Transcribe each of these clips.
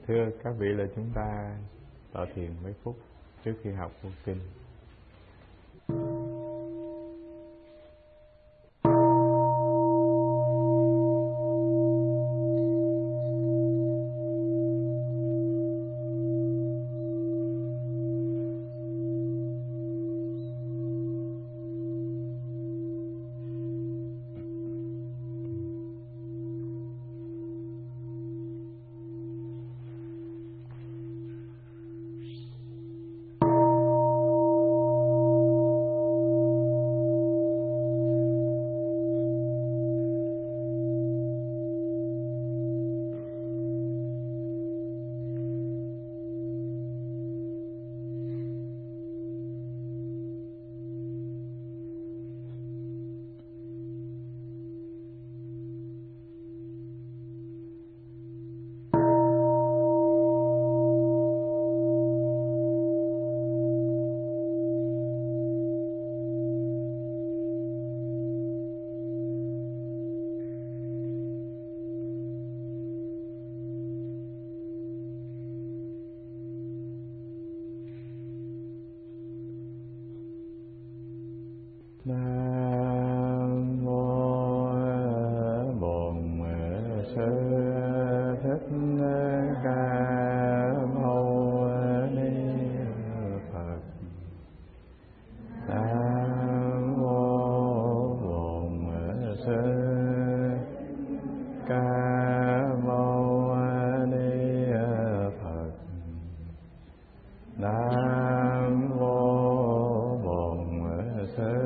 Thưa các vị, là chúng ta tọa thiền mấy phút trước khi học câu kinh. Nam mô Bổn Sư Thích Ca Mâu Ni Phật. Nam mô Bổn Sư Ca Mâu Ni Phật. Nam mô Bổn Sư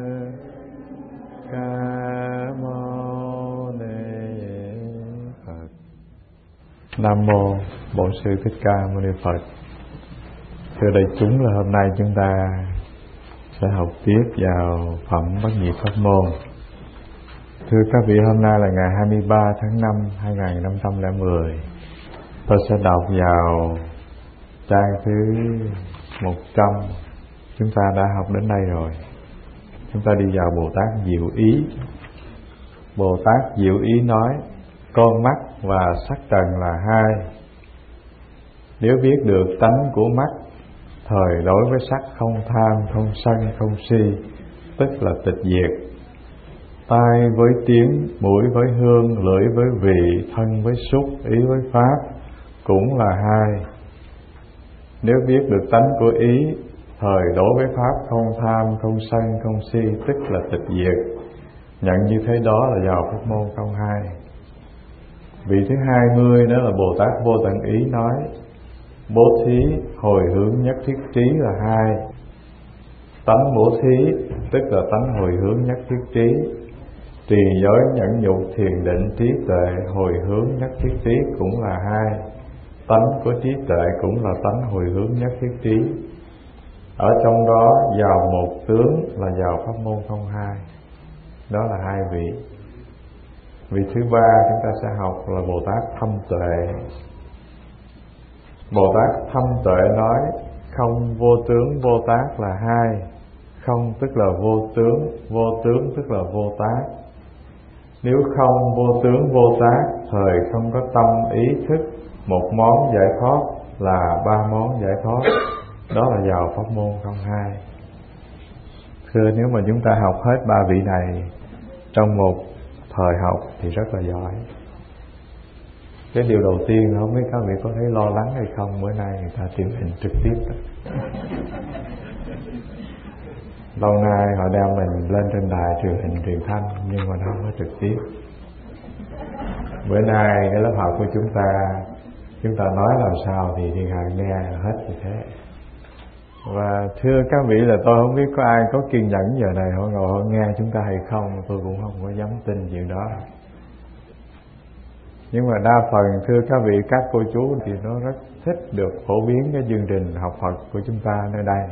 Nam mô Bổn Sư Thích Ca Mâu Ni Phật. Thưa đại chúng, là hôm nay chúng ta sẽ học tiếp vào phẩm Bát Nhĩ Pháp Môn. Thưa các vị, hôm nay là ngày 23 tháng 5 2510. Tôi sẽ đọc vào trang thứ 100. Chúng ta đã học đến đây rồi. Chúng ta đi vào Bồ Tát Diệu Ý. Bồ Tát Diệu Ý nói: con mắt và sắc trần là hai. Nếu biết được tánh của mắt, thời đối với sắc không tham, không sân, không si, tức là tịch diệt. Tai với tiếng, mũi với hương, lưỡi với vị, thân với xúc, ý với pháp cũng là hai. Nếu biết được tánh của ý, thời đối với pháp không tham, không sân, không si, tức là tịch diệt. Nhận như thế đó là vào pháp môn không hai. Vị thứ 20 đó là Bồ Tát Vô Tận Ý nói: bố thí, hồi hướng nhất thiết trí là hai. Tánh bố thí tức là tánh hồi hướng nhất thiết trí. Trì giới, nhẫn nhục, thiền định, trí tuệ, hồi hướng nhất thiết trí cũng là hai. Tánh của trí tuệ cũng là tánh hồi hướng nhất thiết trí. Ở trong đó vào một tướng là vào pháp môn không hai. Đó là hai vị. Vị thứ ba chúng ta sẽ học là Bồ Tát Thâm Tuệ. Bồ Tát Thâm Tuệ nói: không vô tướng vô tác là hai. Không tức là vô tướng tức là vô tác. Nếu không vô tướng vô tác, thời không có tâm ý thức, một món giải thoát là ba món giải thoát. Đó là vào pháp môn không hai. Thưa, nếu mà chúng ta học hết ba vị này trong một thời học thì rất là giỏi. Cái điều đầu tiên, không biết các vị có thấy lo lắng hay không, bữa nay người ta truyền hình trực tiếp đó. Lâu nay họ đem mình lên trên đài truyền hình truyền thanh, nhưng mà nó không có trực tiếp. Bữa nay cái lớp học của chúng ta nói làm sao thì thiên hạ nghe hết như thế. Và thưa các vị, là tôi không biết có ai có kiên nhẫn giờ này họ ngồi họ nghe chúng ta hay không. Tôi cũng không có dám tin chuyện đó. Nhưng mà đa phần thưa các vị, các cô chú thì nó rất thích được phổ biến cái chương trình học Phật của chúng ta nơi đây.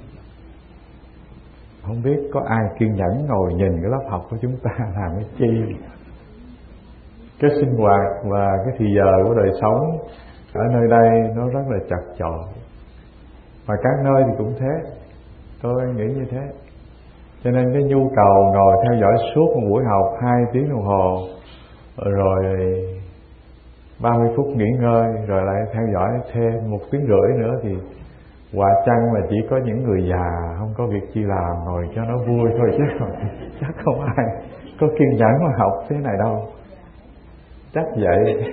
Không biết có ai kiên nhẫn ngồi nhìn cái lớp học của chúng ta làm cái chi. Cái sinh hoạt và cái thì giờ của đời sống ở nơi đây nó rất là chật chội. Và các nơi thì cũng thế. Tôi nghĩ như thế. Cho nên cái nhu cầu ngồi theo dõi suốt một buổi học 2 tiếng đồng hồ, rồi 30 phút nghỉ ngơi rồi lại theo dõi thêm 1 tiếng rưỡi nữa, thì quả chăng là chỉ có những người già không có việc chi làm ngồi cho nó vui thôi, chứ chắc không ai có kiên nhẫn mà học thế này đâu, chắc vậy.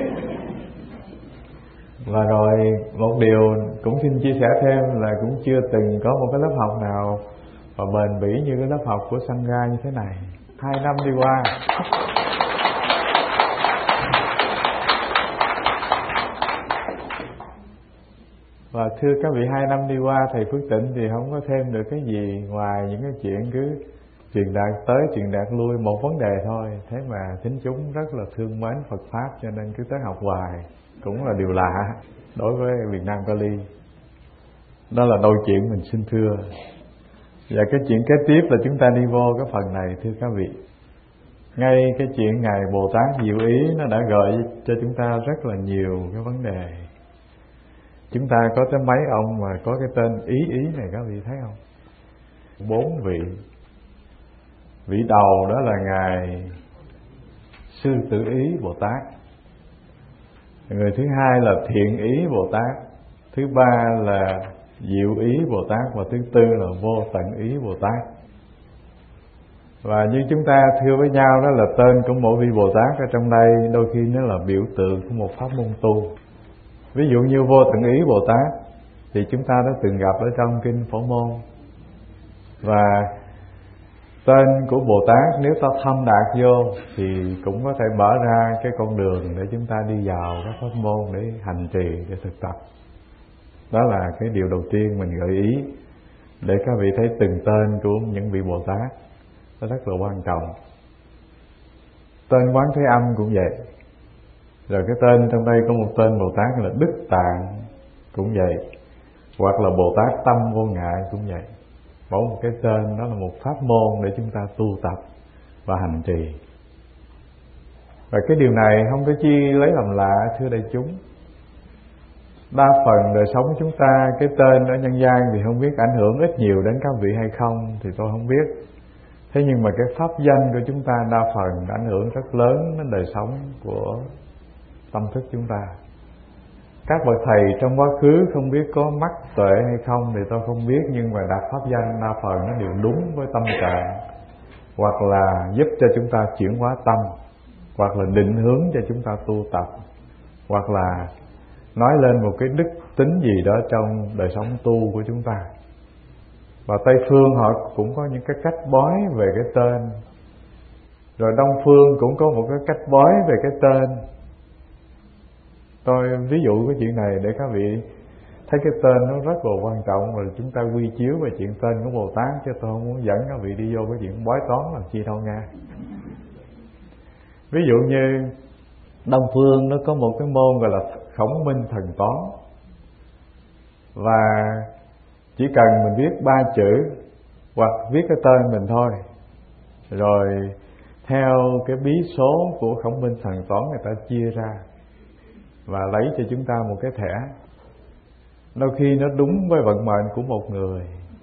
Và rồi một điều cũng xin chia sẻ thêm là cũng chưa từng có một cái lớp học nào mà bền bỉ như cái lớp học của Sangha như thế này. 2 năm đi qua. Và thưa các vị, 2 năm đi qua thầy Phước Tịnh thì không có thêm được cái gì ngoài những cái chuyện cứ truyền đạt tới truyền đạt lui một vấn đề thôi. Thế mà thính chúng rất là thương mến Phật Pháp, cho nên cứ tới học hoài, cũng là điều lạ đối với Việt Nam Kali. Đó là đôi chuyện mình xin thưa. Và cái chuyện kế tiếp là chúng ta đi vô cái phần này thưa các vị. Ngay cái chuyện Ngài Bồ Tát Diệu Ý nó đã gợi cho chúng ta rất là nhiều cái vấn đề. Chúng ta có tới mấy ông mà có cái tên Ý này, các vị thấy không? 4 vị. Vị đầu đó là Ngài Sư Tử Ý Bồ Tát. Người thứ hai là Thiện Ý Bồ Tát. Thứ ba là Diệu Ý Bồ Tát. Và thứ tư là Vô Tận Ý Bồ Tát. Và như chúng ta thưa với nhau đó là tên của mỗi vị Bồ Tát ở trong đây đôi khi nó là biểu tượng của một pháp môn tu. Ví dụ như Vô Tận Ý Bồ Tát thì chúng ta đã từng gặp ở trong kinh Phổ Môn. Và tên của Bồ Tát nếu ta thâm đạt vô thì cũng có thể mở ra cái con đường để chúng ta đi vào các pháp môn để hành trì, để thực tập. Đó là cái điều đầu tiên mình gợi ý để các vị thấy từng tên của những vị Bồ Tát. Nó rất là quan trọng. Tên Quán Thế Âm cũng vậy. Rồi cái tên trong đây có một tên Bồ Tát là Đức Tạng cũng vậy. Hoặc là Bồ Tát Tâm Vô Ngại cũng vậy. Mỗi một cái tên đó là một pháp môn để chúng ta tu tập và hành trì. Và cái điều này không có chi lấy làm lạ thưa đại chúng. Đa phần đời sống chúng ta cái tên ở nhân gian thì không biết ảnh hưởng ít nhiều đến các vị hay không thì tôi không biết. Thế nhưng mà cái pháp danh của chúng ta đa phần ảnh hưởng rất lớn đến đời sống của tâm thức chúng ta. Các bậc thầy trong quá khứ không biết có mắc tuệ hay không thì tôi không biết, nhưng mà đặt pháp danh đa phần nó đều đúng với tâm trạng, hoặc là giúp cho chúng ta chuyển hóa tâm, hoặc là định hướng cho chúng ta tu tập, hoặc là nói lên một cái đức tính gì đó trong đời sống tu của chúng ta. Và Tây Phương họ cũng có những cái cách bói về cái tên. Rồi Đông Phương cũng có một cái cách bói về cái tên. Tôi ví dụ cái chuyện này để các vị thấy cái tên nó rất là quan trọng, rồi chúng ta quy chiếu về chuyện tên của Bồ Tát, chứ tôi không muốn dẫn các vị đi vô cái chuyện bói toán làm chi đâu nha. Ví dụ như Đông Phương nó có một cái môn gọi là Khổng Minh Thần Toán. Và chỉ cần mình viết 3 chữ hoặc viết cái tên mình thôi, rồi theo cái bí số của Khổng Minh Thần Toán người ta chia ra và lấy cho chúng ta một cái thẻ. Đôi khi nó đúng với vận mệnh của một người.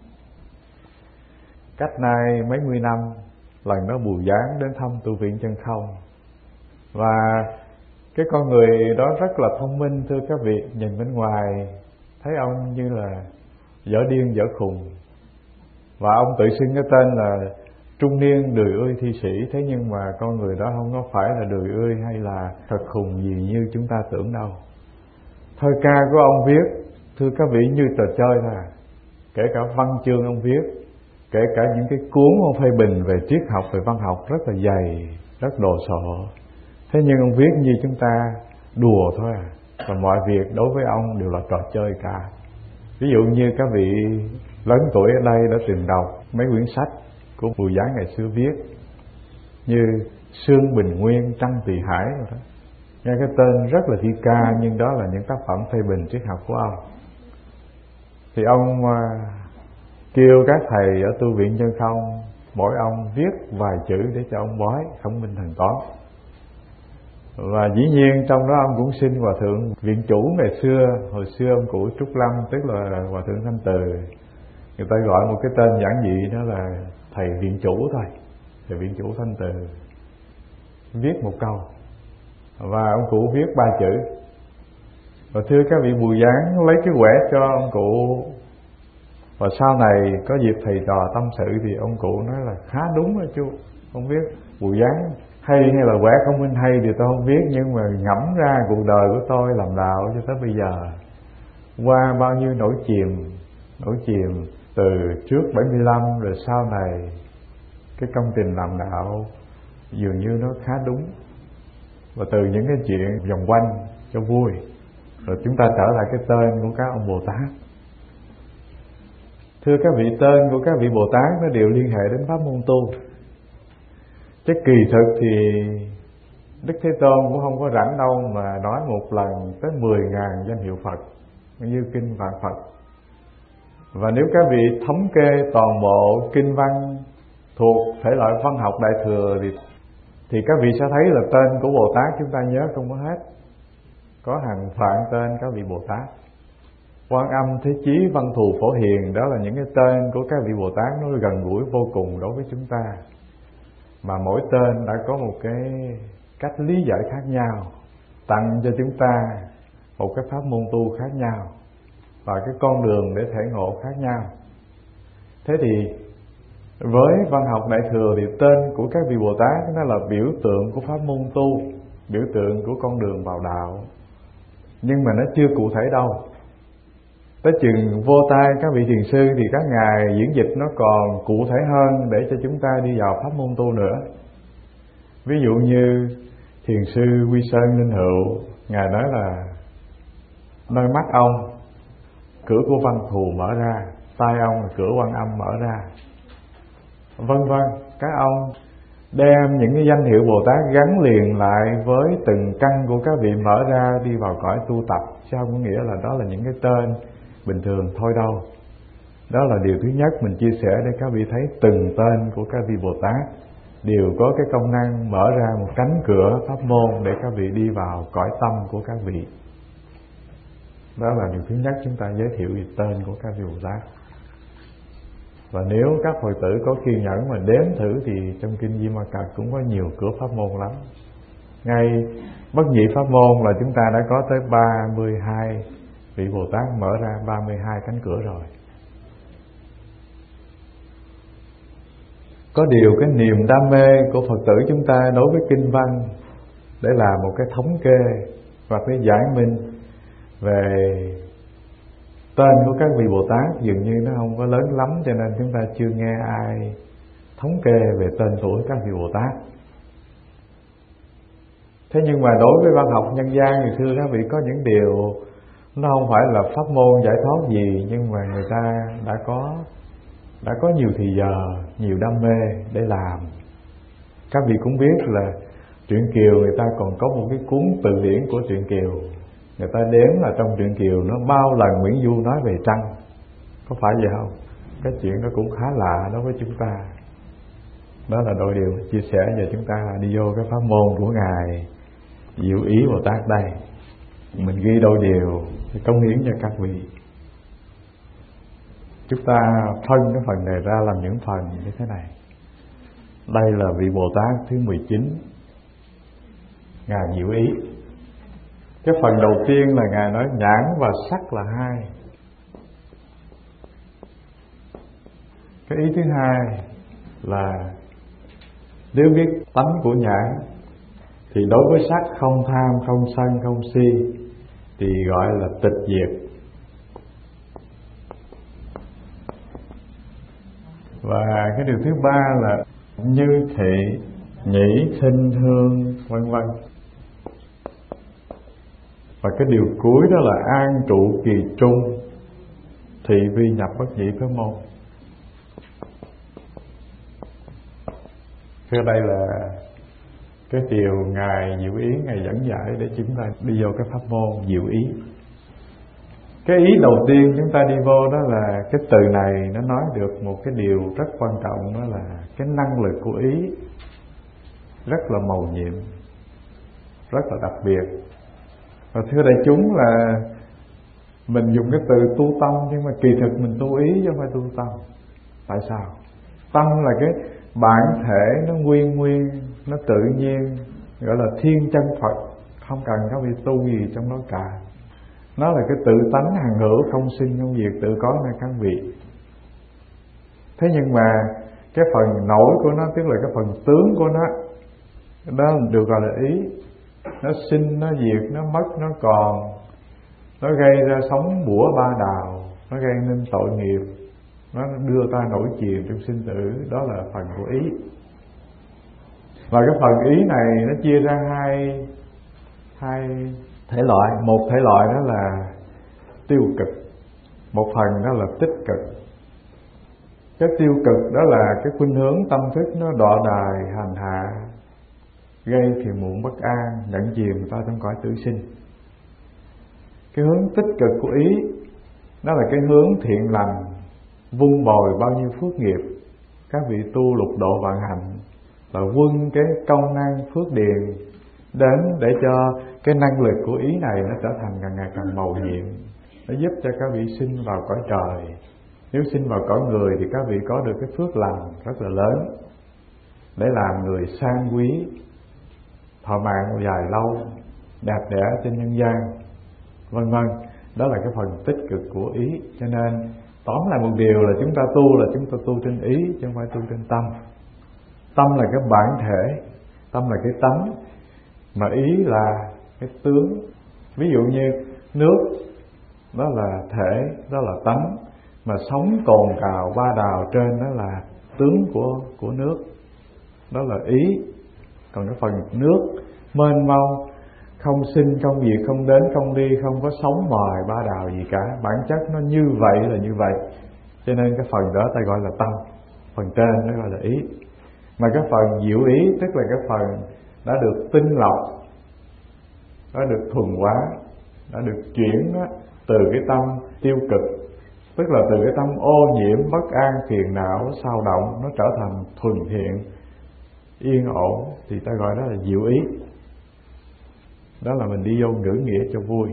Cách nay mấy mươi năm, lần đó Bùi Giáng đến thăm tu viện Chân Không. Và cái con người đó rất là thông minh thưa các vị. Nhìn bên ngoài thấy ông như là dở điên dở khùng. Và ông tự xưng cái tên là trung niên đười ươi thi sĩ. Thế nhưng mà con người đó không có phải là đười ươi hay là thật khùng gì như chúng ta tưởng đâu. Thơ ca của ông viết thưa các vị như trò chơi thôi. Kể cả văn chương ông viết, kể cả những cái cuốn ông phê bình về triết học, về văn học rất là dày, rất đồ sộ. Thế nhưng ông viết như chúng ta đùa thôi à. Và mọi việc đối với ông đều là trò chơi cả. Ví dụ như các vị lớn tuổi ở đây đã từng đọc mấy quyển sách của Bùi Giáng ngày xưa viết, như Sương Bình Nguyên, Trăng Tỳ Hải rồi đó. Nghe cái tên rất là thi ca, nhưng đó là những tác phẩm phê bình triết học của ông. Thì ông kêu các thầy ở tu viện Chân Không, mỗi ông viết vài chữ để cho ông bói Khổng Minh Thần Toán. Và dĩ nhiên trong đó ông cũng xin Hòa Thượng Viện Chủ ngày xưa. Hồi xưa ông cụ Trúc Lâm, tức là Hòa Thượng Thanh Từ, người ta gọi một cái tên giản dị đó là thầy Viện Chủ thôi. Thầy Viện Chủ Thanh Từ viết một câu, và ông cụ viết 3 chữ. Và thưa các vị Bùi Giáng lấy cái quẻ cho ông cụ, và sau này có dịp thầy trò tâm sự thì ông cụ nói là khá đúng đó chú, không biết Bùi Giáng hay là quẻ không minh hay thì tôi không biết, nhưng mà ngẫm ra cuộc đời của tôi làm đạo cho tới bây giờ, qua bao nhiêu nỗi chìm từ trước 75 rồi sau này, cái công trình làm đạo dường như nó khá đúng. Và từ những cái chuyện vòng quanh cho vui, rồi chúng ta trở lại cái tên của các ông Bồ Tát. Thưa các vị, tên của các vị Bồ Tát nó đều liên hệ đến pháp môn tu. Chứ kỳ thực thì Đức Thế Tôn cũng không có rảnh đâu mà nói một lần tới 10.000 danh hiệu Phật như kinh Vạn Phật. Và nếu các vị thống kê toàn bộ kinh văn thuộc thể loại văn học Đại Thừa thì các vị sẽ thấy là tên của Bồ Tát chúng ta nhớ không có hết. Có hàng vạn tên các vị Bồ Tát. Quan Âm, Thế Chí, Văn Thù, Phổ Hiền, đó là những cái tên của các vị Bồ Tát nó gần gũi vô cùng đối với chúng ta. Mà mỗi tên đã có một cái cách lý giải khác nhau, tặng cho chúng ta một cái pháp môn tu khác nhau và cái con đường để thể ngộ khác nhau. Thế thì với văn học Đại Thừa thì tên của các vị Bồ Tát nó là biểu tượng của pháp môn tu, biểu tượng của con đường vào đạo. Nhưng mà nó chưa cụ thể đâu. Tới chừng vô tai các vị thiền sư thì các ngài diễn dịch nó còn cụ thể hơn để cho chúng ta đi vào pháp môn tu nữa. Ví dụ như thiền sư Quy Sơn Ninh Hữu, ngài nói là nơi mắt ông cửa của Văn Thù mở ra, tai ông là cửa Quan Âm mở ra, vân vân. Các ông đem những cái danh hiệu Bồ Tát gắn liền lại với từng căn của các vị mở ra đi vào cõi tu tập, chứ không có nghĩa là đó là những cái tên bình thường thôi đâu. Đó là điều thứ nhất mình chia sẻ để các vị thấy từng tên của các vị Bồ Tát đều có cái công năng mở ra một cánh cửa pháp môn để các vị đi vào cõi tâm của các vị. Đó là điều thứ nhất chúng ta giới thiệu về tên của các vị Bồ Tát. Và nếu các Phật tử có kiên nhẫn mà đếm thử thì trong kinh Di Ma Cật cũng có nhiều cửa pháp môn lắm. Ngay bất nhị pháp môn là chúng ta đã có tới 32 vị Bồ Tát mở ra 32 cánh cửa rồi. Có điều cái niềm đam mê của Phật tử chúng ta đối với kinh văn để làm một cái thống kê hoặc cái giải minh về tên của các vị Bồ Tát dường như nó không có lớn lắm, cho nên chúng ta chưa nghe ai thống kê về tên tuổi các vị Bồ Tát. Thế nhưng mà đối với văn học nhân gian thì thưa các vị, có những điều nó không phải là pháp môn giải thoát gì, nhưng mà người ta đã có nhiều thì giờ, nhiều đam mê để làm. Các vị cũng biết là truyện Kiều người ta còn có một cái cuốn từ điển của truyện Kiều. Người ta đếm là trong truyện Kiều nó bao lần Nguyễn Du nói về trăng. Có phải vậy không? Cái chuyện đó cũng khá lạ đối với chúng ta. Đó là đôi điều chia sẻ về chúng ta đi vô cái pháp môn của Ngài Diệu Ý Bồ Tát đây. Mình ghi đôi điều cống hiến cho các vị. Chúng ta phân cái phần này ra làm những phần như thế này. Đây là vị Bồ Tát thứ 19, Ngài Diệu Ý. Cái phần đầu tiên là Ngài nói nhãn và sắc là hai. Cái ý thứ hai là nếu biết tánh của nhãn thì đối với sắc không tham, không sân, không si thì gọi là tịch diệt. Và cái điều thứ ba là như thị, nhĩ, thinh, hương, vân vân. Và cái điều cuối đó là an trụ kỳ trung, thị vi nhập bất nhị pháp môn. Thưa đây là cái điều Ngài Diệu Ý Ngài dẫn giải để chúng ta đi vô cái pháp môn Diệu Ý. Cái ý đầu tiên chúng ta đi vô đó là cái từ này nó nói được một cái điều rất quan trọng, đó là cái năng lực của ý rất là mầu nhiệm, rất là đặc biệt. Và thưa đại chúng là mình dùng cái từ tu tâm, nhưng mà kỳ thực mình tu ý chứ không phải tu tâm. Tại sao? Tâm là cái bản thể nó nguyên, nó tự nhiên, gọi là thiên chân Phật, không cần các vị tu gì trong đó cả. Nó là cái tự tánh hằng hữu, không sinh không diệt, tự có nơi các vị. Thế nhưng mà cái phần nổi của nó, tức là cái phần tướng của nó, đó được gọi là ý. Nó sinh, nó diệt, nó mất, nó còn, nó gây ra sóng bủa ba đào, nó gây nên tội nghiệp, nó đưa ta nổi chìm trong sinh tử. Đó là phần của ý. Và cái phần ý này nó chia ra hai thể loại. Một thể loại đó là tiêu cực, một phần đó là tích cực. Cái tiêu cực đó là cái khuynh hướng tâm thức nó đọa đài hành hạ, gây phiền muộn bất an, nhận chìm ta trong cõi tử sinh. Cái hướng tích cực của ý đó là cái hướng thiện lành, vun bồi bao nhiêu phước nghiệp. Các vị tu lục độ vạn hạnh là quân cái công năng phước điền đến để cho cái năng lực của ý này nó trở thành càng ngày càng màu nhiệm. Nó giúp cho các vị sinh vào cõi trời. Nếu sinh vào cõi người thì các vị có được cái phước lành rất là lớn để làm người sang quý, thọ mạng dài lâu, đẹp đẽ trên nhân gian, vân vân. Đó là cái phần tích cực của ý. Cho nên tóm lại một điều là chúng ta tu trên ý chứ không phải tu trên tâm. Tâm là cái bản thể, tâm là cái tánh, mà ý là cái tướng. Ví dụ như nước, đó là thể, đó là tánh, mà sóng cồn cào ba đào trên đó là tướng của nước, đó là ý. Còn cái phần nước mênh mông, không sinh không diệt, không đến không đi, không có sóng mời ba đào gì cả, bản chất nó như vậy là như vậy. Cho nên cái phần đó ta gọi là tâm, phần trên nó gọi là ý. Mà cái phần diệu ý, tức là cái phần đã được tinh lọc, đã được thuần hóa, đã được chuyển đó, từ cái tâm tiêu cực, tức là từ cái tâm ô nhiễm, bất an, phiền não, sao động, nó trở thành thuần thiện, yên ổn, thì ta gọi đó là diệu ý. Đó là mình đi vô ngữ nghĩa cho vui.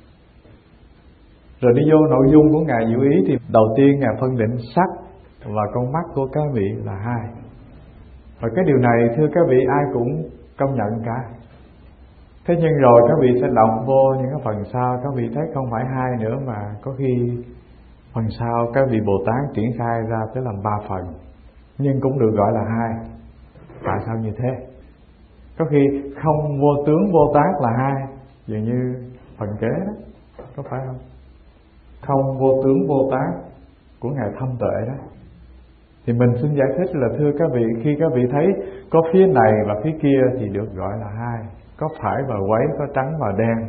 Rồi đi vô nội dung của Ngài diệu ý thì đầu tiên Ngài phân định sắc và con mắt của các vị là hai. Và cái điều này thưa các vị ai cũng công nhận cả. Thế nhưng rồi các vị sẽ đọc vô những cái phần sau, các vị thấy không phải hai nữa mà có khi phần sau các vị Bồ Tát triển khai ra tới làm 3 phần, nhưng cũng được gọi là hai. Tại sao như thế? Có khi không vô tướng vô tác là hai, dường như phần kế đó, có phải không? Không vô tướng vô tác của Ngài Thâm Tuệ đó. Thì mình xin giải thích là thưa các vị, khi các vị thấy có phía này và phía kia thì được gọi là hai, có phải và quấy, có trắng và đen.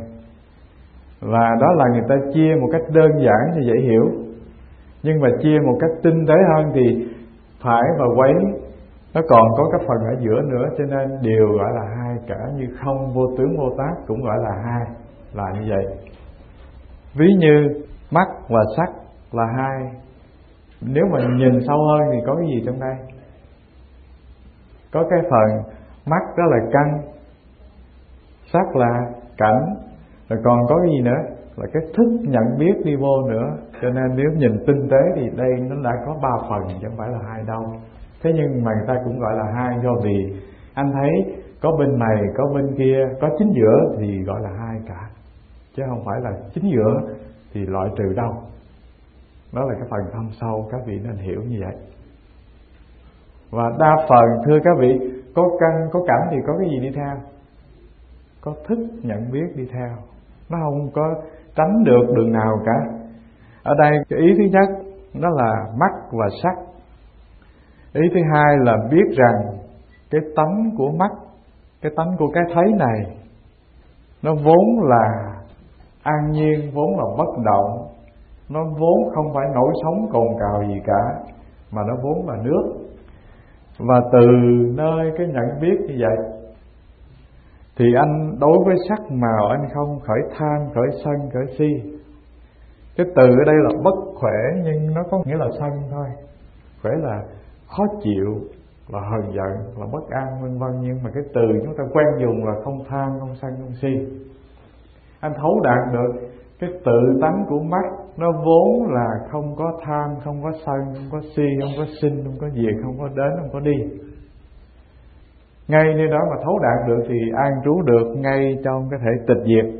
Và đó là người ta chia một cách đơn giản và dễ hiểu. Nhưng mà chia một cách tinh tế hơn thì phải và quấy nó còn có cái phần ở giữa nữa, cho nên đều gọi là hai cả. Như không vô tướng vô tác cũng gọi là hai, là như vậy. Ví như mắt và sắc là hai. Nếu mà nhìn sâu hơn thì có cái gì trong đây? Có cái phần mắt đó là căn, sắc là cảnh, rồi còn có cái gì nữa? Là cái thức nhận biết đi vô nữa. Cho nên nếu nhìn tinh tế thì đây nó đã có 3 phần chứ không phải là hai đâu. Thế nhưng mà người ta cũng gọi là hai, do vì anh thấy có bên này, có bên kia, có chính giữa thì gọi là hai cả, chứ không phải là chính giữa thì loại trừ đâu. Đó là cái phần thâm sâu, các vị nên hiểu như vậy. Và đa phần thưa các vị, có căn, có cảnh thì có cái gì đi theo? Có thức nhận biết đi theo. Nó không có tránh được đường nào cả. Ở đây cái ý thứ nhất đó là mắt và sắc. Ý thứ hai là biết rằng cái tánh của mắt, cái tánh của cái thấy này, nó vốn là an nhiên, vốn là bất động, nó vốn không phải nổi sóng cồn cào gì cả, mà nó vốn là nước. Và từ nơi cái nhận biết như vậy thì anh đối với sắc màu anh không khởi tham, khởi sân, khởi si. Cái từ ở đây là bất khỏe, nhưng nó có nghĩa là sân thôi. Khỏe là khó chịu, là hờn giận, là bất an, vân vân. Nhưng mà cái từ chúng ta quen dùng là không tham, không sân, không si. Anh thấu đạt được cái tự tánh của mắt, nó vốn là không có tham, không có sân, không có si, không có sinh, không có diệt, không có đến, không có đi. Ngay nơi đó mà thấu đạt được thì an trú được ngay trong cái thể tịch diệt.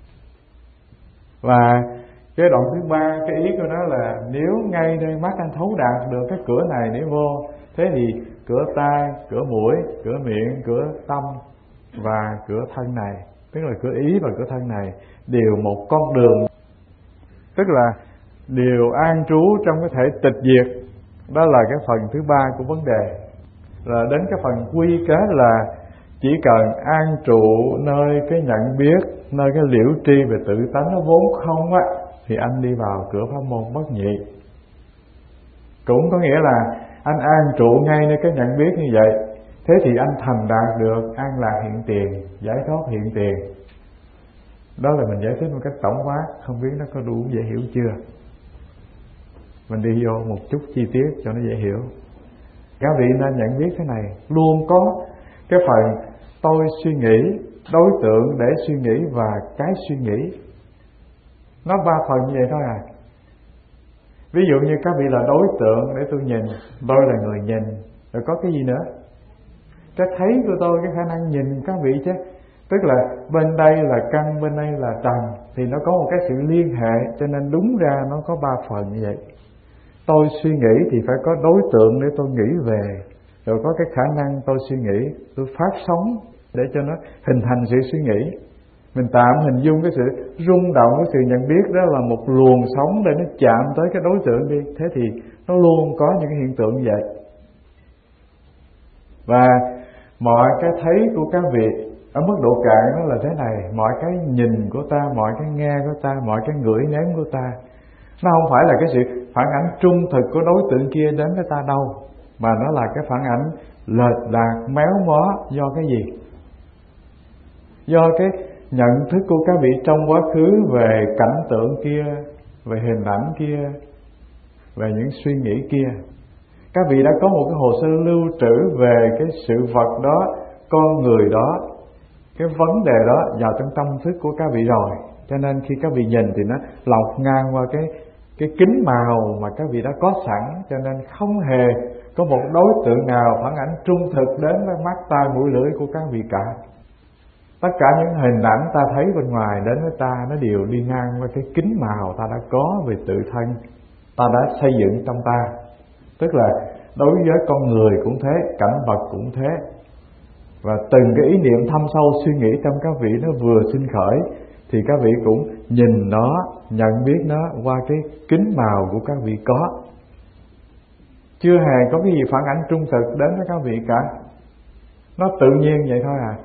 Và cái đoạn thứ ba, cái ý của nó là nếu ngay nơi mắt anh thấu đạt được cái cửa này để vô, thế thì cửa tai, cửa mũi, cửa miệng, cửa tâm và cửa thân này, tức là cửa ý và cửa thân này đều một con đường, tức là đều an trú trong cái thể tịch diệt. Đó là cái phần thứ ba của vấn đề. Rồi đến cái phần quy kết là chỉ cần an trụ nơi cái nhận biết, nơi cái liễu tri về tự tánh nó vốn không á, thì anh đi vào cửa pháp môn bất nhị. Cũng có nghĩa là anh an trụ ngay nơi cái nhận biết như vậy, thế thì anh thành đạt được an lạc hiện tiền, giải thoát hiện tiền. Đó là mình giải thích một cách tổng quát, không biết nó có đủ dễ hiểu chưa? Mình đi vô một chút chi tiết cho nó dễ hiểu. Các vị nên nhận biết thế này, luôn có cái phần tôi suy nghĩ, đối tượng để suy nghĩ và cái suy nghĩ. Nó ba phần như vậy thôi à. Ví dụ như các vị là đối tượng để tôi nhìn, tôi là người nhìn, rồi có cái gì nữa? Cái thấy của tôi, cái khả năng nhìn các vị chứ. Tức là bên đây là căn, bên đây là trần, thì nó có một cái sự liên hệ, cho nên đúng ra nó có ba phần như vậy. Tôi suy nghĩ thì phải có đối tượng để tôi nghĩ về, rồi có cái khả năng tôi suy nghĩ, tôi phát sóng để cho nó hình thành sự suy nghĩ. Mình tạm hình dung cái sự rung động của sự nhận biết đó là một luồng sóng để nó chạm tới cái đối tượng đi. Thế thì nó luôn có những cái hiện tượng như vậy. Và mọi cái thấy của các vị ở mức độ cạn nó là thế này. Mọi cái nhìn của ta, mọi cái nghe của ta, mọi cái ngửi nếm của ta, nó không phải là cái sự phản ảnh trung thực của đối tượng kia đến với ta đâu, mà nó là cái phản ảnh lệch lạc, méo mó. Do cái gì? Do cái nhận thức của các vị trong quá khứ về cảnh tượng kia, về hình ảnh kia, về những suy nghĩ kia. Các vị đã có một cái hồ sơ lưu trữ về cái sự vật đó, con người đó, cái vấn đề đó vào trong tâm thức của các vị rồi. Cho nên khi các vị nhìn thì nó lọc ngang qua cái kính màu mà các vị đã có sẵn, cho nên không hề có một đối tượng nào phản ảnh trung thực đến với mắt, tai, mũi, lưỡi của các vị cả. Tất cả những hình ảnh ta thấy bên ngoài đến với ta, nó đều đi ngang qua cái kính màu ta đã có về tự thân, ta đã xây dựng trong ta. Tức là đối với con người cũng thế, cảnh vật cũng thế. Và từng cái ý niệm thâm sâu suy nghĩ trong các vị nó vừa sinh khởi, thì các vị cũng nhìn nó, nhận biết nó qua cái kính màu của các vị có. Chưa hề có cái gì phản ảnh trung thực đến với các vị cả. Nó tự nhiên vậy thôi à.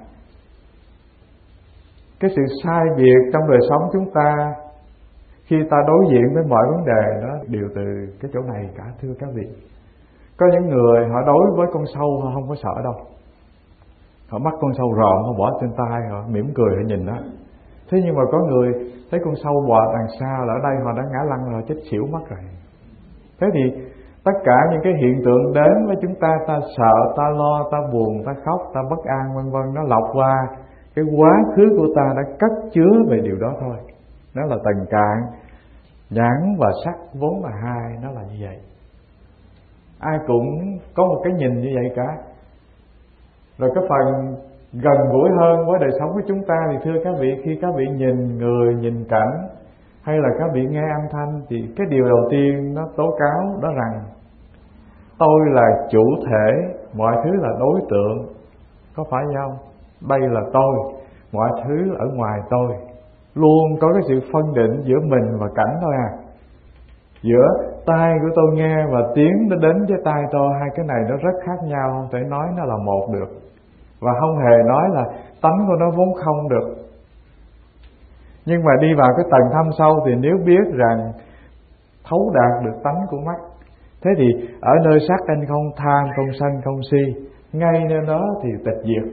Cái sự sai biệt trong đời sống chúng ta khi ta đối diện với mọi vấn đề đó đều từ cái chỗ này cả, thưa các vị. Có những người họ đối với con sâu họ không có sợ đâu. Họ bắt con sâu rợn, họ bỏ trên tay, họ mỉm cười, họ nhìn đó. Thế nhưng mà có người thấy con sâu bò đằng xa là ở đây họ đã ngã lăn rồi, chết xỉu mất rồi. Thế thì tất cả những cái hiện tượng đến với chúng ta, ta sợ, ta lo, ta buồn, ta khóc, ta bất an vân vân, nó lọc qua cái quá khứ của ta đã cất chứa về điều đó thôi. Nó là tầng cạn, nhãn và sắc vốn là hai, nó là như vậy. Ai cũng có một cái nhìn như vậy cả. Rồi cái phần gần gũi hơn với đời sống của chúng ta thì thưa các vị, khi các vị nhìn người, nhìn cảnh, hay là các vị nghe âm thanh, thì cái điều đầu tiên nó tố cáo đó rằng tôi là chủ thể, mọi thứ là đối tượng. Có phải không? Đây là tôi, mọi thứ ở ngoài tôi. Luôn có cái sự phân định giữa mình và cảnh thôi à. Giữa tai của tôi nghe và tiếng nó đến với tai tôi, hai cái này nó rất khác nhau, không thể nói nó là một được. Và không hề nói là tánh của nó vốn không được. Nhưng mà đi vào cái tầng thâm sâu thì nếu biết rằng thấu đạt được tánh của mắt, thế thì ở nơi sắc anh không tham, không sân, không si, ngay nơi đó thì tịch diệt.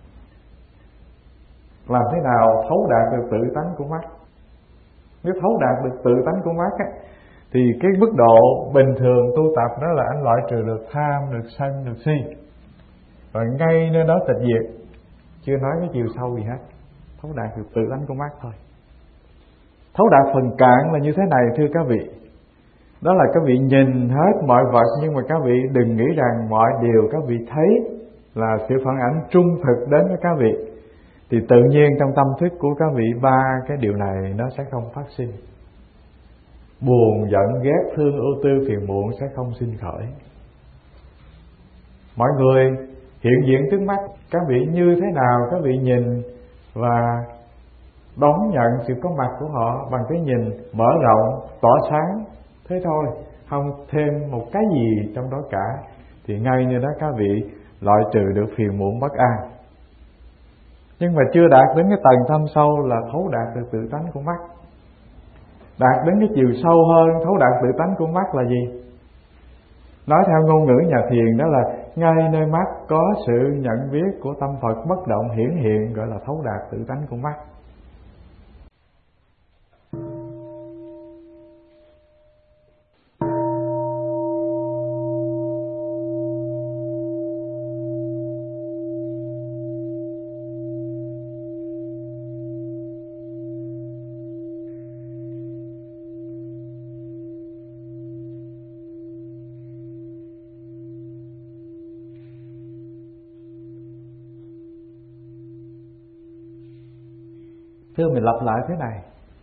Làm thế nào thấu đạt được tự tánh của mắt? Nếu thấu đạt được tự tánh của mắt á, thì cái mức độ bình thường tu tập đó là anh loại trừ được tham, được sân, được si. Rồi ngay nơi đó tịch diệt. Chưa nói cái chiều sâu gì hết. Thấu đạt được tự tánh của mắt thôi. Thấu đạt phần cạn là như thế này thưa các vị. Đó là các vị nhìn hết mọi vật, nhưng mà các vị đừng nghĩ rằng mọi điều các vị thấy là sự phản ảnh trung thực đến với các vị, thì tự nhiên trong tâm thức của các vị ba cái điều này nó sẽ không phát sinh. Buồn, giận, ghét, thương, ưu tư, phiền muộn sẽ không sinh khởi. Mọi người hiện diện trước mắt các vị như thế nào, các vị nhìn và đón nhận sự có mặt của họ bằng cái nhìn mở rộng, tỏa sáng, thế thôi, không thêm một cái gì trong đó cả, thì ngay như đó các vị loại trừ được phiền muộn bất an. Nhưng mà chưa đạt đến cái tầng thâm sâu là thấu đạt được tự tánh của mắt. Đạt đến cái chiều sâu hơn thấu đạt tự tánh của mắt là gì? Nói theo ngôn ngữ nhà thiền đó là ngay nơi mắt có sự nhận biết của tâm Phật bất động hiển hiện, gọi là thấu đạt tự tánh của mắt. Thưa mình lặp lại thế này,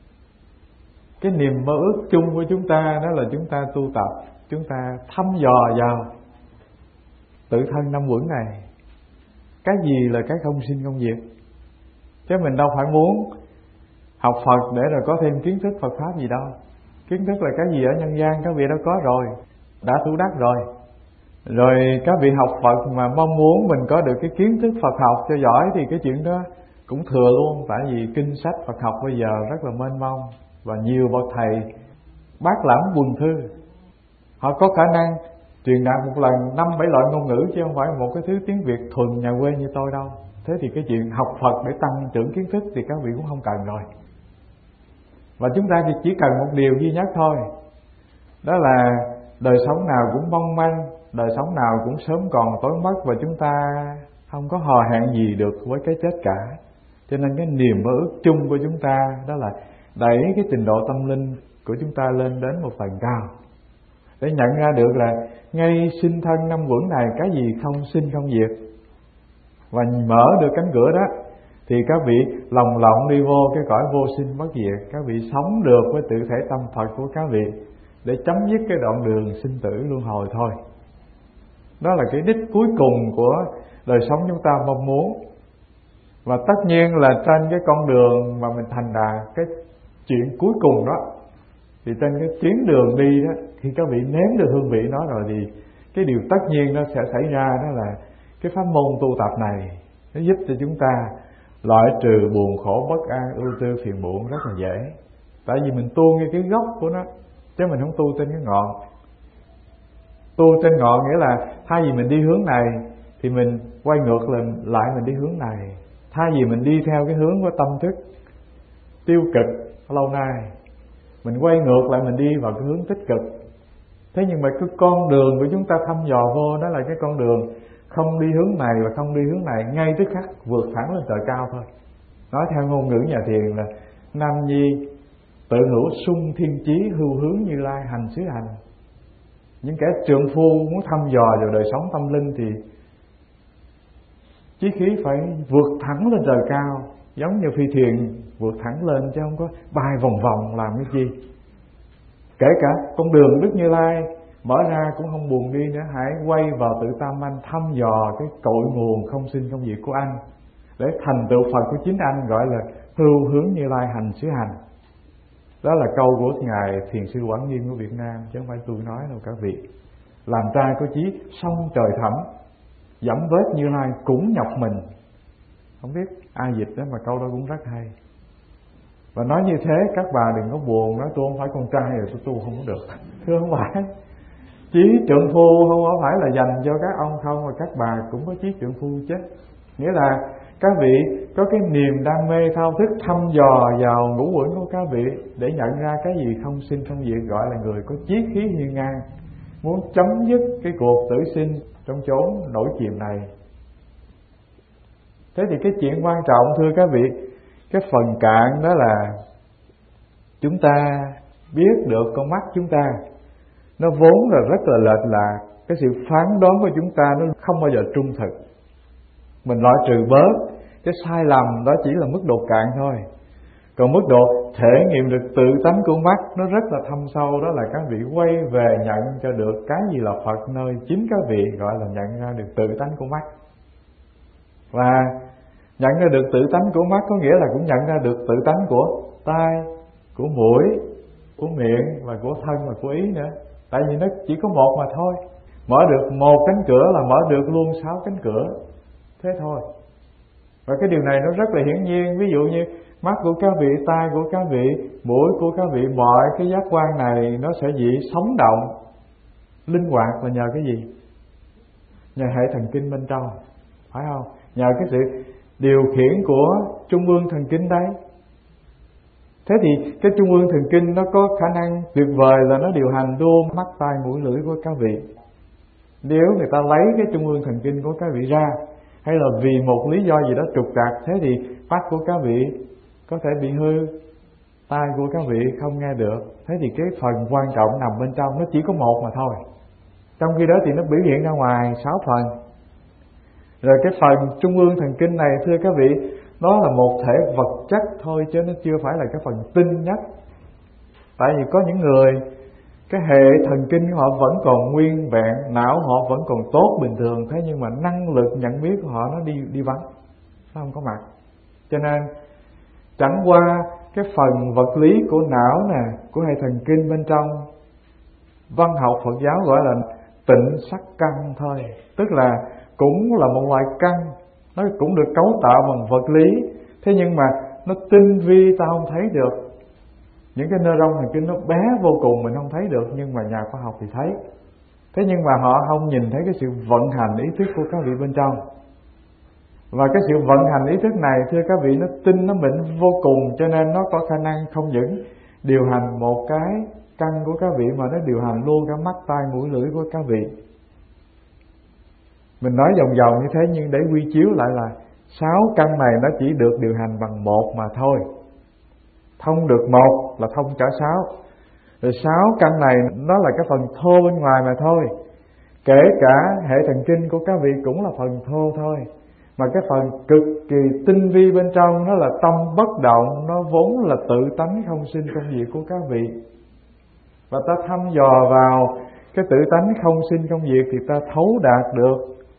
cái niềm mơ ước chung của chúng ta đó là chúng ta tu tập, chúng ta thăm dò vào tự thân năm uẩn này. Cái gì là cái không sinh không diệt? Chứ mình đâu phải muốn học Phật để rồi có thêm kiến thức Phật Pháp gì đâu. Kiến thức là cái gì ở nhân gian các vị đã có rồi, đã thủ đắc rồi. Rồi các vị học Phật mà mong muốn mình có được cái kiến thức Phật học cho giỏi thì cái chuyện đó cũng thừa luôn. Tại vì kinh sách Phật học bây giờ rất là mênh mông, và nhiều bậc thầy bác lãm quần thư, họ có khả năng truyền đạt một lần 5-7 loại ngôn ngữ, chứ không phải một cái thứ tiếng Việt thuần nhà quê như tôi đâu. Thế thì cái chuyện học Phật để tăng trưởng kiến thức thì các vị cũng không cần rồi. Và chúng ta chỉ cần một điều duy nhất thôi, đó là đời sống nào cũng mong manh, đời sống nào cũng sớm còn tối mất, và chúng ta không có hò hẹn gì được với cái chết cả. Cho nên cái niềm mơ ước chung của chúng ta đó là đẩy cái trình độ tâm linh của chúng ta lên đến một tầng cao, để nhận ra được là ngay sinh thân năm uẩn này cái gì không sinh không diệt. Và mở được cánh cửa đó thì các vị lòng lộng đi vô cái cõi vô sinh bất diệt. Các vị sống được với tự thể tâm Phật của các vị để chấm dứt cái đoạn đường sinh tử luân hồi thôi. Đó là cái đích cuối cùng của đời sống chúng ta mong muốn. Và tất nhiên là trên cái con đường mà mình thành đạt, cái chuyện cuối cùng đó, thì trên cái tuyến đường đi đó, khi các vị nếm được hương vị nó rồi thì cái điều tất nhiên nó sẽ xảy ra, đó là cái pháp môn tu tập này nó giúp cho chúng ta loại trừ buồn khổ bất an ưu tư phiền muộn rất là dễ. Tại vì mình tu ngay cái gốc của nó, chứ mình không tu trên cái ngọn. Tu trên ngọn nghĩa là thay vì mình đi hướng này thì mình quay ngược lại mình đi hướng này. Thay vì mình đi theo cái hướng của tâm thức tiêu cực lâu nay, mình quay ngược lại mình đi vào cái hướng tích cực. Thế nhưng mà cái con đường của chúng ta thăm dò vô đó là cái con đường không đi hướng này và không đi hướng này, ngay tức khắc vượt thẳng lên trời cao thôi. Nói theo ngôn ngữ nhà thiền là nam nhi tự hữu sung thiên chí, hưu hướng Như Lai hành xứ hành. Những kẻ trượng phu muốn thăm dò vào đời sống tâm linh thì chí khí phải vượt thẳng lên trời cao, giống như phi thuyền vượt thẳng lên, chứ không có bay vòng vòng làm cái gì. Kể cả con đường Đức Như Lai mở ra cũng không buồn đi nữa. Hãy quay vào tự tâm anh, thăm dò cái cội nguồn không sinh không diệt của anh, để thành tựu Phật của chính anh, gọi là hưu hướng Như Lai hành xứ hành. Đó là câu của Ngài Thiền sư Quảng Nghiêm của Việt Nam, chứ không phải tôi nói đâu các vị. Làm trai có chí song trời thẳm, dẫm vết Như Lai cũng nhọc mình. Không biết ai dịch đó mà câu đó cũng rất hay. Và nói như thế các bà đừng có buồn, nói tôi không phải con trai rồi tôi tu không có được. Thưa không phải, chí trượng phu không phải là dành cho các ông không, mà các bà cũng có chí trượng phu chứ. Nghĩa là các vị có cái niềm đam mê thao thức thăm dò vào ngũ uẩn của các vị để nhận ra cái gì không sinh không diệt, gọi là người có chí khí hiên ngang, muốn chấm dứt cái cuộc tử sinh trong chốn nổi chìm này. Thế thì cái chuyện quan trọng thưa các vị, cái phần cạn đó là chúng ta biết được con mắt chúng ta nó vốn là rất là lệch lạc. Cái sự phán đoán của chúng ta nó không bao giờ trung thực. Mình loại trừ bớt cái sai lầm đó chỉ là mức độ cạn thôi. Còn mức độ thể nghiệm được tự tánh của mắt nó rất là thâm sâu, đó là các vị quay về nhận cho được cái gì là Phật, nơi chính các vị gọi là nhận ra được tự tánh của mắt. Và nhận ra được tự tánh của mắt có nghĩa là cũng nhận ra được tự tánh của tai, của mũi, của miệng và của thân và của ý nữa. Tại vì nó chỉ có một mà thôi. Mở được một cánh cửa là mở được luôn 6 cánh cửa. Thế thôi. Và cái điều này nó rất là hiển nhiên. Ví dụ như mắt của các vị, tai của các vị, mũi của các vị, mọi cái giác quan này nó sẽ dị sống động, linh hoạt là nhờ cái gì? Nhờ hệ thần kinh bên trong, phải không? Nhờ cái sự điều khiển của trung ương thần kinh đây. Thế thì cái trung ương thần kinh nó có khả năng tuyệt vời là nó điều hành luôn mắt, tai, mũi, lưỡi của các vị. Nếu người ta lấy cái trung ương thần kinh của các vị ra, hay là vì một lý do gì đó trục trặc, thế thì mắt của các vị có thể bị hư, tai của các vị không nghe được. Thế thì cái phần quan trọng nằm bên trong, nó chỉ có một mà thôi. Trong khi đó thì nó biểu hiện ra ngoài 6 phần. Rồi cái phần trung ương thần kinh này, thưa các vị, nó là một thể vật chất thôi, chứ nó chưa phải là cái phần tinh nhất. Tại vì có những người cái hệ thần kinh của họ vẫn còn nguyên vẹn, não họ vẫn còn tốt bình thường, thế nhưng mà năng lực nhận biết của họ nó đi vắng, nó không có mặt. Cho nên chẳng qua cái phần vật lý của não nè, của hệ thần kinh bên trong, văn học Phật giáo gọi là tịnh sắc căn thôi. Tức là cũng là một loại căn, nó cũng được cấu tạo bằng vật lý, thế nhưng mà nó tinh vi ta không thấy được. Những cái neuron thần kinh nó bé vô cùng mình không thấy được, nhưng mà nhà khoa học thì thấy. Thế nhưng mà họ không nhìn thấy cái sự vận hành ý thức của các vị bên trong. Và cái sự vận hành ý thức này, thưa các vị, nó tinh, nó mịn vô cùng, cho nên nó có khả năng không những điều hành một cái căn của các vị, mà nó điều hành luôn cả mắt, tai, mũi, lưỡi của các vị. Mình nói vòng vòng như thế, nhưng để quy chiếu lại là 6 căn này nó chỉ được điều hành bằng một mà thôi. Thông được một là thông cả 6. Rồi 6 căn này nó là cái phần thô bên ngoài mà thôi. Kể cả hệ thần kinh của các vị cũng là phần thô thôi. Mà cái phần cực kỳ tinh vi bên trong, nó là tâm bất động, nó vốn là tự tánh không sinh không diệt của các vị. Và ta thăm dò vào cái tự tánh không sinh không diệt thì ta thấu đạt được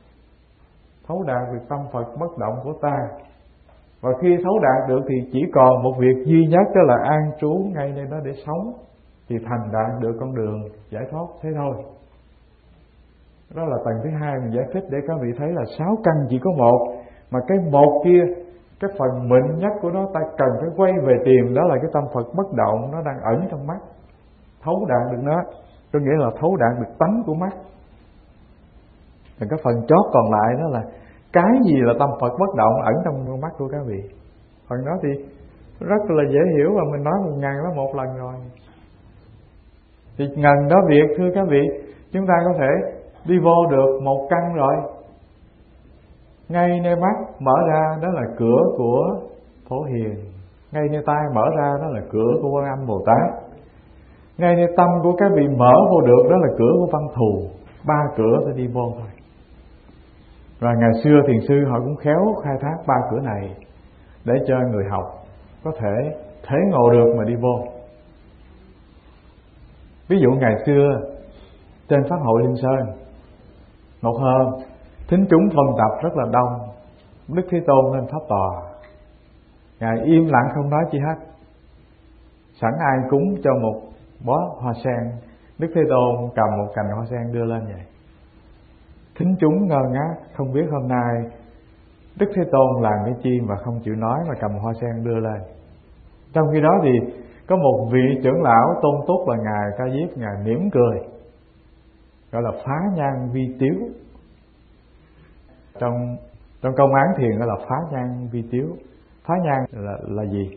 tâm Phật bất động của ta. Và khi thấu đạt được thì chỉ còn một việc duy nhất, đó là an trú ngay nơi đó để sống, thì thành đạt được con đường giải thoát, thế thôi. Đó là tầng thứ 2 mình giải thích để các vị thấy là 6 căn chỉ có một, mà cái một kia, cái phần mịn nhất của nó ta cần phải quay về tìm, đó là cái tâm Phật bất động, nó đang ẩn trong mắt. Thấu đạt được nó, có nghĩa là thấu đạt được tánh của mắt. Còn cái phần chót còn lại đó là cái gì là tâm Phật bất động ẩn trong con mắt của các vị. Phần đó thì rất là dễ hiểu, và mình nói 1001 lần rồi. Thì ngần đó việc, thưa các vị, chúng ta có thể đi vô được một căn rồi. Ngay nơi mắt mở ra đó là cửa của Phổ Hiền, ngay nơi tai mở ra đó là cửa của Quan Âm Bồ Tát, ngay nơi tâm của các vị mở vô được đó là cửa của Văn Thù. 3 cửa ta đi vô thôi. Và ngày xưa thiền sư họ cũng khéo khai thác 3 cửa này để cho người học có thể thể ngộ được mà đi vô. Ví dụ ngày xưa trên Pháp hội Linh Sơn, một hôm thính chúng phân tập rất là đông, Đức Thế Tôn lên pháp tòa. Ngài im lặng không nói chi hết. Sẵn ai cúng cho một bó hoa sen, Đức Thế Tôn cầm một cành hoa sen đưa lên vậy. Thính chúng ngơ ngác, không biết hôm nay Đức Thế Tôn làm cái chi mà không chịu nói mà cầm hoa sen đưa lên. Trong khi đó thì có một vị trưởng lão tôn túc là Ngài Ca Diếp, Ngài mỉm cười, gọi là phá nhan vi tiếu. Trong công án thiền gọi là phá nhan vi tiếu. Phá nhan là gì?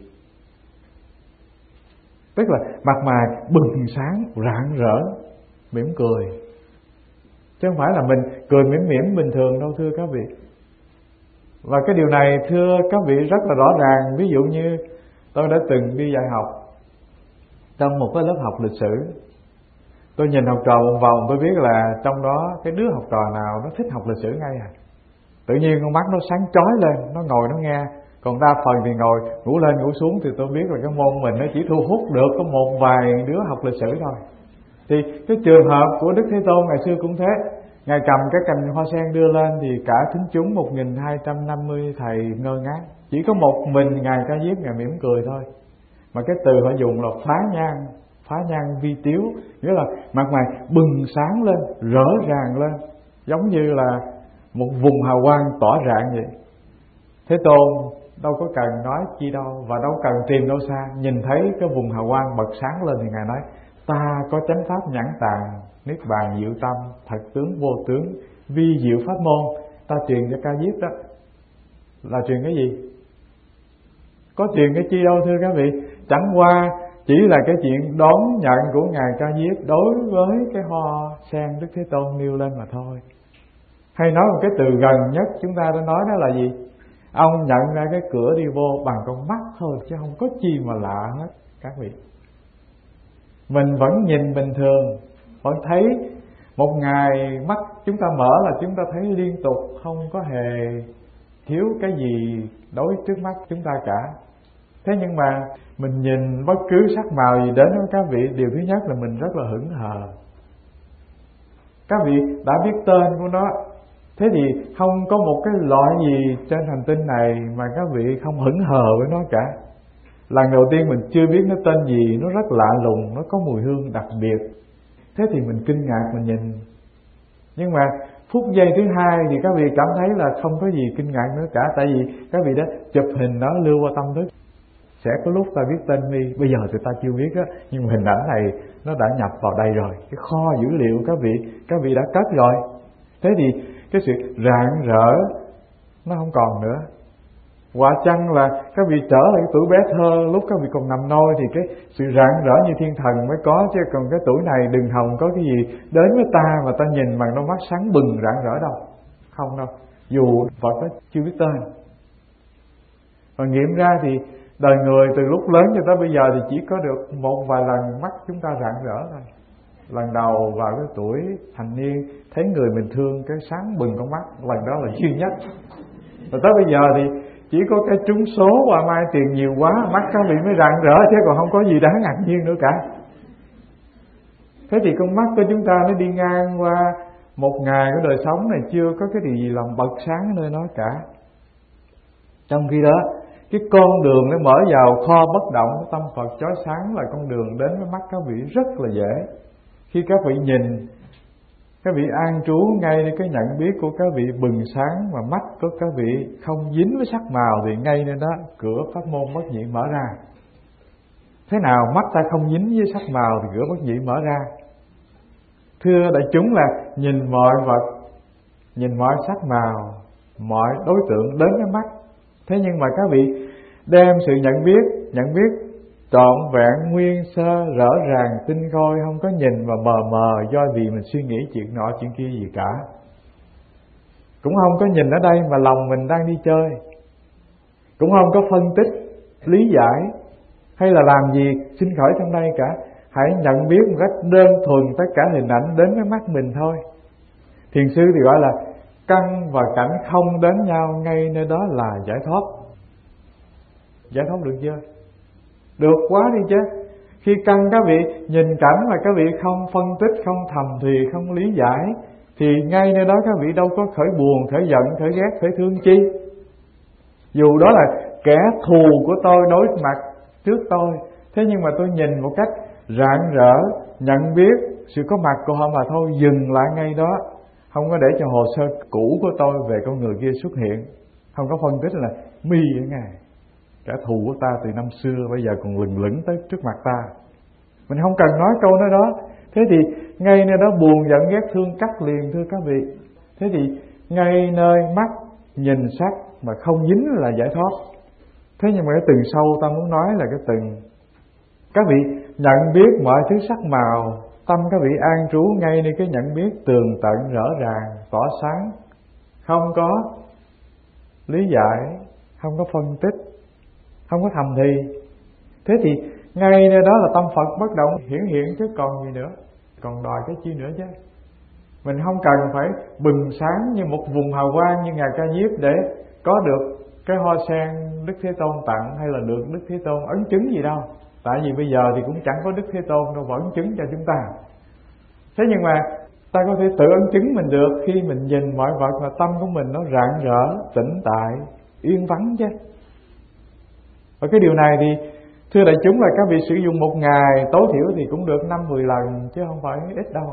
Tức là mặt mày bừng sáng, rạng rỡ, mỉm cười. Chứ không phải là mình cười mỉm mỉm bình thường đâu, thưa các vị. Và cái điều này thưa các vị rất là rõ ràng. Ví dụ như tôi đã từng đi dạy học trong một cái lớp học lịch sử. Tôi nhìn học trò một vòng, tôi biết là trong đó cái đứa học trò nào nó thích học lịch sử ngay à. Tự nhiên con mắt nó sáng chói lên, nó ngồi nó nghe. Còn đa phần thì ngồi ngủ lên ngủ xuống. Thì tôi biết là cái môn mình nó chỉ thu hút được có một vài đứa học lịch sử thôi. Thì cái trường hợp của Đức Thế Tôn ngày xưa cũng thế. Ngài cầm cái cành hoa sen đưa lên thì cả thính chúng 1250 thầy ngơ ngác. Chỉ có một mình Ngài Ca Diếp Ngài mỉm cười thôi. Mà cái từ họ dùng là phá nhan vi tiếu, nghĩa là mặt mày bừng sáng lên, rỡ ràng lên, giống như là một vùng hào quang tỏa rạng vậy. Thế Tôn đâu có cần nói chi đâu, và đâu cần tìm đâu xa, nhìn thấy cái vùng hào quang bật sáng lên thì Ngài nói: ta có chánh pháp nhãn tàng, niết bàn diệu tâm, thật tướng vô tướng, vi diệu pháp môn. Ta truyền cho Ca Diếp đó là truyền cái gì? Có truyền cái chi đâu thưa các vị. Chẳng qua chỉ là cái chuyện đón nhận của Ngài Ca Diếp đối với cái hoa sen Đức Thế Tôn nêu lên mà thôi. Hay nói một cái từ gần nhất chúng ta đã nói đó là gì? Ông nhận ra cái cửa đi vô bằng con mắt thôi, chứ không có chi mà lạ hết các vị. Mình vẫn nhìn bình thường, vẫn thấy một ngày mắt chúng ta mở là chúng ta thấy liên tục, không có hề thiếu cái gì đối trước mắt chúng ta cả. Thế nhưng mà mình nhìn bất cứ sắc màu gì đến với các vị, điều thứ nhất là mình rất là hững hờ. Các vị đã biết tên của nó, thế thì không có một cái loại gì trên hành tinh này mà các vị không hững hờ với nó cả. Lần đầu tiên mình chưa biết nó tên gì, nó rất lạ lùng, nó có mùi hương đặc biệt. Thế thì mình kinh ngạc mình nhìn. Nhưng mà phút giây thứ hai thì các vị cảm thấy là không có gì kinh ngạc nữa cả. Tại vì các vị đã chụp hình nó lưu vào tâm thức. Sẽ có lúc ta biết tên mi, bây giờ thì ta chưa biết á, nhưng mà hình ảnh này nó đã nhập vào đây rồi. Cái kho dữ liệu các vị đã cất rồi. Thế thì cái sự rạng rỡ nó không còn nữa. Quả chăng là các vị trở lại cái tuổi bé thơ, lúc các vị còn nằm nôi thì cái sự rạng rỡ như thiên thần mới có, chứ còn cái tuổi này đừng hòng có cái gì đến với ta mà ta nhìn bằng đôi mắt sáng bừng rạng rỡ đâu. Không đâu, dù Phật đó chưa biết tên. Và nghiệm ra thì đời người từ lúc lớn cho tới bây giờ thì chỉ có được một vài lần mắt chúng ta rạng rỡ thôi. Lần đầu vào cái tuổi thành niên, thấy người mình thương cái sáng bừng con mắt, lần đó là duy nhất. Và tới bây giờ thì chỉ có cái trúng số và mai tiền nhiều quá, mắt các vị mới rạng rỡ, chứ còn không có gì đáng ngạc nhiên nữa cả. Thế thì con mắt của chúng ta nó đi ngang qua một ngày của đời sống này, chưa có cái điều gì làm bật sáng nơi nó cả. Trong khi đó, cái con đường nó mở vào kho bất động của tâm Phật chói sáng là con đường đến với mắt các vị rất là dễ. Khi các vị nhìn, các vị an trú ngayในcái nhận biết của các vị bừng sáng, mà mắt của các vị không dính với sắc màu thì ngay nơi đó cửa pháp môn bất nhị mở ra. Thế nào mắt ta không dính với sắc màu thì cửa bất nhị mở ra? Thưa đại chúng là nhìn mọi vật, nhìn mọi sắc màu, mọi đối tượng đến với mắt. Thế nhưng mà các vị đem sự nhận biết trọn vẹn nguyên sơ rõ ràng tinh khôi, không có nhìn và mờ mờ do vì mình suy nghĩ chuyện nọ chuyện kia gì cả. Cũng không có nhìn ở đây mà lòng mình đang đi chơi. Cũng không có phân tích, lý giải hay là làm gì sinh khởi trong đây cả. Hãy nhận biết một cách đơn thuần tất cả hình ảnh đến với mắt mình thôi. Thiền sư thì gọi là căn và cảnh không đến nhau, ngay nơi đó là giải thoát. Giải thoát được chưa? Được quá đi chứ. Khi căn các vị nhìn cảnh mà các vị không phân tích, không thầm thì, không lý giải, thì ngay nơi đó các vị đâu có khởi buồn, khởi giận, khởi ghét, khởi thương chi. Dù đó là kẻ thù của tôi đối mặt trước tôi, thế nhưng mà tôi nhìn một cách rạng rỡ, nhận biết sự có mặt của họ mà thôi, dừng lại ngay đó. Không có để cho hồ sơ cũ của tôi về con người kia xuất hiện. Không có phân tích là mi ở ngài, kẻ thù của ta từ năm xưa bây giờ còn lừng lững tới trước mặt ta. Mình không cần nói câu nói đó. Thế thì ngay nơi đó buồn giận ghét thương cắt liền thưa các vị. Thế thì ngay nơi mắt nhìn sắc mà không dính là giải thoát. Thế nhưng mà cái từng sâu ta muốn nói là cái từng các vị nhận biết mọi thứ sắc màu, tâm các vị an trú ngay nơi cái nhận biết tường tận rõ ràng, tỏ sáng, không có lý giải, không có phân tích, không có thầm thì. Thế thì ngay nơi đó là tâm Phật bất động hiển hiện chứ còn gì nữa, còn đòi cái chi nữa chứ. Mình không cần phải bừng sáng như một vùng hào quang như Ngài Ca Diếp để có được cái hoa sen Đức Thế Tôn tặng, hay là được Đức Thế Tôn ấn chứng gì đâu. Tại vì bây giờ thì cũng chẳng có Đức Thế Tôn đâu ấn chứng cho chúng ta. Thế nhưng mà ta có thể tự ấn chứng mình được khi mình nhìn mọi vật mà tâm của mình nó rạng rỡ, tĩnh tại, yên vắng chứ. Và cái điều này thì thưa đại chúng là các vị sử dụng một ngày tối thiểu thì cũng được 5-10 lần chứ không phải ít đâu.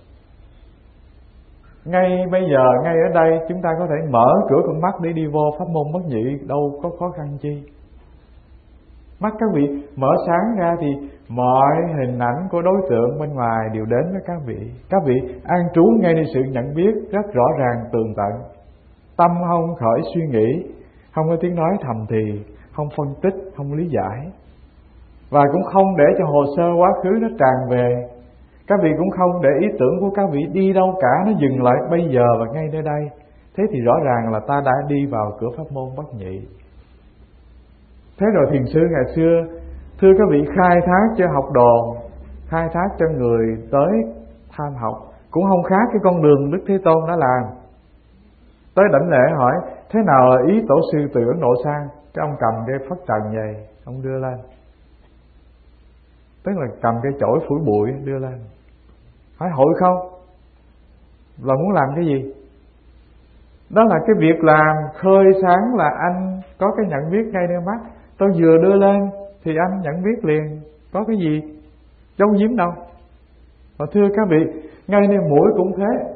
Ngay bây giờ, ngay ở đây chúng ta có thể mở cửa con mắt để đi vô pháp môn bất nhị, đâu có khó khăn chi. Mắt các vị mở sáng ra thì mọi hình ảnh của đối tượng bên ngoài đều đến với các vị. Các vị an trú ngayในsự nhận biết rất rõ ràng tường tận. Tâm không khởi suy nghĩ, không có tiếng nói thầm thì, không phân tích, không lý giải. Và cũng không để cho hồ sơ quá khứ nó tràn về. Các vị cũng không để ý tưởng của các vị đi đâu cả, nó dừng lại bây giờ và ngay nơi đây. Thế thì rõ ràng là ta đã đi vào cửa pháp môn bất nhị. Thế rồi thiền sư ngày xưa, thưa các vị, khai thác cho học đồ, khai thác cho người tới tham học, cũng không khác cái con đường Đức Thế Tôn đã làm. Tới đảnh lễ hỏi thế nào là ý tổ sư từ Ấn Độ sang, cái ông cầm cái phất trần vậy, ông đưa lên, tức là cầm cái chổi phủi bụi đưa lên. Hỏi hội không? Là muốn làm cái gì? Đó là cái việc làm khơi sáng là anh có cái nhận biết ngay nơi mắt. Tôi vừa đưa lên thì anh nhận biết liền, có cái gì giấu giếm đâu. Và thưa các vị, ngay nơi mũi cũng thế.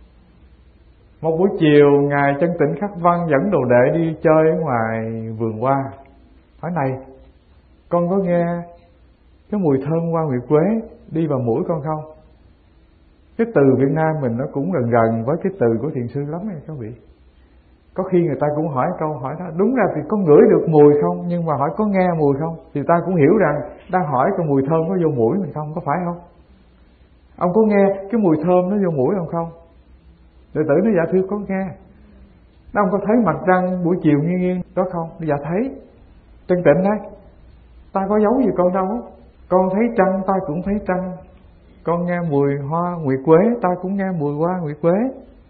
Một buổi chiều Ngài Chân Tịnh Khắc Văn dẫn đồ đệ đi chơi ở ngoài vườn hoa. Hỏi này, con có nghe cái mùi thơm hoa nguyệt quế đi vào mũi con không? Cái từ Việt Nam mình nó cũng gần gần với cái từ của thiền sư lắm nha các vị. Có khi người ta cũng hỏi câu hỏi đó, đúng ra thì có ngửi được mùi không, nhưng mà hỏi có nghe mùi không, thì ta cũng hiểu rằng đang hỏi cái mùi thơm có vô mũi mình không, có phải không? Ông có nghe cái mùi thơm nó vô mũi ông không? Đệ tử nó dạ thưa có nghe. Đó, ông có thấy mặt trăng buổi chiều nghiêng nghiêng đó không? Dạ thấy. Chân Tịnh đấy, ta có giấu gì con đâu, con thấy trăng ta cũng thấy trăng, con nghe mùi hoa nguyệt quế ta cũng nghe mùi hoa nguyệt quế.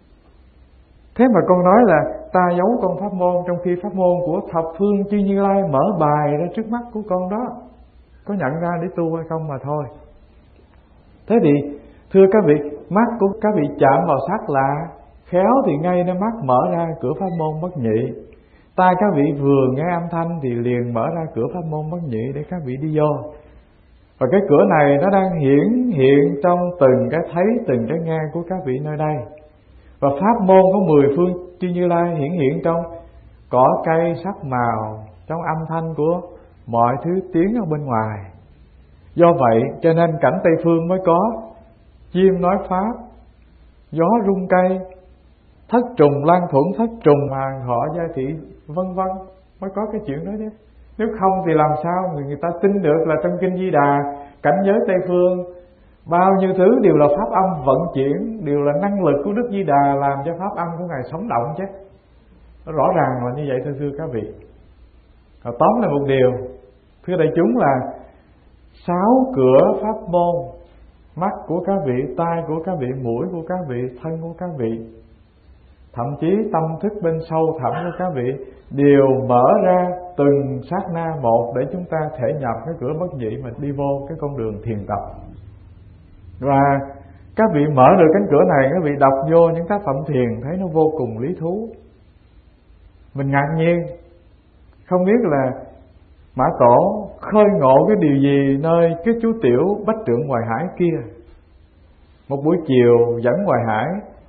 Thế mà con nói là ta giấu con pháp môn, trong khi pháp môn của thập phương chư Như Lai mở bài ra trước mắt của con đó, có nhận ra để tu hay không mà thôi. Thế thì thưa các vị, mắt của các vị chạm vào sắc lạ, khéo thì ngay nơi mắt mở ra cửa pháp môn bất nhị. Tai các vị vừa nghe âm thanh thì liền mở ra cửa pháp môn bất nhị để các vị đi vô. Và cái cửa này nó đang hiển hiện trong từng cái thấy, từng cái nghe của các vị nơi đây. Và pháp môn có 10 phương chư Như Lai hiển hiện trong cỏ cây, sắc màu, trong âm thanh của mọi thứ tiếng ở bên ngoài. Do vậy cho nên cảnh Tây Phương mới có chim nói pháp, gió rung cây, thất trùng lan thuẫn, thất trùng hàng họ gia thị, vân vân, mới có cái chuyện đó chứ. Nếu không thì làm sao người ta tin được là trong Kinh Di Đà, cảnh giới Tây Phương bao nhiêu thứ đều là pháp âm vận chuyển, đều là năng lực của Đức Di Đà làm cho pháp âm của Ngài sống động chứ. Nó rõ ràng là như vậy thưa các vị. Và tóm lại một điều, thưa đại chúng, là 6 cửa pháp môn, mắt của các vị, tai của các vị, mũi của các vị, thân của các vị, thậm chí tâm thức bên sâu thẳm của các vị đều mở ra từng sát na một để chúng ta thể nhập cái cửa bất nhị mà đi vô cái con đường thiền tập. Và các vị mở được cánh cửa này, các vị đọc vô những tác phẩm thiền thấy nó vô cùng lý thú. Mình ngạc nhiên, không biết là Mã Tổ khơi ngộ cái điều gì nơi cái chú tiểu Bách Trượng Hoài Hải kia. Một buổi chiều dẫn Hoài Hải,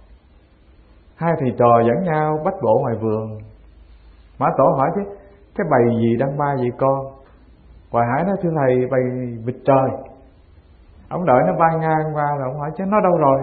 hai thầy trò dẫn nhau bách bộ ngoài vườn. Mã Tổ hỏi chứ cái bầy gì đang bay vậy con? Hoài Hải nói thưa thầy, bầy vịt trời. Ông đợi nó bay ngang qua rồi ông hỏi chứ nó đâu rồi?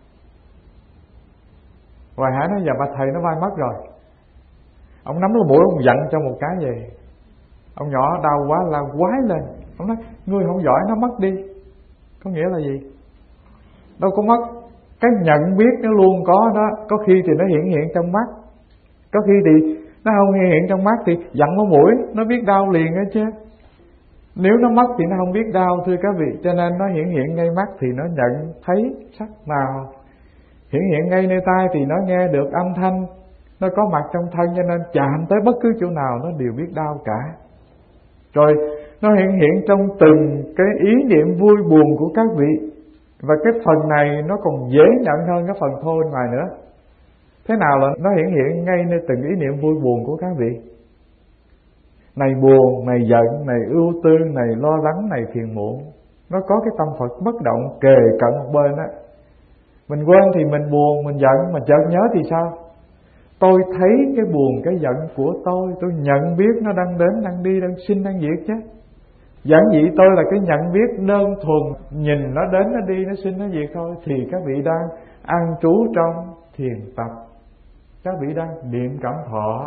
Hoài Hải nói dạ bà thầy nó bay mất rồi. Ông nắm cái mũi ông giận cho một cái về. Ông nhỏ đau quá la quái lên. Ông nói ngươi không giỏi nó mất đi. Có nghĩa là gì? Đâu có mất. Cái nhận biết nó luôn có đó. Có khi thì nó hiện hiện trong mắt, có khi thì nó không hiện hiện trong mắt, thì giận vào mũi nó biết đau liền đó chứ. Nếu nó mất thì nó không biết đau thưa các vị. Cho nên nó hiện hiện ngay mắt thì nó nhận thấy sắc màu, Hiển hiện ngay nơi tai thì nó nghe được âm thanh, nó có mặt trong thân, cho nên chạm tới bất cứ chỗ nào nó đều biết đau cả. Rồi nó hiển hiện trong từng cái ý niệm vui buồn của các vị. Và cái phần này nó còn dễ nhận hơn cái phần thô bên ngoài nữa. Thế nào là nó hiển hiện ngay nơi từng ý niệm vui buồn của các vị? Này buồn, này giận, này ưu tư, này lo lắng, này phiền muộn. Nó có cái tâm Phật bất động kề cận một bên á. Mình quên thì mình buồn, mình giận, mà chợt nhớ thì sao? Tôi thấy cái buồn, cái giận của tôi nhận biết nó đang đến, đang đi, đang sinh, đang diệt chứ. Giản dị tôi là cái nhận biết đơn thuần, nhìn nó đến, nó đi, nó sinh, nó diệt thôi. Thì các vị đang an trú trong thiền tập, các vị đang niệm cảm thọ.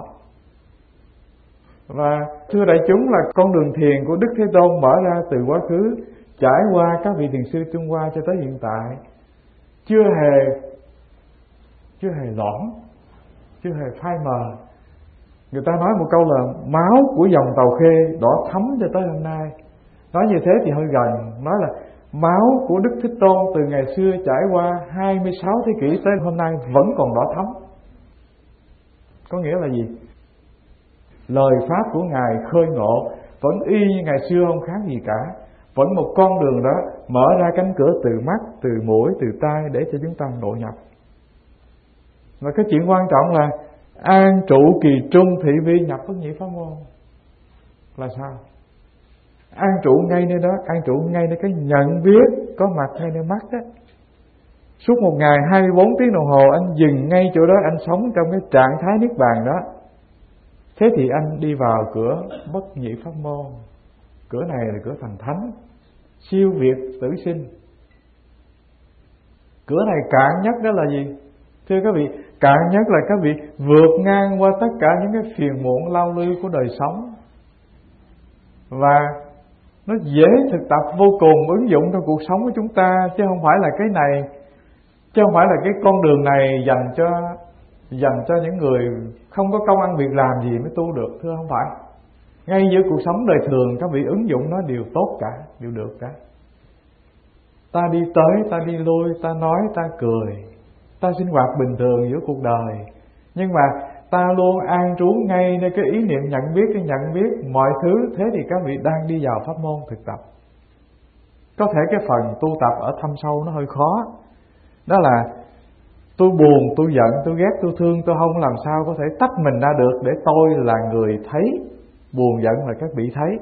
Và thưa đại chúng, là con đường thiền của Đức Thế Tôn mở ra từ quá khứ, trải qua các vị thiền sư Trung Hoa cho tới hiện tại, chưa hề loãng, chưa hề phai mờ. Người ta nói một câu là máu của dòng Tàu Khê đỏ thấm cho tới hôm nay. Nói như thế thì hơi gần, nói là máu của Đức Thích Tôn từ ngày xưa trải qua 26 thế kỷ tới hôm nay vẫn còn đỏ thấm. Có nghĩa là gì? Lời pháp của Ngài khơi ngộ vẫn y như ngày xưa, không khác gì cả. Vẫn một con đường đó mở ra cánh cửa từ mắt, từ mũi, từ tai để cho chúng ta ngộ nhập. Và cái chuyện quan trọng là an trụ kỳ trung thị vi nhập bất nhị pháp môn. Là sao? An trụ ngay nơi đó, an trụ ngay nơi cái nhận biết có mặt ngay nơi mắt đó. Suốt một ngày 24 tiếng đồng hồ anh dừng ngay chỗ đó, anh sống trong cái trạng thái niết bàn đó. Thế thì anh đi vào cửa bất nhị pháp môn. Cửa này là cửa thành thánh, siêu việt tử sinh. Cửa này cạn nhất đó là gì? Thưa các vị, cạn nhất là các vị vượt ngang qua tất cả những cái phiền muộn lao lưu của đời sống. Và nó dễ thực tập vô cùng, ứng dụng trong cuộc sống của chúng ta. Chứ không phải là cái này, chứ không phải là cái con đường này dành cho những người không có công ăn việc làm gì mới tu được. Thưa không phải. Ngay giữa cuộc sống đời thường, các vị ứng dụng nó đều tốt cả, đều được cả. Ta đi tới, ta đi lui, ta nói, ta cười, ta sinh hoạt bình thường giữa cuộc đời. Nhưng mà ta luôn an trú ngay nơi cái ý niệm nhận biết, cái nhận biết mọi thứ. Thế thì các vị đang đi vào pháp môn thực tập. Có thể cái phần tu tập ở thâm sâu nó hơi khó. Đó là tôi buồn, tôi giận, tôi ghét, tôi thương, tôi không làm sao có thể tách mình ra được để tôi là người thấy buồn giận là các vị thấy.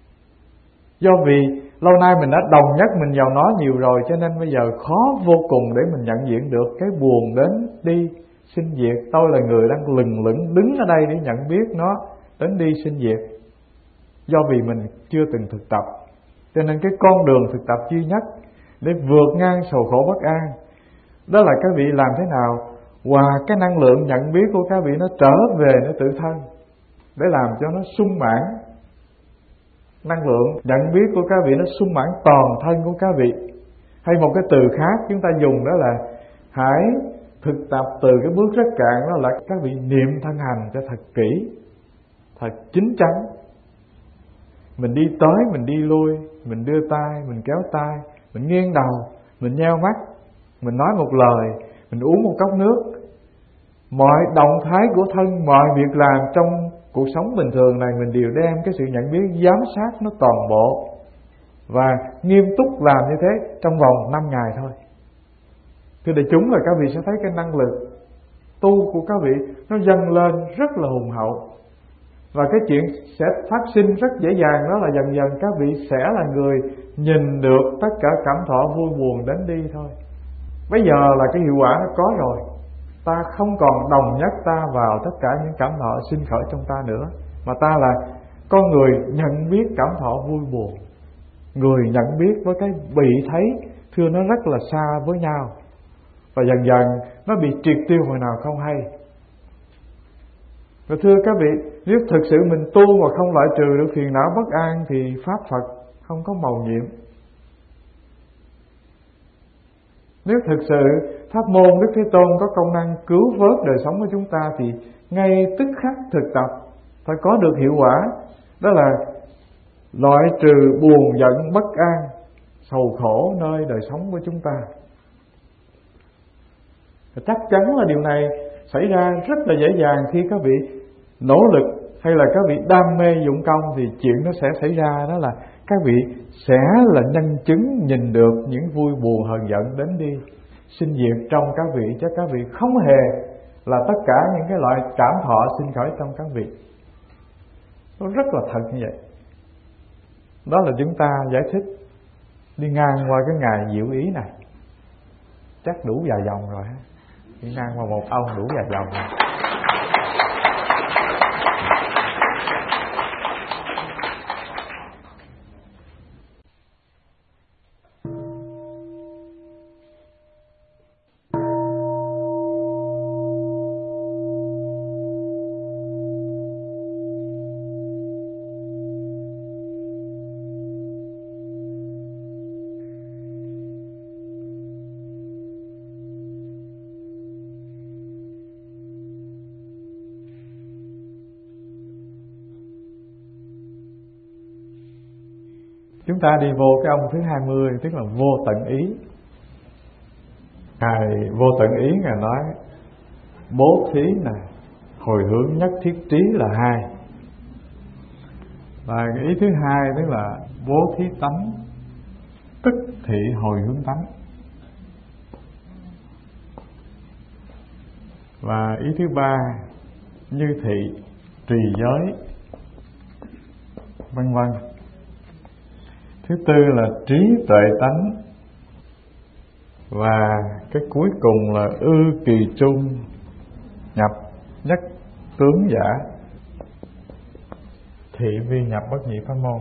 Do vì lâu nay mình đã đồng nhất mình vào nó nhiều rồi, cho nên bây giờ khó vô cùng để mình nhận diện được cái buồn đến đi sinh diệt. Tôi là người đang lừng lững đứng ở đây để nhận biết nó đến đi sinh diệt. Do vì mình chưa từng thực tập, cho nên cái con đường thực tập duy nhất để vượt ngang sầu khổ bất an, đó là các vị làm thế nào hòa cái năng lượng nhận biết của các vị nó trở về nó tự thân, để làm cho nó sung mãn. Năng lượng nhận biết của các vị nó sung mãn toàn thân của các vị. Hay một cái từ khác chúng ta dùng đó là hãy thực tập từ cái bước rất cạn, đó là các vị niệm thân hành cho thật kỹ, thật chín chắn. Mình đi tới, mình đi lui, mình đưa tay, mình kéo tay, mình nghiêng đầu, mình nheo mắt, mình nói một lời, mình uống một cốc nước. Mọi động thái của thân, mọi việc làm trong cuộc sống bình thường này, mình đều đem cái sự nhận biết giám sát nó toàn bộ. Và nghiêm túc làm như thế trong vòng 5 ngày thôi. Thưa đại chúng, là các vị sẽ thấy cái năng lực tu của các vị nó dâng lên rất là hùng hậu. Và cái chuyện sẽ phát sinh rất dễ dàng, đó là dần dần các vị sẽ là người nhìn được tất cả cảm thọ vui buồn đến đi thôi. Bây giờ là cái hiệu quả nó có rồi. Ta không còn đồng nhất ta vào tất cả những cảm thọ sinh khởi trong ta nữa, mà ta là con người nhận biết cảm thọ vui buồn. Người nhận biết với cái bị thấy, thưa nó rất là xa với nhau. Và dần dần nó bị triệt tiêu hồi nào không hay. Và thưa các vị, nếu thực sự mình tu mà không loại trừ được phiền não bất an thì Pháp Phật không có mầu nhiệm. Nếu thực sự pháp môn Đức Thế Tôn có công năng cứu vớt đời sống của chúng ta thì ngay tức khắc thực tập phải có được hiệu quả. Đó là loại trừ buồn giận bất an, sầu khổ nơi đời sống của chúng ta. Chắc chắn là điều này xảy ra rất là dễ dàng khi các vị nỗ lực hay là các vị đam mê dụng công, thì chuyện nó sẽ xảy ra đó là các vị sẽ là nhân chứng nhìn được những vui buồn hờn giận đến đi sinh diệt trong các vị, chứ các vị không hề là tất cả những cái loại cảm thọ sinh khởi trong các vị. Nó rất là thật như vậy. Đó là chúng ta giải thích đi ngang qua cái ngày diệu ý này chắc đủ vài vòng rồi. Đi ngang qua một ông đủ vài vòng rồi. Chúng ta đi vô cái ông thứ 20, tức là vô tận ý. Ngài vô tận ý Ngài nói bố thí này hồi hướng nhất thiết trí là hai. Và cái ý thứ hai tức là bố thí tánh tức thị hồi hướng tánh. Và ý thứ ba như thị trì giới vân vân. Thứ tư là trí tuệ tánh. Và cái cuối cùng là ư kỳ trung nhập nhất tướng giả thị vi nhập bất nhị pháp môn.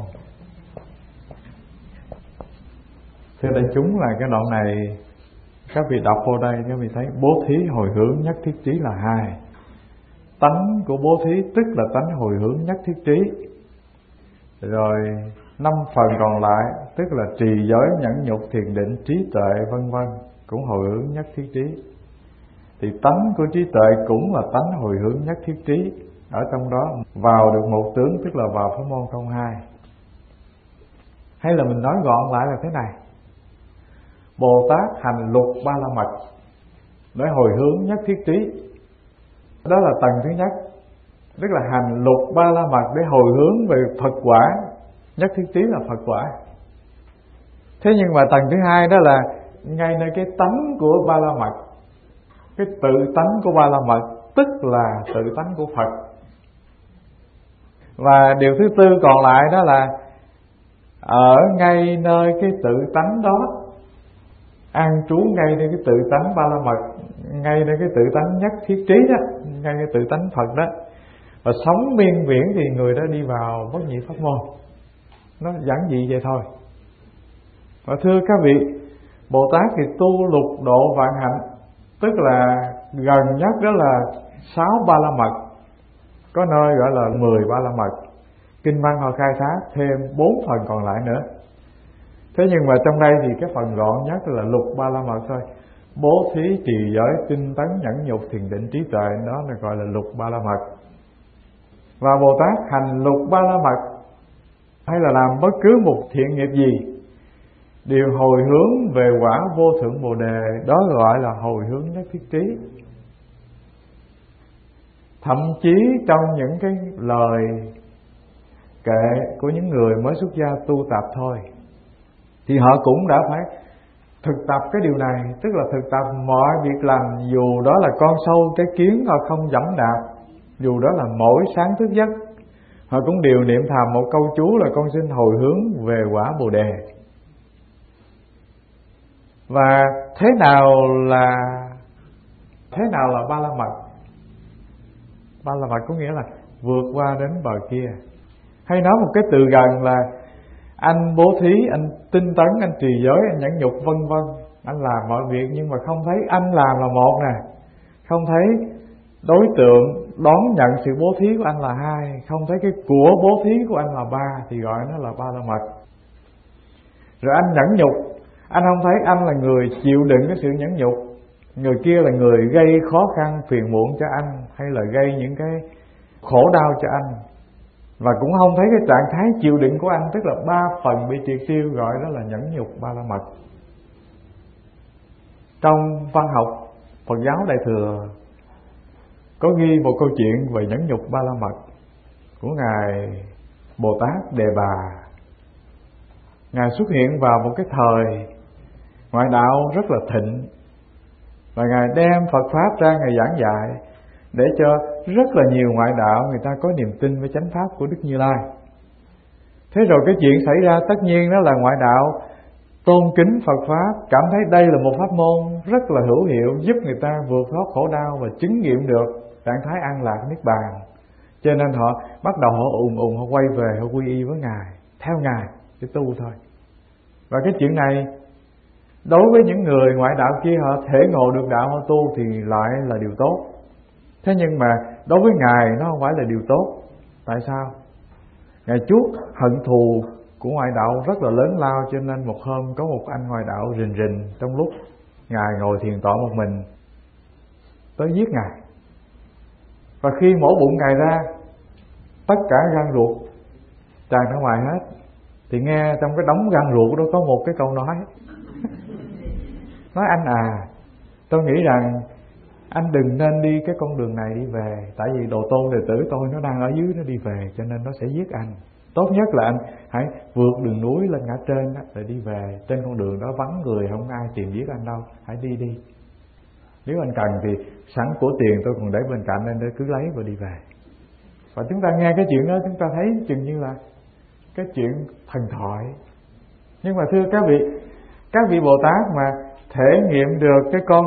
Thưa đại chúng, là cái đoạn này các vị đọc vô đây các vị thấy bố thí hồi hướng nhất thiết trí là hai. Tánh của bố thí tức là tánh hồi hướng nhất thiết trí. Rồi 5 phần còn lại tức là trì giới, nhẫn nhục, thiền định, trí tuệ vân vân cũng hồi hướng nhất thiết trí. Thì tánh của trí tuệ cũng là tánh hồi hướng nhất thiết trí. Ở trong đó vào được một tướng tức là vào pháp môn không hai. Hay là mình nói gọn lại là thế này: Bồ Tát hành lục ba la mật để hồi hướng nhất thiết trí. Đó là tầng thứ nhất, tức là hành lục ba la mật để hồi hướng về Phật quả. Nhất thiết trí là Phật quả. Thế nhưng mà tầng thứ hai đó là ngay nơi cái tánh của ba la mật, cái tự tánh của ba la mật tức là tự tánh của Phật. Và điều thứ tư còn lại đó là ở ngay nơi cái tự tánh đó, an trú ngay nơi cái tự tánh ba la mật, ngay nơi cái tự tánh nhất thiết trí đó, ngay cái tự tánh Phật đó, và sống miên viễn thì người đó đi vào bất nhị pháp môn. Nó giản dị vậy thôi. Và thưa các vị, Bồ Tát thì tu lục độ vạn hạnh, tức là gần nhất đó là 6 ba la mật, có nơi gọi là 10 ba la mật. Kinh văn họ khai thác thêm 4 phần còn lại nữa. Thế nhưng mà trong đây thì cái phần gọn nhất là lục ba la mật thôi. Bố thí, trì giới, tinh tấn, nhẫn nhục, thiền định, trí tuệ, đó là gọi là lục ba la mật. Và Bồ Tát hành lục ba la mật hay là làm bất cứ một thiện nghiệp gì đều hồi hướng về quả vô thượng Bồ Đề, đó gọi là hồi hướng nhất thiết trí. Thậm chí trong những cái lời kệ của những người mới xuất gia tu tập thôi thì họ cũng đã phải thực tập cái điều này, tức là thực tập mọi việc lành, dù đó là con sâu cái kiến họ không dẫm đạp, dù đó là mỗi sáng thức giấc họ cũng đều niệm thầm một câu chú là con xin hồi hướng về quả Bồ Đề. Và thế nào là ba la mật? Ba la mật có nghĩa là vượt qua đến bờ kia. Hay nói một cái từ gần là anh bố thí, anh tinh tấn, anh trì giới, anh nhẫn nhục vân vân, anh làm mọi việc nhưng mà không thấy anh làm là một nè, không thấy đối tượng đón nhận sự bố thí của anh là hai, không thấy cái của bố thí của anh là ba, thì gọi nó là ba la mật. Rồi anh nhẫn nhục, anh không thấy anh là người chịu đựng cái sự nhẫn nhục, người kia là người gây khó khăn phiền muộn cho anh, hay là gây những cái khổ đau cho anh, và cũng không thấy cái trạng thái chịu đựng của anh, tức là 3 phần bị triệt tiêu, gọi đó là nhẫn nhục ba la mật. Trong văn học Phật giáo Đại Thừa có ghi một câu chuyện về nhẫn nhục Ba La Mật của Ngài Bồ Tát Đề Bà. Ngài xuất hiện vào một cái thời ngoại đạo rất là thịnh, và Ngài đem Phật Pháp ra Ngài giảng dạy để cho rất là nhiều ngoại đạo người ta có niềm tin với chánh Pháp của Đức Như Lai. Thế rồi cái chuyện xảy ra tất nhiên đó là ngoại đạo tôn kính Phật Pháp, cảm thấy đây là một pháp môn rất là hữu hiệu, giúp người ta vượt thoát khổ đau và chứng nghiệm được trạng thái an lạc niết bàn. Cho nên họ bắt đầu họ họ quay về, họ quy y với Ngài, theo Ngài để tu thôi. Và cái chuyện này đối với những người ngoại đạo kia, họ thể ngộ được đạo họ tu thì lại là điều tốt. Thế nhưng mà đối với Ngài nó không phải là điều tốt. Tại sao? Ngài chuốc hận thù của ngoại đạo rất là lớn lao, cho nên một hôm có một anh ngoại đạo rình rình trong lúc Ngài ngồi thiền tọa một mình tới giết Ngài. Và khi mổ bụng Ngài ra, tất cả gan ruột tràn ra ngoài hết, thì nghe trong cái đống gan ruột đó có một cái câu nói anh à, tôi nghĩ rằng anh đừng nên đi cái con đường này đi về, tại vì đồ tôn đệ tử tôi nó đang ở dưới nó đi về, cho nên nó sẽ giết anh. Tốt nhất là anh hãy vượt đường núi lên ngã trên đó, rồi đi về. Trên con đường đó vắng người, không ai tìm giết anh đâu, hãy đi đi. Nếu anh cần thì sẵn của tiền tôi còn để bên cạnh anh, để cứ lấy và đi về. Và chúng ta nghe cái chuyện đó, chúng ta thấy chừng như là cái chuyện thần thoại. Nhưng mà thưa các vị Bồ Tát mà thể nghiệm được cái con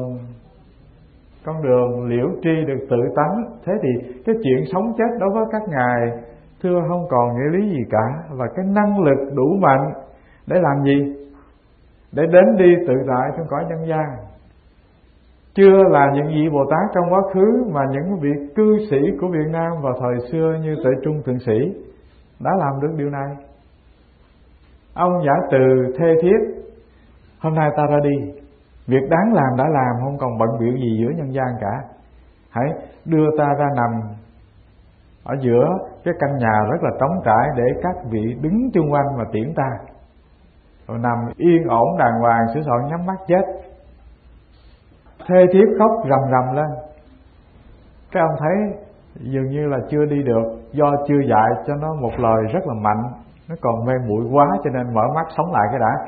đường liễu tri được tự tánh, thế thì cái chuyện sống chết đối với các ngài thưa không còn nghĩa lý gì cả. Và cái năng lực đủ mạnh để làm gì? Để đến đi tự tại trong cõi nhân gian. Chưa là những vị Bồ Tát trong quá khứ, mà những vị cư sĩ của Việt Nam vào thời xưa như Tuệ Trung Thượng Sĩ đã làm được điều này. Ông Giả Từ thê thiết: hôm nay ta ra đi, việc đáng làm đã làm, không còn bận bịu gì giữa nhân gian cả. Hãy đưa ta ra nằm ở giữa cái căn nhà rất là trống trải, để các vị đứng chung quanh và tiễn ta, rồi nằm yên ổn đàng hoàng, sửa soạn nhắm mắt chết. Thê thiếp khóc rầm rầm lên. Cái ông thấy dường như là chưa đi được, do chưa dạy cho nó một lời rất là mạnh, nó còn mê muội quá, cho nên mở mắt sống lại cái đã.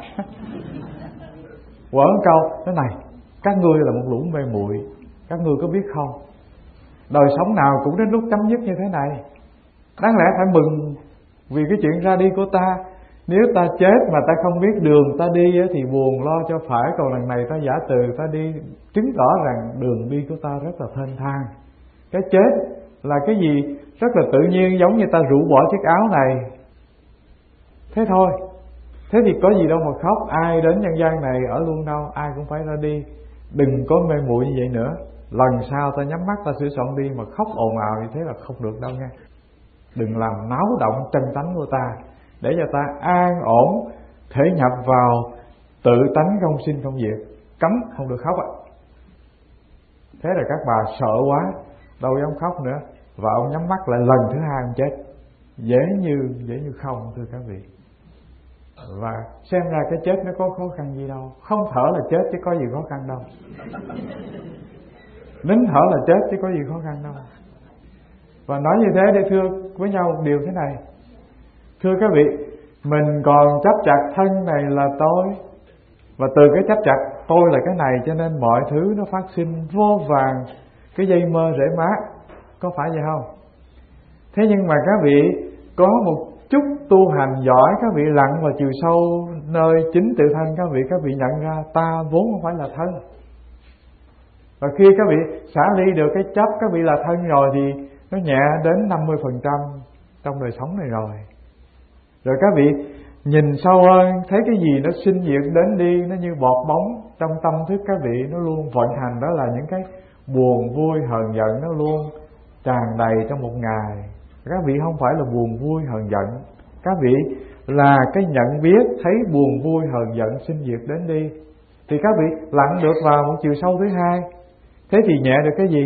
Quở câu: thế này, các ngươi là một lũ mê muội, các ngươi có biết không, đời sống nào cũng đến lúc chấm dứt như thế này. Đáng lẽ phải mừng vì cái chuyện ra đi của ta. Nếu ta chết mà ta không biết đường ta đi thì buồn lo cho phải. Còn lần này ta Giả Từ ta đi, chứng tỏ rằng đường đi của ta rất là thênh thang. Cái chết là cái gì rất là tự nhiên, giống như ta rũ bỏ chiếc áo này, thế thôi. Thế thì có gì đâu mà khóc. Ai đến nhân gian này ở luôn đâu, ai cũng phải ra đi. Đừng có mê muội như vậy nữa. Lần sau ta nhắm mắt ta sửa soạn đi, mà khóc ồn ào như thế là không được đâu nha. Đừng làm náo động chân tánh của ta, để cho ta an ổn thể nhập vào tự tánh không sinh không diệt. Cấm không được khóc ạ. Thế là các bà sợ quá, đâu dám khóc nữa. Và ông nhắm mắt lại lần thứ hai ông chết, dễ như không, thưa các vị. Và xem ra cái chết nó có khó khăn gì đâu. Không thở là chết chứ có gì khó khăn đâu. Nín thở là chết chứ có gì khó khăn đâu. Và nói như thế để thưa với nhau một điều thế này. Thưa các vị, mình còn chấp chặt thân này là tôi, và từ cái chấp chặt tôi là cái này, cho nên mọi thứ nó phát sinh vô vàn cái dây mơ rễ má. Có phải vậy không? Thế nhưng mà các vị có một chút tu hành giỏi, các vị lặn vào chiều sâu nơi chính tự thân các vị nhận ra ta vốn không phải là thân. Và khi các vị xả ly được cái chấp các vị là thân rồi, thì nó nhẹ đến 50% trong đời sống này rồi. Rồi các vị nhìn sâu hơn, thấy cái gì nó sinh diệt đến đi, nó như bọt bóng trong tâm thức các vị, nó luôn vận hành. Đó là những cái buồn vui hờn giận, nó luôn tràn đầy trong một ngày. Các vị không phải là buồn vui hờn giận, các vị là cái nhận biết thấy buồn vui hờn giận sinh diệt đến đi. Thì các vị lặn được vào một chiều sâu thứ hai. Thế thì nhẹ được cái gì?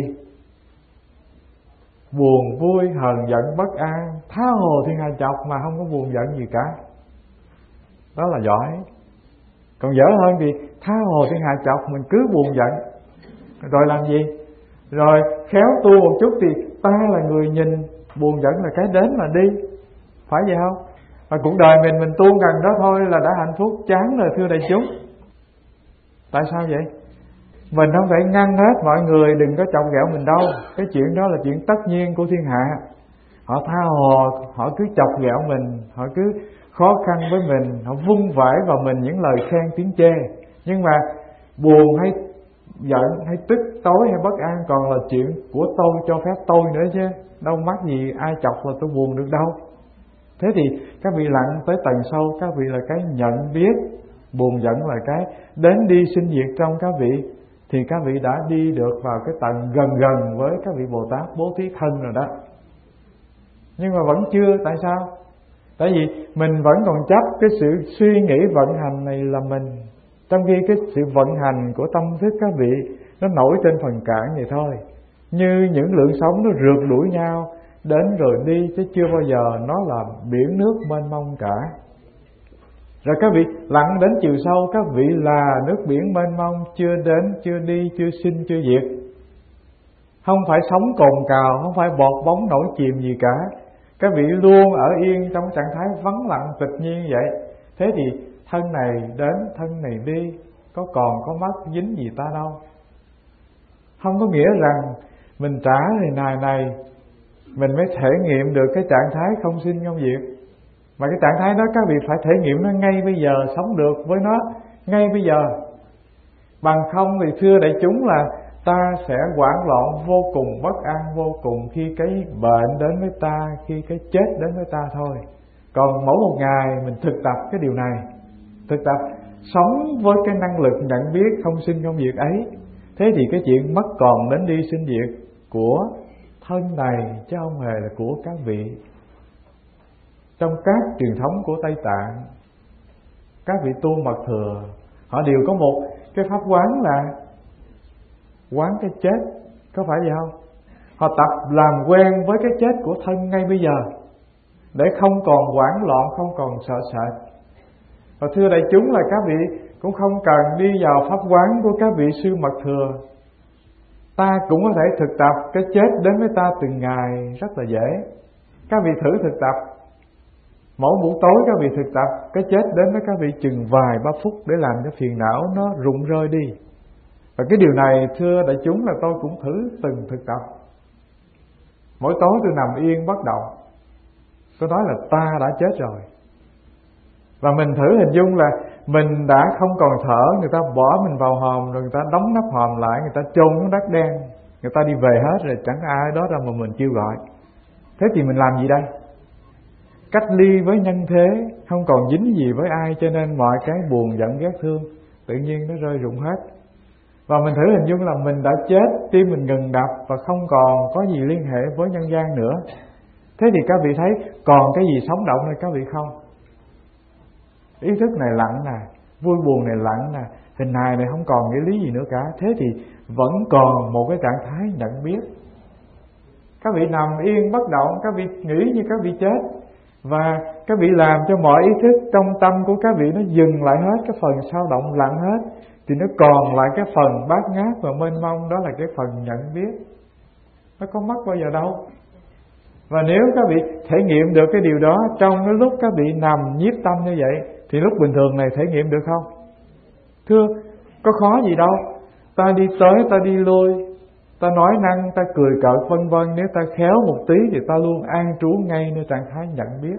Buồn vui hờn giận bất an, tha hồ thiên hạ chọc mà không có buồn giận gì cả. Đó là giỏi. Còn dở hơn thì tha hồ thiên hạ chọc, mình cứ buồn giận. Rồi làm gì? Rồi khéo tu một chút thì ta là người nhìn, buồn giận là cái đến mà đi. Phải vậy không? Và cuộc đời mình tu gần đó thôi là đã hạnh phúc chán rồi thưa đại chúng. Tại sao vậy? Mình không phải ngăn hết mọi người đừng có chọc ghẹo mình đâu. Cái chuyện đó là chuyện tất nhiên của thiên hạ. Họ tha hồ, họ cứ chọc ghẹo mình, họ cứ khó khăn với mình, họ vung vãi vào mình những lời khen tiếng chê. Nhưng mà buồn hay giận hay tức tối hay bất an còn là chuyện của tôi, cho phép tôi nữa chứ. Đâu mắc gì ai chọc là tôi buồn được đâu. Thế thì các vị lặn tới tầng sâu, các vị là cái nhận biết, buồn giận là cái đến đi sinh diệt trong các vị, thì các vị đã đi được vào cái tầng gần với các vị Bồ Tát Bố Thí Thân rồi đó. Nhưng mà vẫn chưa. Tại sao? Tại vì mình vẫn còn chấp cái sự suy nghĩ vận hành này là mình, trong khi cái sự vận hành của tâm thức các vị nó nổi trên phần cạn vậy thôi. Như những lượng sóng nó rượt đuổi nhau đến rồi đi, chứ chưa bao giờ nó là biển nước mênh mông cả. Rồi các vị lặn đến chiều sâu, các vị là nước biển mênh mông, chưa đến, chưa đi, chưa sinh, chưa diệt. Không phải sống cồn cào, không phải bọt bóng nổi chìm gì cả. Các vị luôn ở yên trong trạng thái vắng lặng tịch nhiên vậy. Thế thì thân này đến, thân này đi, có còn có mất dính gì ta đâu. Không có nghĩa rằng mình trả thì này mình mới thể nghiệm được cái trạng thái không sinh không diệt. Mà cái trạng thái đó các vị phải thể nghiệm nó ngay bây giờ, sống được với nó ngay bây giờ. Bằng không thì thưa đại chúng là ta sẽ hoảng loạn vô cùng, bất an vô cùng khi cái bệnh đến với ta, khi cái chết đến với ta thôi. Còn mỗi một ngày mình thực tập cái điều này, thực tập sống với cái năng lực nhận biết không sinh không diệt ấy. Thế thì cái chuyện mất còn đến đi sinh diệt của thân này chứ không hề là của các vị. Trong các truyền thống của Tây Tạng, các vị tu mật thừa họ đều có một cái pháp quán là quán cái chết. Có phải vậy không? Họ tập làm quen với cái chết của thân ngay bây giờ, để không còn hoảng loạn, không còn sợ sệt. Và thưa đại chúng là các vị cũng không cần đi vào pháp quán của các vị sư mật thừa. Ta cũng có thể thực tập cái chết đến với ta từng ngày rất là dễ. Các vị thử thực tập. Mỗi buổi tối các vị thực tập cái chết đến với các vị chừng vài ba phút để làm cho phiền não nó rụng rơi đi. Và cái điều này thưa đại chúng là tôi cũng thử từng thực tập. Mỗi tối tôi nằm yên bất động, tôi nói là ta đã chết rồi. Và mình thử hình dung là mình đã không còn thở, người ta bỏ mình vào hòm, rồi người ta đóng nắp hòm lại, người ta chôn nó đất đen, người ta đi về hết rồi, chẳng ai đó ra mà mình kêu gọi. Thế thì mình làm gì đây? Cách ly với nhân thế, không còn dính gì với ai, cho nên mọi cái buồn giận ghét thương tự nhiên nó rơi rụng hết. Và mình thử hình dung là mình đã chết, tim mình ngừng đập và không còn có gì liên hệ với nhân gian nữa. Thế thì các vị thấy còn cái gì sống động hay các vị không? Ý thức này lặng nè, vui buồn này lặng nè, hình hài này không còn nghĩa lý gì nữa cả. Thế thì vẫn còn một cái trạng thái nhận biết. Các vị nằm yên bất động, các vị nghĩ như các vị chết. Và các vị làm cho mọi ý thức trong tâm của các vị nó dừng lại hết, cái phần sao động lặng hết, thì nó còn lại cái phần bát ngát và mênh mông, đó là cái phần nhận biết. Nó có mất bao giờ đâu. Và nếu các vị thể nghiệm được cái điều đó trong cái lúc các vị nằm nhiếp tâm như vậy, thì lúc bình thường này thể nghiệm được không? Thưa, có khó gì đâu. Ta đi tới, ta đi lui, ta nói năng, ta cười cợt vân vân, nếu ta khéo một tí thì ta luôn an trú ngay nơi trạng thái nhận biết.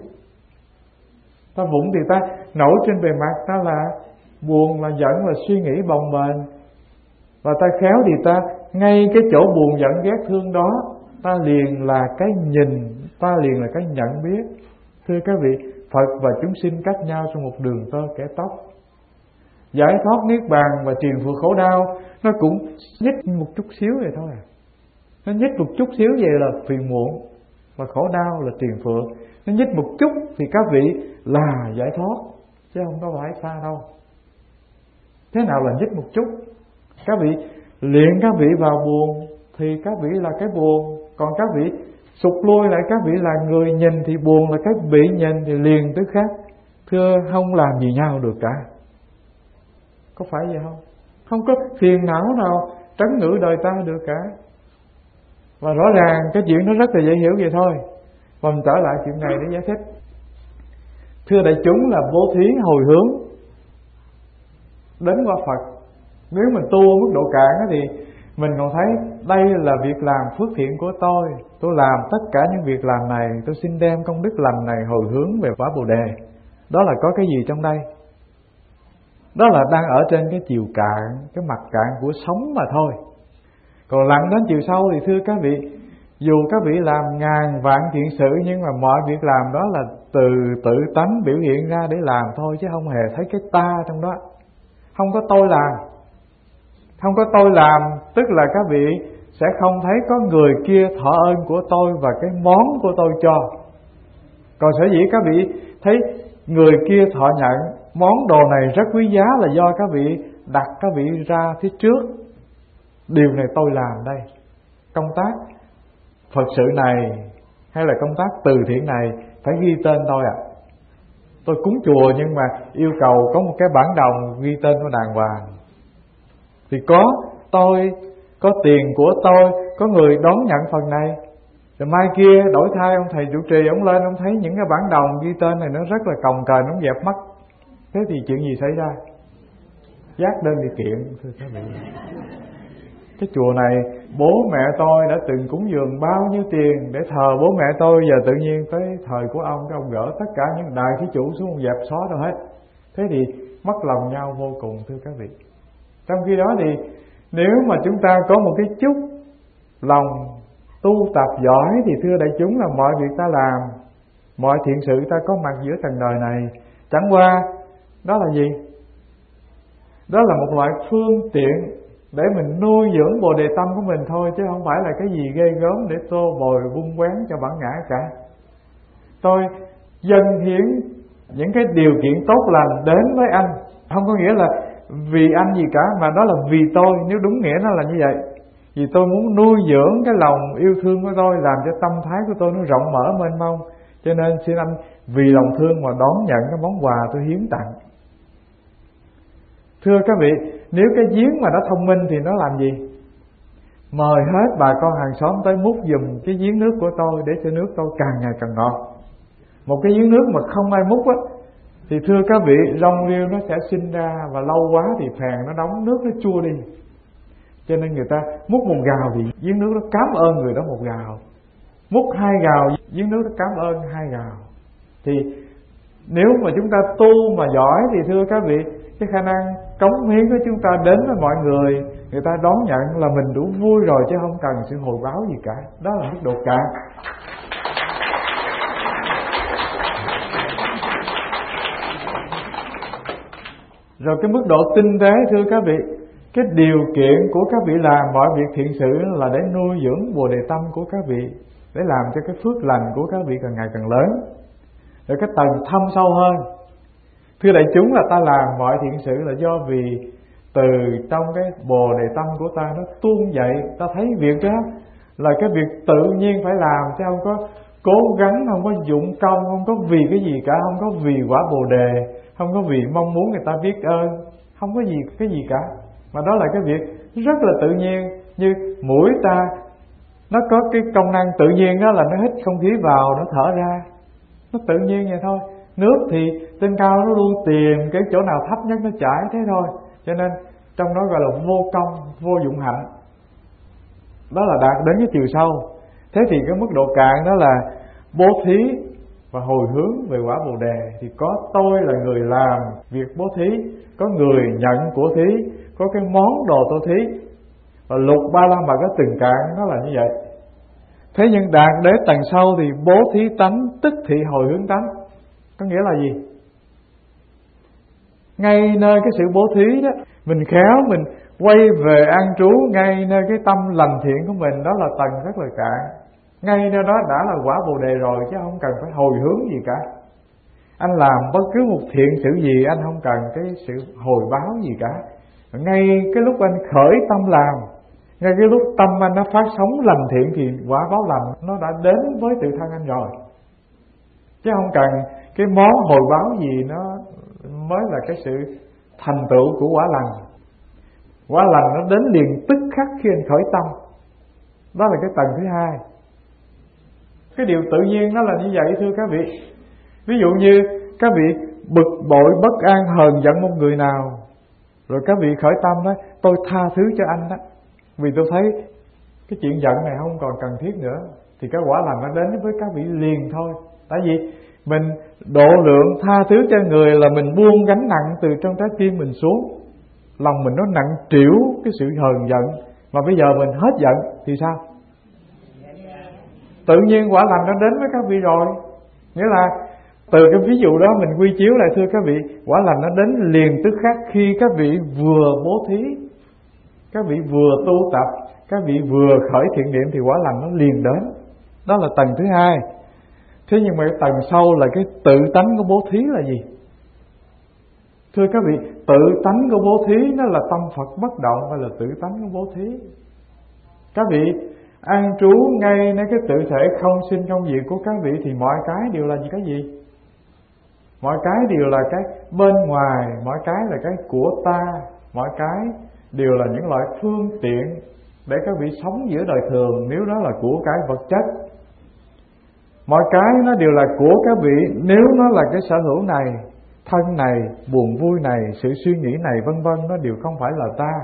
Ta vụng thì ta nổi trên bề mặt, ta là buồn, là giận, là suy nghĩ bồng bềnh. Và ta khéo thì ta ngay cái chỗ buồn giận ghét thương đó, ta liền là cái nhìn, ta liền là cái nhận biết. Thưa các vị, Phật và chúng sinh cách nhau trong một đường tơ kẻ tóc. Giải thoát niết bàn và truyền vượt khổ đau nó cũng nhích một chút xíu vậy thôi. Nó nhích một chút xíu vậy là phiền muộn, và khổ đau là tiền phượng. Nó nhích một chút thì các vị là giải thoát, chứ không có phải xa đâu. Thế nào là nhích một chút? Các vị luyện các vị vào buồn thì các vị là cái buồn. Còn các vị sụt lui lại, các vị là người nhìn thì buồn, là các vị nhìn thì liền tức khác. Thưa, không làm gì nhau được cả. Có phải vậy không? Không có phiền não nào trấn ngữ đời ta được cả. Và rõ ràng cái chuyện nó rất là dễ hiểu vậy thôi. Và mình trở lại chuyện này để giải thích. Thưa đại chúng, là bố thí hồi hướng đến qua Phật. Nếu mình tu mức độ cạn thì mình còn thấy đây là việc làm phước thiện của tôi. Tôi làm tất cả những việc làm này, tôi xin đem công đức lành này hồi hướng về quả Bồ Đề. Đó là có cái gì trong đây? Đó là đang ở trên cái chiều cạn, cái mặt cạn của sống mà thôi. Còn lặn đến chiều sâu thì thưa các vị, dù các vị làm ngàn vạn thiện sự, nhưng mà mọi việc làm đó là từ tự tánh biểu hiện ra để làm thôi, chứ không hề thấy cái ta trong đó. Không có tôi làm. Không có tôi làm tức là các vị sẽ không thấy có người kia thọ ơn của tôi và cái món của tôi cho. Còn sở dĩ các vị thấy người kia thọ nhận món đồ này rất quý giá là do các vị đặt các vị ra phía trước. Điều này tôi làm đây. Công tác Phật sự này hay là công tác từ thiện này phải ghi tên tôi ạ. Tôi cúng chùa nhưng mà yêu cầu có một cái bản đồng ghi tên của đàng hoàng. Thì có tôi, có tiền của tôi, có người đón nhận phần này. Rồi mai kia đổi thay ông thầy trụ trì, ông lên ông thấy những cái bản đồng ghi tên này nó rất là cồng kềnh, nó dẹp mắt. Thế thì chuyện gì xảy ra? Giác đơn đi kiện, thưa các vị. Cái chùa này bố mẹ tôi đã từng cúng dường bao nhiêu tiền để thờ bố mẹ tôi, giờ tự nhiên tới thời của ông, cái ông gỡ tất cả những đại thí chủ xuống, ông dẹp xóa đâu hết. Thế thì mất lòng nhau vô cùng, thưa các vị. Trong khi đó thì nếu mà chúng ta có một cái chút lòng tu tập giỏi thì thưa đại chúng là mọi việc ta làm, mọi thiện sự ta có mặt giữa trần đời này, chẳng qua đó là gì? Đó là một loại phương tiện để mình nuôi dưỡng bồ đề tâm của mình thôi, chứ không phải là cái gì ghê gớm để tô bồi vung vén cho bản ngã cả. Tôi dâng hiến những cái điều kiện tốt lành đến với anh, không có nghĩa là vì anh gì cả, mà đó là vì tôi. Nếu đúng nghĩa nó là như vậy, vì tôi muốn nuôi dưỡng cái lòng yêu thương của tôi, làm cho tâm thái của tôi nó rộng mở mênh mông. Cho nên xin anh vì lòng thương mà đón nhận cái món quà tôi hiến tặng. Thưa các vị, nếu cái giếng mà nó thông minh thì nó làm gì? Mời hết bà con hàng xóm tới múc giùm cái giếng nước của tôi để cho nước tôi càng ngày càng ngọt. Một cái giếng nước mà không ai múc á thì thưa các vị, rong rêu nó sẽ sinh ra, và lâu quá thì phèn nó đóng, nước nó chua đi. Cho nên người ta múc một gào thì giếng nước nó cảm ơn người đó một gào. Múc 2 gào, giếng nước nó cảm ơn 2 gào. Thì nếu mà chúng ta tu mà giỏi thì thưa các vị, cái khả năng cống hiến của chúng ta đến với mọi người, người ta đón nhận là mình đủ vui rồi, chứ không cần sự hồi báo gì cả. Đó là mức độ cạn. Rồi cái mức độ tinh tế thưa các vị, cái điều kiện của các vị làm mọi việc thiện sự là để nuôi dưỡng bồ đề tâm của các vị, để làm cho cái phước lành của các vị càng ngày càng lớn. Rồi cái tầng thâm sâu hơn, thưa đại chúng, là ta làm mọi thiện sự là do vì từ trong cái bồ đề tâm của ta nó tuôn dậy, ta thấy việc đó là cái việc tự nhiên phải làm, chứ không có cố gắng, không có dụng công, không có vì cái gì cả, không có vì quả bồ đề, không có vì mong muốn người ta biết ơn, không có gì cái gì cả, mà đó là cái việc rất là tự nhiên. Như mũi ta nó có cái công năng tự nhiên đó là nó hít không khí vào, nó thở ra, nó tự nhiên vậy thôi. Nước thì trên cao nó luôn tìm cái chỗ nào thấp nhất nó chảy thế thôi. Cho nên trong đó gọi là vô công, vô dụng hạnh. Đó là đạt đến cái chiều sâu. Thế thì cái mức độ cạn đó là bố thí và hồi hướng về quả bồ đề. Thì có tôi là người làm việc bố thí, có người nhận của thí, có cái món đồ tôi thí. Và lục ba la mật có từng cạn nó là như vậy. Thế nhưng đạt đến tầng sâu thì bố thí tánh tức thị hồi hướng tánh. Có nghĩa là gì? Ngay nơi cái sự bố thí đó, mình khéo mình quay về an trú ngay nơi cái tâm lành thiện của mình, đó là tầng rất là cạn. Ngay nơi đó đã là quả bồ đề rồi, chứ không cần phải hồi hướng gì cả. Anh làm bất cứ một thiện sự gì, anh không cần cái sự hồi báo gì cả. Ngay cái lúc anh khởi tâm làm, ngay cái lúc tâm anh nó phát sóng lành thiện thì quả báo lành nó đã đến với tự thân anh rồi. Chứ không cần cái món hồi báo gì nó mới là cái sự thành tựu của quả lành. Quả lành nó đến liền tức khắc khi anh khởi tâm. Đó là cái tầng thứ hai. Cái điều tự nhiên nó là như vậy thưa các vị. Ví dụ như các vị bực bội, bất an, hờn giận một người nào, rồi các vị khởi tâm đó, tôi tha thứ cho anh đó, vì tôi thấy cái chuyện giận này không còn cần thiết nữa, thì cái quả lành nó đến với các vị liền thôi. Tại vì mình độ lượng tha thứ cho người là mình buông gánh nặng từ trong trái tim mình xuống. Lòng mình nó nặng trĩu cái sự hờn giận, mà bây giờ mình hết giận thì sao? Tự nhiên quả lành nó đến với các vị rồi. Nghĩa là từ cái ví dụ đó mình quy chiếu lại thưa các vị, quả lành nó đến liền tức khắc khi các vị vừa bố thí, các vị vừa tu tập, các vị vừa khởi thiện niệm thì quả lành nó liền đến. Đó là tầng thứ hai. Thế nhưng mà cái tầng sau là cái tự tánh của bố thí là gì? Thưa các vị, tự tánh của bố thí nó là tâm Phật bất động, hay là tự tánh của bố thí? Các vị an trú ngay nơi cái tự thể không sinh không diệt của các vị thì mọi cái đều là cái gì? Mọi cái đều là cái bên ngoài, mọi cái là cái của ta, mọi cái đều là những loại phương tiện để các vị sống giữa đời thường, nếu đó là của cái vật chất. Mọi cái nó đều là của các vị nếu nó là cái sở hữu này, thân này, buồn vui này, sự suy nghĩ này vân vân, nó đều không phải là ta.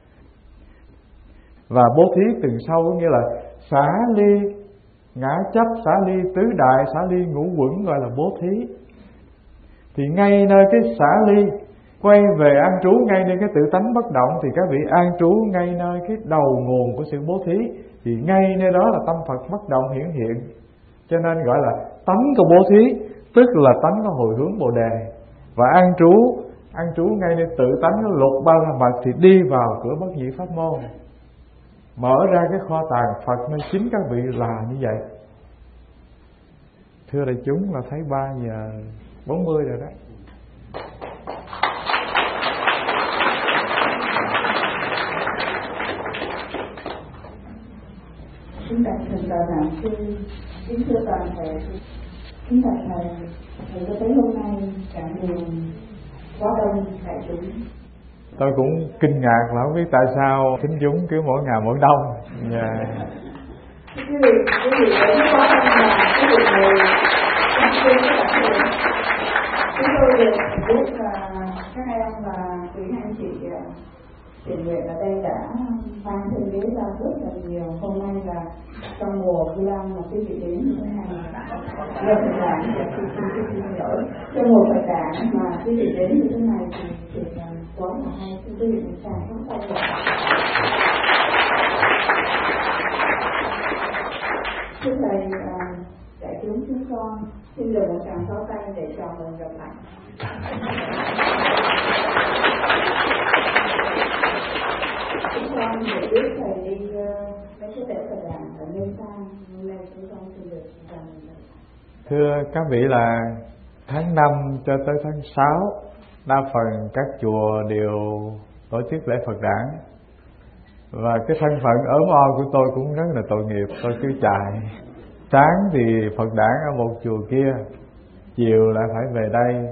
Và bố thí từng sâu có nghĩa là xả ly ngã chấp, xả ly tứ đại, xả ly ngũ quẩn, gọi là bố thí. Thì ngay nơi cái xả ly, quay về an trú ngay nơi cái tự tánh bất động, thì các vị an trú ngay nơi cái đầu nguồn của sự bố thí, thì ngay nơi đó là tâm Phật bất động hiển hiện. Cho nên gọi là tánh của bố thí, tức là tánh của hồi hướng Bồ Đề. Và an trú ngay nơi tự tánh của lục ba la mật thì đi vào cửa bất nhị pháp môn, mở ra cái kho tàng Phật nơi chính các vị là như vậy. Thưa đại chúng, là thấy 3:40 rồi đó. Kính bạch thượng tọa Đạo sư, kính thưa toàn thể, kính bạch thầy cho tới hôm nay cả đường quá đông đại chúng. Tôi cũng kinh ngạc là không biết tại sao thính chúng cứ mỗi ngày mỗi đông. Quý vị đến quá đông là quý vị ngồi trong chuyên các bạn thầy. Chúng tôi được biết là các em và quý anh chị thiện nguyện ở đây đã mang thân ghế ra rất là nhiều. Hôm nay là trong mùa Vu Lan mà quý vị đến như thế này, lần Phật đản xin lỗi, trong mùa Phật đản mà quý vị đến như thế này thì quá là hay. Xin quý vị mình chào các tay rồi. Thưa thầy, đại chúng con xin được một tràng pháo tay để chào mừng gặp lại. Chúng con được biết thầy đi mấy cái lễ Phật đản ở Nhân Sang, hôm nay chúng con xin được chào mừng. Thưa các vị, là tháng 5 cho tới tháng 6 đa phần các chùa đều tổ chức lễ Phật đản. Và cái thân phận ốm o của tôi cũng rất là tội nghiệp, tôi cứ chạy. Sáng thì Phật đản ở một chùa kia, chiều lại phải về đây.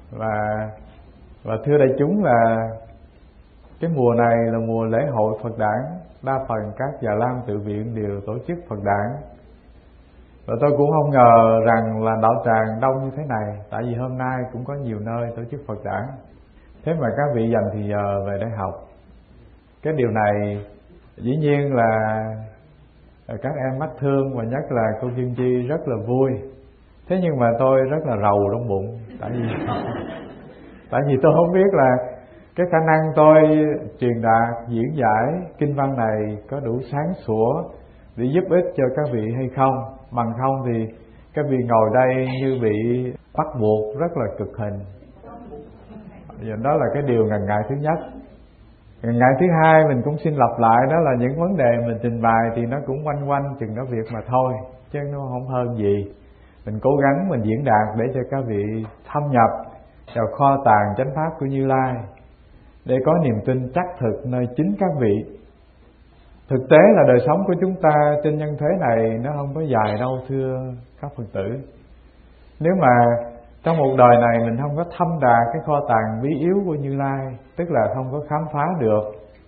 Và thưa đại chúng, là cái mùa này là mùa lễ hội Phật đản, đa phần các Già Lam tự viện đều tổ chức Phật đản. Và tôi cũng không ngờ rằng là đạo tràng đông như thế này, tại vì hôm nay cũng có nhiều nơi tổ chức Phật đản. Thế mà các vị dành thì giờ về đây học. Cái điều này dĩ nhiên là các em mắc thương, và nhất là cô Dương Chi rất là vui. Thế nhưng mà tôi rất là rầu trong bụng, tại vì tôi không biết là cái khả năng tôi truyền đạt diễn giải kinh văn này có đủ sáng sủa để giúp ích cho các vị hay không. Bằng không thì các vị ngồi đây như bị bắt buộc rất là cực hình. Đó là cái điều ngần ngại thứ nhất. Ngần ngại thứ hai mình cũng xin lặp lại, đó là những vấn đề mình trình bày thì nó cũng quanh quanh chừng đó việc mà thôi, chứ nó không hơn gì. Mình cố gắng mình diễn đạt để cho các vị thâm nhập vào kho tàng chánh pháp của Như Lai, để có niềm tin chắc thực nơi chính các vị. Thực tế là đời sống của chúng ta trên nhân thế này nó không có dài đâu thưa các Phật tử. Nếu mà trong một đời này mình không có thâm đà cái kho tàng bí yếu của Như Lai, tức là không có khám phá được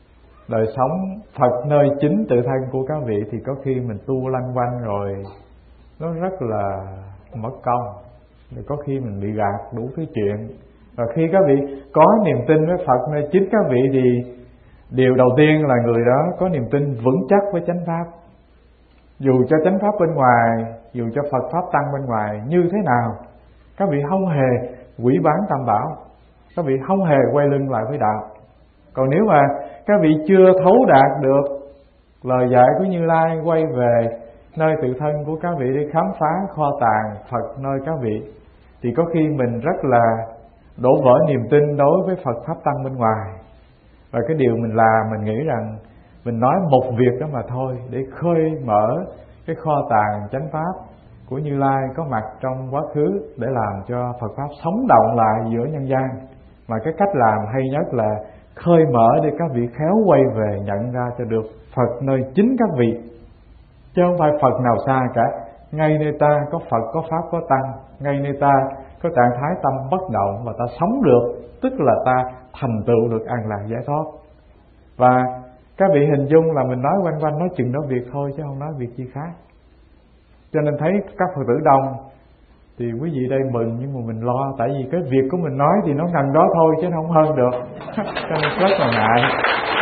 đời sống Phật nơi chính tự thân của các vị, thì có khi mình tu lanh quanh rồi nó rất là mất công, rồi có khi mình bị gạt đủ thứ chuyện. Và khi các vị có niềm tin với Phật nơi chính các vị, thì điều đầu tiên là người đó có niềm tin vững chắc với chánh pháp. Dù cho chánh pháp bên ngoài, dù cho Phật pháp tăng bên ngoài như thế nào, các vị không hề quỷ bán tam bảo, các vị không hề quay lưng lại với đạo. Còn nếu mà các vị chưa thấu đạt được lời dạy của Như Lai, quay về nơi tự thân của các vị để khám phá kho tàng Phật nơi các vị, thì có khi mình rất là đổ vỡ niềm tin đối với Phật pháp tăng bên ngoài. Và cái điều mình làm, mình nghĩ rằng mình nói một việc đó mà thôi, để khơi mở cái kho tàng chánh pháp của Như Lai có mặt trong quá khứ, để làm cho Phật pháp sống động lại giữa nhân gian. Mà cái cách làm hay nhất là khơi mở để các vị khéo quay về nhận ra cho được Phật nơi chính các vị, chứ không phải Phật nào xa cả. Ngay nơi ta có Phật, có pháp, có tăng. Ngay nơi ta có trạng thái tâm bất động và ta sống được, tức là ta thành tựu được an lạc giải thoát. Và các vị hình dung là mình nói quanh quanh, nói chừng đó việc thôi chứ không nói việc gì khác. Cho nên thấy các Phật tử đông thì quý vị đây mừng, nhưng mà mình lo, tại vì cái việc của mình nói thì nó gần đó thôi chứ không hơn được. Cho nên rất là ngại.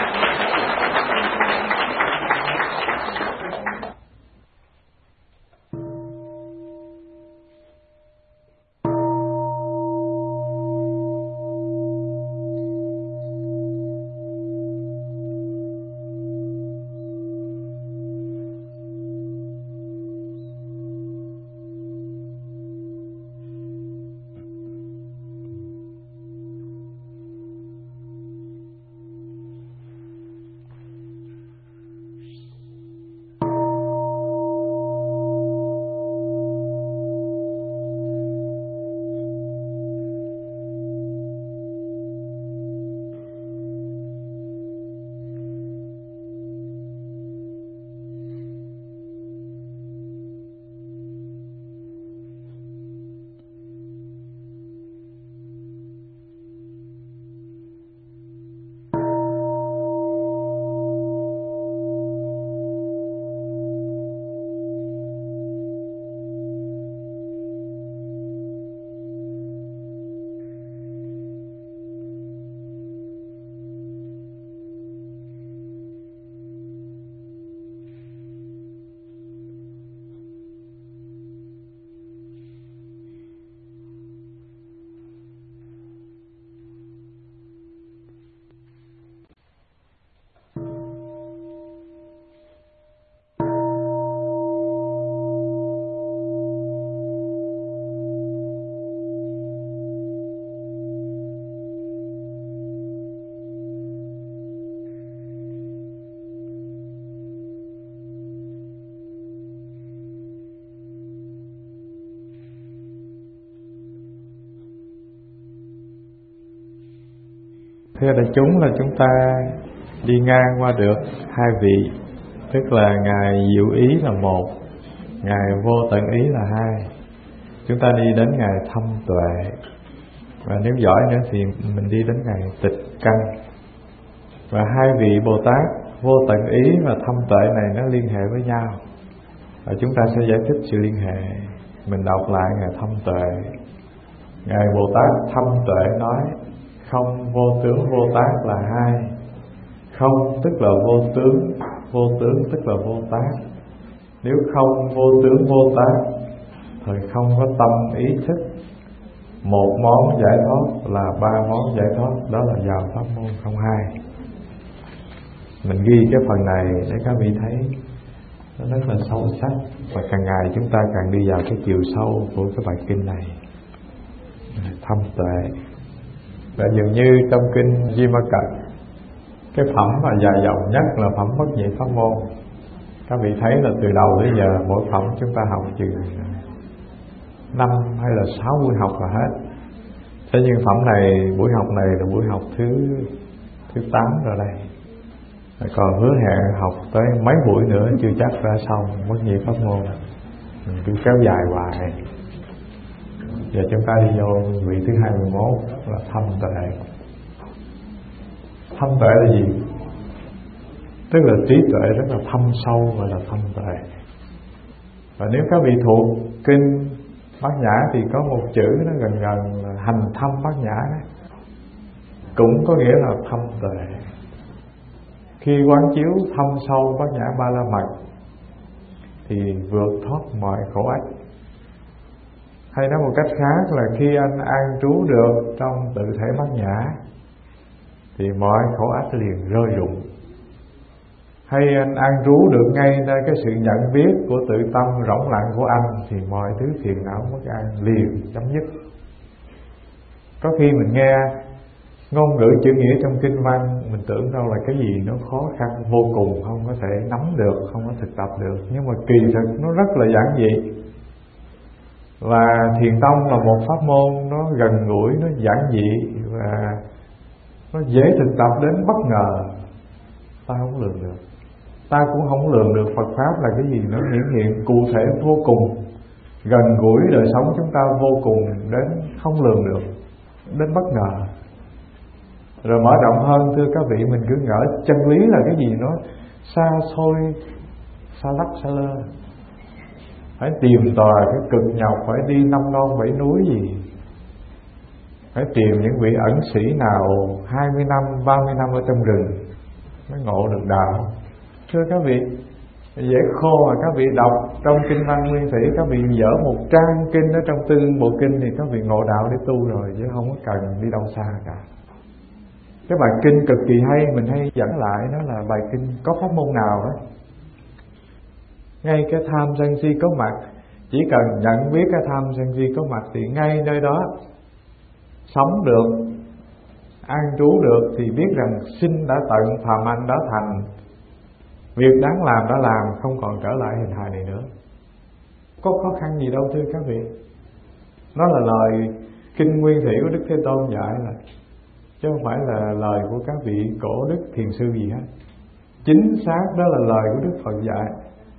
Thưa đại chúng, là chúng ta đi ngang qua được hai vị, tức là Ngài Diệu Ý là một, Ngài Vô Tận Ý là hai. Chúng ta đi đến Ngài Thâm Tuệ, và nếu giỏi nữa thì mình đi đến Ngài Tịch Căn. Và hai vị Bồ Tát Vô Tận Ý và Thâm Tuệ này nó liên hệ với nhau, và chúng ta sẽ giải thích sự liên hệ. Mình đọc lại Ngài Thâm Tuệ. Ngài Bồ Tát Thâm Tuệ nói: không vô tướng vô tác là hai. Không tức là vô tướng, vô tướng tức là vô tác. Nếu không vô tướng vô tác, thời không có tâm ý thức. Một món giải thoát là ba món giải thoát, đó là vào pháp môn không hai. Mình ghi cái phần này để các vị thấy nó rất là sâu sắc, và càng ngày chúng ta càng đi vào cái chiều sâu của cái bài kinh này. Thâm Tuệ. Và dường như trong kinh Di Ma Cật, cái phẩm mà dài dòng nhất là phẩm Bất Nhị Pháp Môn. Các vị thấy là từ đầu đến giờ mỗi phẩm chúng ta học chừng 5 hay là 6 buổi học là hết. Thế nhưng phẩm này, buổi học này là buổi học thứ 8 rồi đây. Còn hứa hẹn học tới mấy buổi nữa chưa chắc ra xong Bất Nhị Pháp Môn. Mình cứ kéo dài hoài. Giờ chúng ta đi vô vị thứ 21 là Thâm Tuệ. Thâm Tuệ là gì? Tức là trí tuệ rất là thâm sâu và là thanh tuệ. Và nếu các vị thuộc kinh Bát Nhã thì có một chữ nó gần gần là hành thâm Bát Nhã đấy, cũng có nghĩa là thâm tuệ. Khi quán chiếu thâm sâu Bát Nhã Ba La Mật thì vượt thoát mọi khổ ách. Hay nói một cách khác là khi anh an trú được trong tự thể Bát Nhã thì mọi khổ ách liền rơi rụng. Hay anh an trú được ngay nơi cái sự nhận biết của tự tâm rỗng lặng của anh thì mọi thứ phiền não bất an liền chấm dứt. Có khi mình nghe ngôn ngữ chữ nghĩa trong kinh văn, mình tưởng đâu là cái gì nó khó khăn vô cùng, không có thể nắm được, không có thực tập được. Nhưng mà kỳ thực nó rất là giản dị. Và Thiền tông là một pháp môn nó gần gũi, nó giản dị và nó dễ thực tập đến bất ngờ. Ta không lường được. Ta cũng không lường được Phật Pháp là cái gì. Nó hiển hiện cụ thể vô cùng, gần gũi đời sống chúng ta vô cùng, đến không lường được, đến bất ngờ. Rồi mở rộng hơn, thưa các vị, mình cứ ngỡ chân lý là cái gì nó xa xôi, xa lắc xa lơ, phải tìm tòi, phải cực nhọc, phải đi 5 non 7 núi gì, phải tìm những vị ẩn sĩ nào 20 năm, 30 năm ở trong rừng mới ngộ được đạo. Thưa các vị, dễ khô mà các vị đọc trong kinh văn Nguyên Thủy, các vị dở một trang kinh ở trong tư bộ kinh thì các vị ngộ đạo để tu rồi, chứ không có cần đi đâu xa cả. Cái bài kinh cực kỳ hay, mình hay dẫn lại, nó là bài kinh có pháp môn nào đó. Ngay cái tham sân si có mặt, chỉ cần nhận biết cái tham sân si có mặt thì ngay nơi đó sống được, an trú được, thì biết rằng sinh đã tận, phàm anh đã thành, việc đáng làm đã làm, không còn trở lại hình hài này nữa. Có khó khăn gì đâu thưa các vị. Nó là lời kinh Nguyên Thủy của Đức Thế Tôn dạy là, chứ không phải là lời của các vị cổ đức thiền sư gì hết. Chính xác đó là lời của Đức Phật dạy.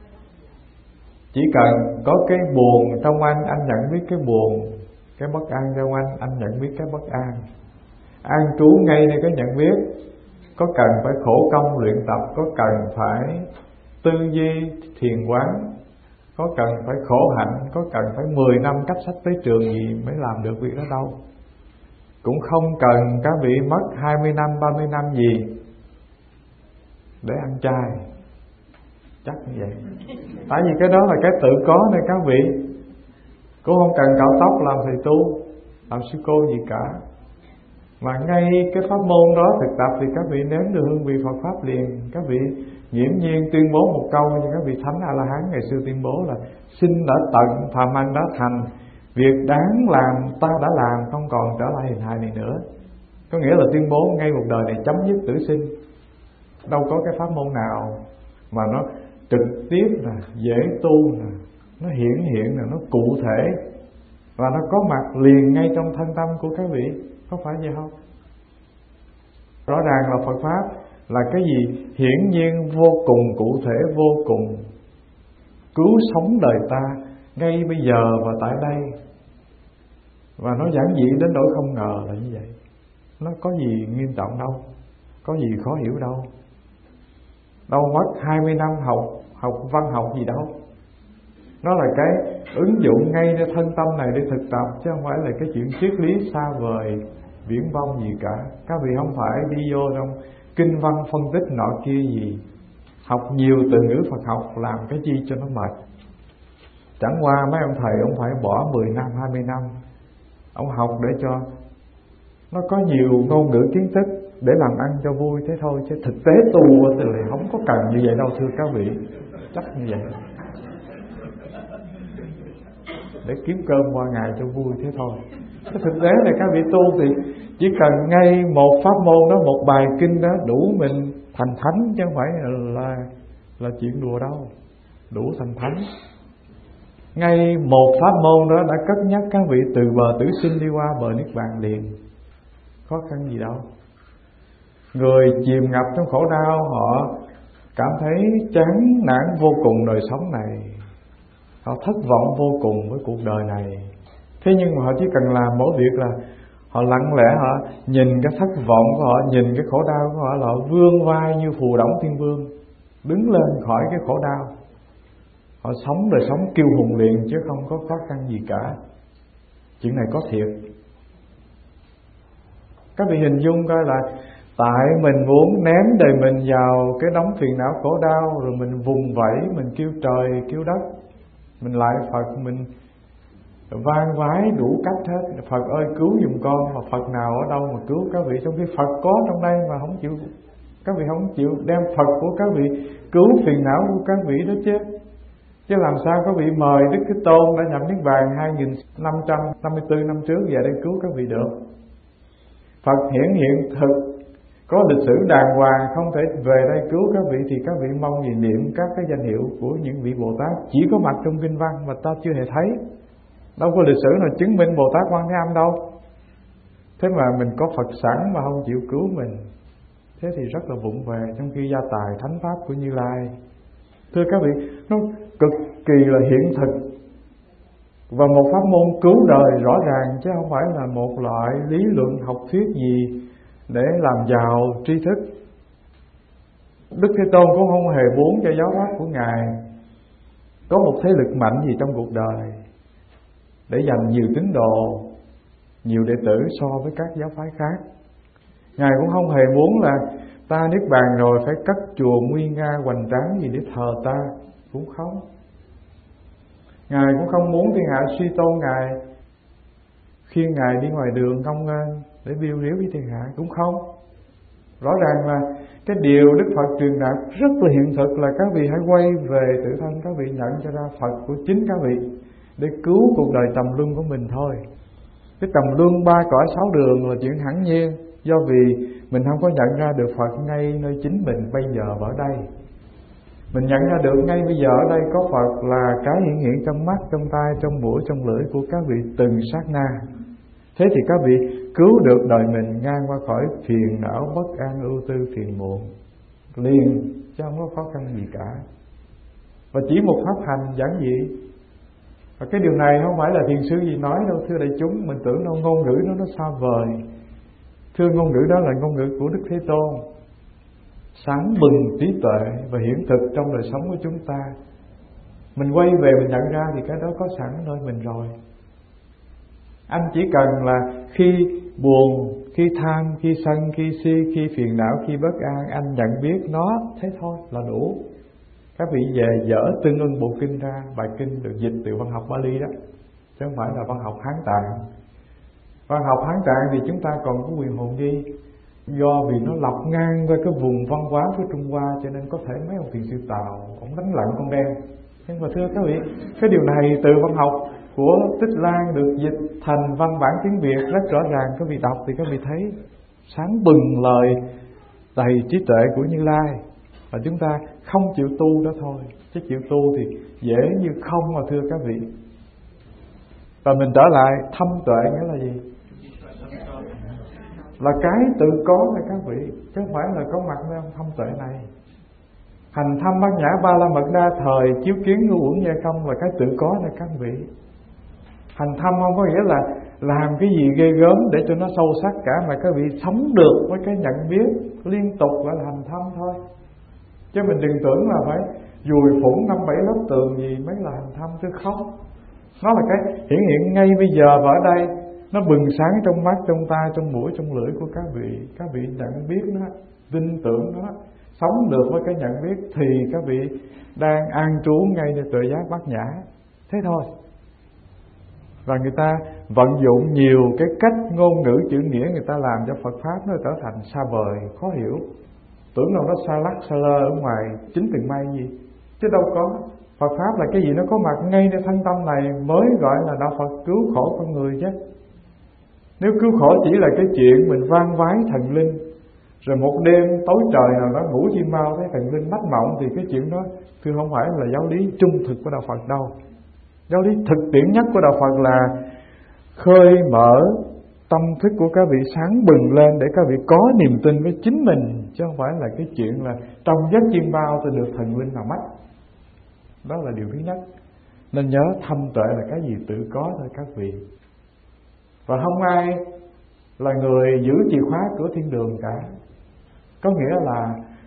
Chỉ cần có cái buồn trong anh nhận biết cái buồn, cái bất an trong anh nhận biết cái bất an. An trú ngay nơi cái nhận biết. Có cần phải khổ công luyện tập, có cần phải tư duy thiền quán, có cần phải khổ hạnh, có cần phải 10 năm cấp sách tới trường gì mới làm được việc đó đâu. Cũng không cần các vị mất 20 năm, 30 năm gì để ăn chay. Chắc như vậy. Tại vì cái đó là cái tự có nên các vị. Cũng không cần cạo tóc làm thầy tu, làm sư cô gì cả. Mà ngay cái pháp môn đó thực tập thì các vị nếm được hương vị Phật Pháp liền. Các vị nghiễm nhiên tuyên bố một câu như các vị Thánh A-la-hán ngày xưa tuyên bố là sinh đã tận, phàm anh đã thành, việc đáng làm ta đã làm, không còn trở lại hình hài này nữa. Có nghĩa là tuyên bố ngay một đời này chấm dứt tử sinh. Đâu có cái pháp môn nào mà nó trực tiếp là dễ tu nè, nó hiển hiện là nó cụ thể và nó có mặt liền ngay trong thân tâm của các vị. Có phải vậy không? Rõ ràng là Phật Pháp là cái gì hiển nhiên vô cùng, cụ thể vô cùng, cứu sống đời ta ngay bây giờ và tại đây. Và nó giản dị đến nỗi không ngờ là như vậy. Nó có gì nghiêm trọng đâu, có gì khó hiểu đâu. Đâu mất 20 năm học văn học gì đâu. Nó là cái ứng dụng ngayในthân tâm này để thực tập, chứ không phải là cái chuyện triết lý xa vời viễn vông gì cả. Các vị không phải đi vô trong kinh văn phân tích nọ kia gì, học nhiều từ ngữ Phật học làm cái chi cho nó mệt. Chẳng qua mấy ông thầy ông phải bỏ 10 năm 20 năm ông học để cho nó có nhiều ngôn ngữ kiến thức để làm ăn cho vui thế thôi, chứ thực tế tu thì không có cần như vậy đâu thưa các vị. Chắc như vậy, để kiếm cơm qua ngày cho vui thế thôi. Cái thực tế này các vị tu thì chỉ cần ngay một pháp môn đó, một bài kinh đó đủ mình thành thánh, chứ không phải là chuyện đùa đâu. Đủ thành thánh. Ngay một pháp môn đó đã cất nhắc các vị từ bờ tử sinh đi qua bờ niết bàn liền. Khó khăn gì đâu. Người chìm ngập trong khổ đau, họ cảm thấy chán nản vô cùng đời sống này, họ thất vọng vô cùng với cuộc đời này. Thế nhưng mà họ chỉ cần làm mỗi việc là họ lặng lẽ, họ nhìn cái thất vọng của họ, nhìn cái khổ đau của họ là họ vươn vai như phù đổng thiên vương. đứng lên khỏi cái khổ đau. Họ sống đời sống kiêu hùng liền chứ không có khó khăn gì cả. Chuyện này có thiệt. Các vị hình dung coi là tại mình muốn ném đời mình vào cái đống phiền não khổ đau, rồi mình vùng vẫy, mình kêu trời kêu đất, mình lại Phật, mình van vái đủ cách hết. Phật ơi cứu giùm con, mà Phật nào ở đâu mà cứu các vị, trong khi Phật có trong đây mà không chịu. Các vị không chịu đem Phật của các vị cứu phiền não của các vị đó chứ. Chứ làm sao các vị mời Đức Thế Tôn đã nhập Niết Bàn 2554 năm trước về đây cứu các vị được. Phật hiển hiện thực, có lịch sử đàng hoàng, không thể về đây cứu các vị, thì các vị mong gì niệm các cái danh hiệu của những vị Bồ Tát chỉ có mặt trong kinh văn mà ta chưa hề thấy. Đâu có lịch sử nào chứng minh Bồ Tát Quan Thế Âm đâu. Thế mà mình có Phật sẵn mà không chịu cứu mình, thế thì rất là vụng về, trong khi gia tài thánh pháp của Như Lai, thưa các vị, nó cực kỳ là hiện thực và một pháp môn cứu đời rõ ràng, chứ không phải là một loại lý luận học thuyết gì để làm giàu tri thức. Đức Thế Tôn cũng không hề muốn cho giáo pháp của Ngài có một thế lực mạnh gì trong cuộc đời để giành nhiều tín đồ, nhiều đệ tử so với các giáo phái khác. Ngài cũng không hề muốn là ta Niết Bàn rồi phải cất chùa nguy nga hoành tráng gì để thờ ta, cũng không. Ngài cũng không muốn thiên hạ suy tôn Ngài, khi Ngài đi ngoài đường ngông nghênh để biêu riếu với thiên hạ, cũng không. Rõ ràng là cái điều Đức Phật truyền đạt rất là hiện thực là các vị hãy quay về tự thân, các vị nhận cho ra Phật của chính các vị để cứu cuộc đời trầm luân của mình thôi. Cái trầm luân ba cõi sáu đường là chuyện hẳn nhiên, do vì mình không có nhận ra được Phật ngay nơi chính mình bây giờ và ở đây. Mình nhận ra được ngay bây giờ ở đây có Phật là cái hiện hiện trong mắt, trong tai, trong mũi, trong lưỡi của các vị từng sát na. Thế thì các vị cứu được đời mình ngang qua khỏi phiền não, bất an, ưu tư, phiền muộn liền, chứ không có khó khăn gì cả. Và chỉ một pháp hành giản dị. Và cái điều này không phải là thiền sư gì nói đâu, thưa đại chúng. Mình tưởng đâu ngôn ngữ nó xa vời. Thưa, ngôn ngữ đó là ngôn ngữ của Đức Thế Tôn, sáng bừng trí tuệ và hiển thực trong đời sống của chúng ta. Mình quay về mình nhận ra thì cái đó có sẵn nơi mình rồi. Anh chỉ cần là khi buồn, khi tham, khi sân, khi si, khi phiền não, khi bất an, anh nhận biết nó, thế thôi là đủ. Các vị về dở Tương Ưng Bộ Kinh ra, bài kinh được dịch từ văn học Bali đó, chứ không phải là văn học Hán Tạng. Văn học Hán Tạng thì chúng ta còn có quyền hồn ghi, do vì nó lập ngang với cái vùng văn hóa của Trung Hoa, cho nên có thể mấy ông thiền sư Tàu ông đánh lận con đen. Nhưng mà thưa các vị, cái điều này từ văn học của Tích Lan được dịch thành văn bản tiếng Việt rất rõ ràng. Các vị đọc thì các vị thấy sáng bừng lời đầy trí tuệ của Như Lai. Và chúng ta không chịu tu đó thôi, chứ chịu tu thì dễ như không mà thưa các vị. Và mình trở lại thâm tuệ nghĩa là gì? Là cái tự có này các vị, chứ không phải là có mặt nơi thâm tuệ này. Hành thâm bát nhã ba la mật đa thời chiếu kiến ngũ uẩn gia công là cái tự có này các vị. Hành thâm không có nghĩa là làm cái gì ghê gớm để cho nó sâu sắc cả, mà các vị sống được với cái nhận biết liên tục gọi là hành thâm thôi. Chứ mình đừng tưởng là phải dùi phủng 5-7 lớp tường gì mới là hành thâm, chứ không. Nó là cái hiển hiện ngay bây giờ và ở đây, nó bừng sáng trong mắt, trong tai, trong mũi, trong lưỡi của các vị. Các vị nhận biết nó, tin tưởng nó, sống được với cái nhận biết thì các vị đang an trú ngay nơi tuệ giác bát nhã. Thế thôi. Và người ta vận dụng nhiều cái cách ngôn ngữ chữ nghĩa, người ta làm cho Phật Pháp nó trở thành xa vời, khó hiểu. Tưởng đâu nó xa lắc xa lơ ở ngoài chính từng may gì, chứ đâu có. Phật Pháp là cái gì nó có mặt ngayในthân tâm này mới gọi là đạo Phật cứu khổ con người chứ. Nếu cứu khổ chỉ là cái chuyện mình van vái thần linh, rồi một đêm tối trời nào đó ngủ chim bao thấy thần linh mách mộng, thì cái chuyện đó thưa không phải là giáo lý trung thực của đạo Phật đâu. Giáo lý thực tiễn nhất của đạo Phật là khơi mở tâm thức của các vị sáng bừng lên để các vị có niềm tin với chính mình, chứ không phải là cái chuyện là trong giấc chim bao tôi được thần linh nào mách. Đó là điều thứ nhất. Nên nhớ thâm tuệ là cái gì tự có thôi các vị. Và không ai là người giữ chìa khóa cửa thiên đường cả. Có nghĩa là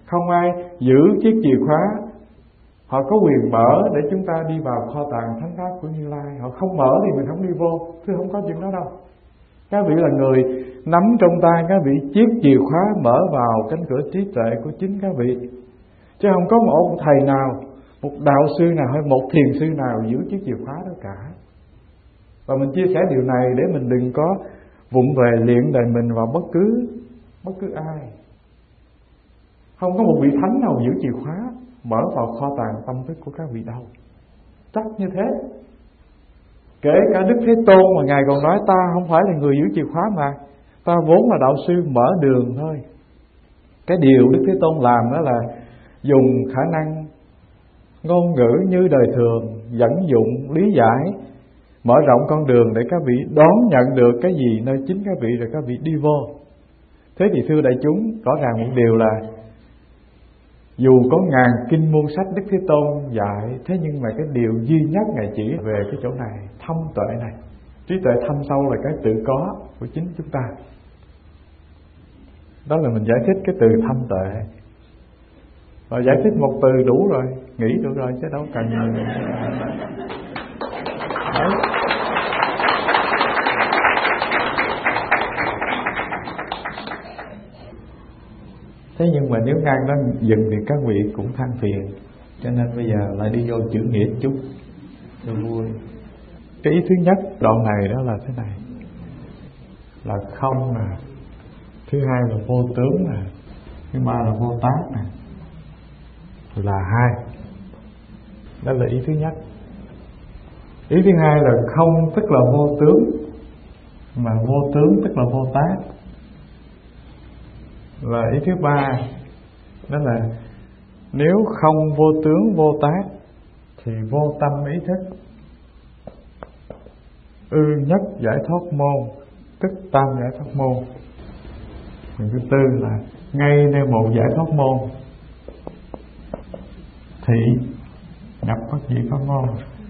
không ai giữ chiếc chìa khóa. Họ có quyền mở để chúng ta đi vào kho tàng thánh pháp của Như Lai. Họ không mở thì mình không đi vô. Chứ không có chuyện đó đâu. Các vị là người nắm trong tay các vị chiếc chìa khóa mở vào cánh cửa trí tuệ của chính các vị. Chứ không có một thầy nào, một đạo sư nào hay một thiền sư nào giữ chiếc chìa khóa đó cả. Và mình chia sẻ điều này để mình đừng có vụng về luyện đời mình vào bất cứ ai. Không có một vị thánh nào giữ chìa khóa mở vào kho tàng tâm thức của các vị đâu. Chắc như thế. Kể cả Đức Thế Tôn mà Ngài còn nói ta không phải là người giữ chìa khóa mà, ta vốn là đạo sư mở đường thôi. Cái điều Đức Thế Tôn làm đó là dùng khả năng ngôn ngữ như đời thường, dẫn dụng, lý giải, mở rộng con đường để các vị đón nhận được cái gì nơi chính các vị rồi các vị đi vô. Thế thì thưa đại chúng, rõ ràng một điều là dù có ngàn kinh muôn sách Đức Thế Tôn dạy, thế nhưng mà cái điều duy nhất Ngài chỉ về cái chỗ này, thâm tuệ này. Trí tuệ thâm sâu là cái tự có của chính chúng ta. Đó là mình giải thích cái từ thâm tuệ. Và giải thích một từ đủ rồi, nghĩ được rồi chứ đâu cần đấy. Thế nhưng mà nếu ngang đó dừng thì các vị cũng than phiền. Cho nên bây giờ lại đi vô chữ nghĩa chút cho vui. Cái ý thứ nhất đoạn này đó là thế này, là không nè, thứ hai là vô tướng nè, thứ ba là vô tác nè, là hai. Đó là ý thứ nhất. Ý thứ hai là không tức là vô tướng, mà vô tướng tức là vô tác. Và ý thứ ba đó là nếu không vô tướng vô tác thì vô tâm ý thức. Nhất giải thoát môn tức tam giải thoát môn. Điều thứ tư là ngay nơi một giải thoát môn thì nhập bất nhị pháp môn.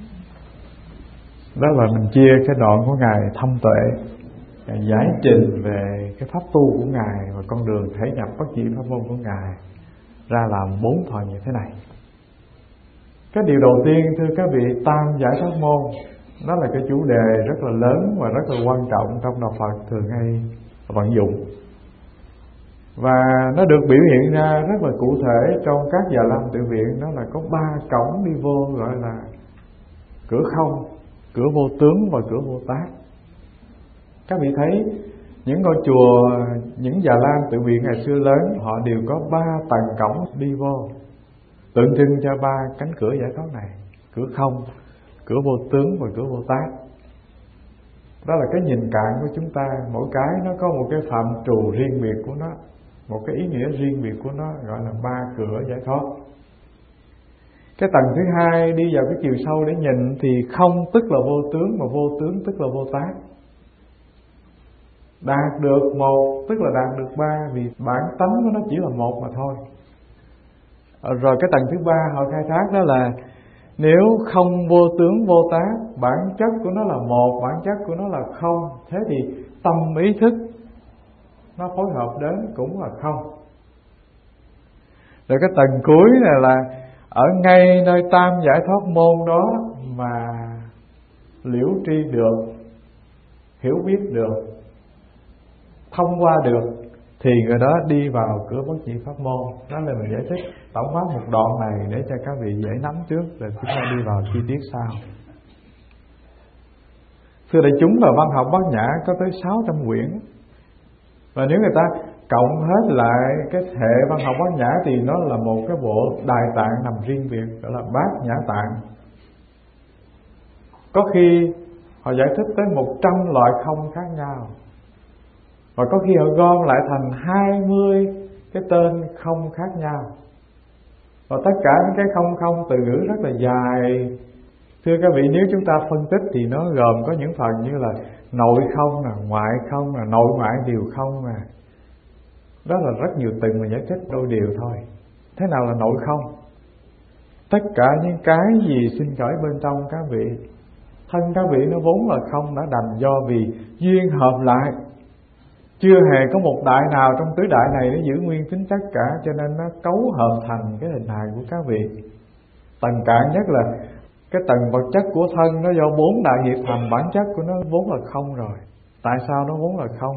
Đó là mình chia cái đoạn của Ngài thâm tuệ, Ngài giải trình về cái pháp tu của Ngài và con đường thể nhập bất nhị pháp môn của Ngài ra làm 4 phần như thế này. Cái điều đầu tiên thưa các vị, tam giải thoát môn, đó là cái chủ đề rất là lớn và rất là quan trọng trong đạo Phật thường hay vận dụng. Và nó được biểu hiện ra rất là cụ thể trong các Già Lam tự viện. Đó là có 3 cổng đi vô, gọi là cửa không, cửa vô tướng và cửa vô tác. Các vị thấy những ngôi chùa, những Già Lam tự viện ngày xưa lớn, họ đều có 3 tầng cổng đi vô, tượng trưng cho 3 cánh cửa giải thoát này: cửa không, cửa vô tướng và cửa vô tác. Đó là cái nhìn cạn của chúng ta. Mỗi cái nó có một cái phạm trù riêng biệt của nó, một cái ý nghĩa riêng biệt của nó, gọi là 3 cửa giải thoát. Cái tầng thứ hai đi vào cái chiều sâu để nhìn thì không tức là vô tướng, mà vô tướng tức là vô tác. Đạt được một tức là đạt được 3, vì bản tánh của nó chỉ là một mà thôi. Rồi cái tầng thứ ba họ khai thác đó là nếu không vô tướng vô tác, bản chất của nó là một, bản chất của nó là không, thế thì tâm ý thức nó phối hợp đến cũng là không. Rồi cái tầng cuối này là ở ngay nơi tam giải thoát môn đó mà liễu tri được, hiểu biết được, thông qua được thì người đó đi vào cửa bất nhị pháp môn. Đó là mình giải thích tổng quát một đoạn này để cho các vị dễ nắm trước, rồi chúng ta đi vào chi tiết sau. Thưa đại chúng, là văn học Bát Nhã có tới 600 quyển. Và nếu người ta cộng hết lại cái hệ văn học Bát Nhã thì nó là một cái bộ đại tạng nằm riêng biệt, gọi là Bát Nhã Tạng. Có khi họ giải thích tới 100 loại không khác nhau, và có khi họ gom lại thành 20 cái tên không khác nhau. Và tất cả những cái không từ ngữ rất là dài. Thưa các vị, nếu chúng ta phân tích thì nó gồm có những phần như là nội không, ngoại không, nội ngoại đều không. Đó là rất nhiều từ mà giải thích đôi điều thôi. Thế nào là nội không? Tất cả những cái gì sinh khởi bên trong các vị, thân các vị nó vốn là không đã đành, do vì duyên hợp lại. chưa hề có một đại nào trong tứ đại này nó giữ nguyên tính chất cả, cho nên nó cấu hợp thành cái hình hài của các vị. Tầng cạn nhất là cái tầng vật chất của thân, nó do 4 đại nghiệp thành, bản chất của nó vốn là không rồi. Tại sao nó vốn là không?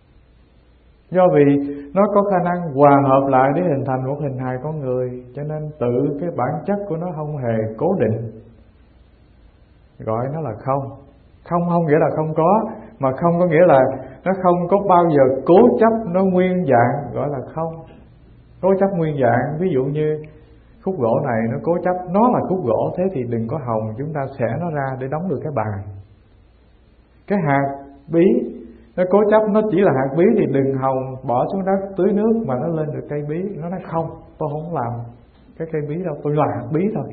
Do vì nó có khả năng hòa hợp lại để hình thành một hình hài con người, cho nên tự cái bản chất của nó không hề cố định, gọi nó là không. Không nghĩa là không có, mà không có nghĩa là nó không có bao giờ cố chấp nó nguyên dạng, gọi là không. Cố chấp nguyên dạng, ví dụ như khúc gỗ này nó cố chấp nó là khúc gỗ, thế thì đừng có hòng chúng ta xẻ nó ra để đóng được cái bàn. Cái hạt bí nó cố chấp nó chỉ là hạt bí thì đừng hòng bỏ xuống đất tưới nước mà nó lên được cây bí. Nó nói không, tôi không làm cái cây bí đâu, tôi là hạt bí thôi.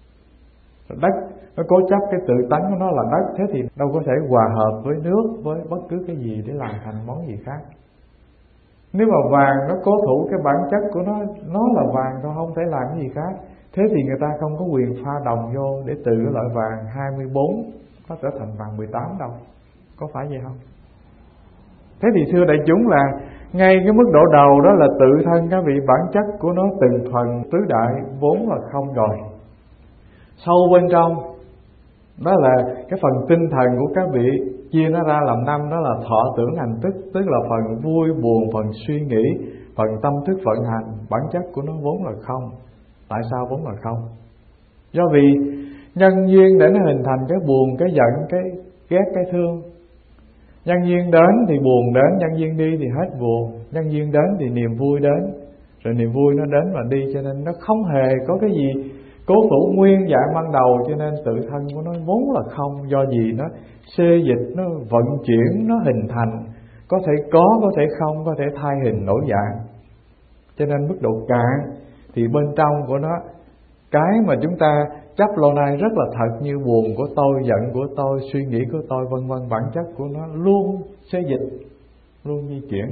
Đất nó cố chấp cái tự tánh của nó là đất, thế thì đâu có thể hòa hợp với nước, với bất cứ cái gì để làm thành món gì khác. Nếu mà vàng nó cố thủ cái bản chất của nó là vàng thôi, không thể làm cái gì khác, thế thì người ta không có quyền pha đồng vô để từ cái loại vàng 24 nó trở thành vàng 18 đâu. Có phải vậy không? Thế thì thưa đại chúng là ngay cái mức độ đầu đó là tự thân các vị bản chất của nó từng phần tứ đại vốn là không rồi. Sâu bên trong đó là cái phần tinh thần của các vị chia nó ra làm 5, đó là thọ tưởng hành thức, tức là phần vui buồn, phần suy nghĩ, phần tâm thức vận hành. Bản chất của nó vốn là không. Tại sao vốn là không? Do vì nhân duyên để nó hình thành cái buồn, cái giận, cái ghét, cái thương. Nhân duyên đến thì buồn đến, nhân duyên đi thì hết buồn, nhân duyên đến thì niềm vui đến, rồi niềm vui nó đến và đi, cho nên nó không hề có cái gì cố thủ nguyên dạng ban đầu, cho nên tự thân của nó vốn là không. Do gì nó xê dịch, nó vận chuyển, nó hình thành, có thể có thể không, có thể thay hình đổi dạng. Cho nên mức độ cạn thì bên trong của nó, cái mà chúng ta chấp lâu nay rất là thật, như buồn của tôi, giận của tôi, suy nghĩ của tôi, vân vân, bản chất của nó luôn xê dịch, luôn di chuyển.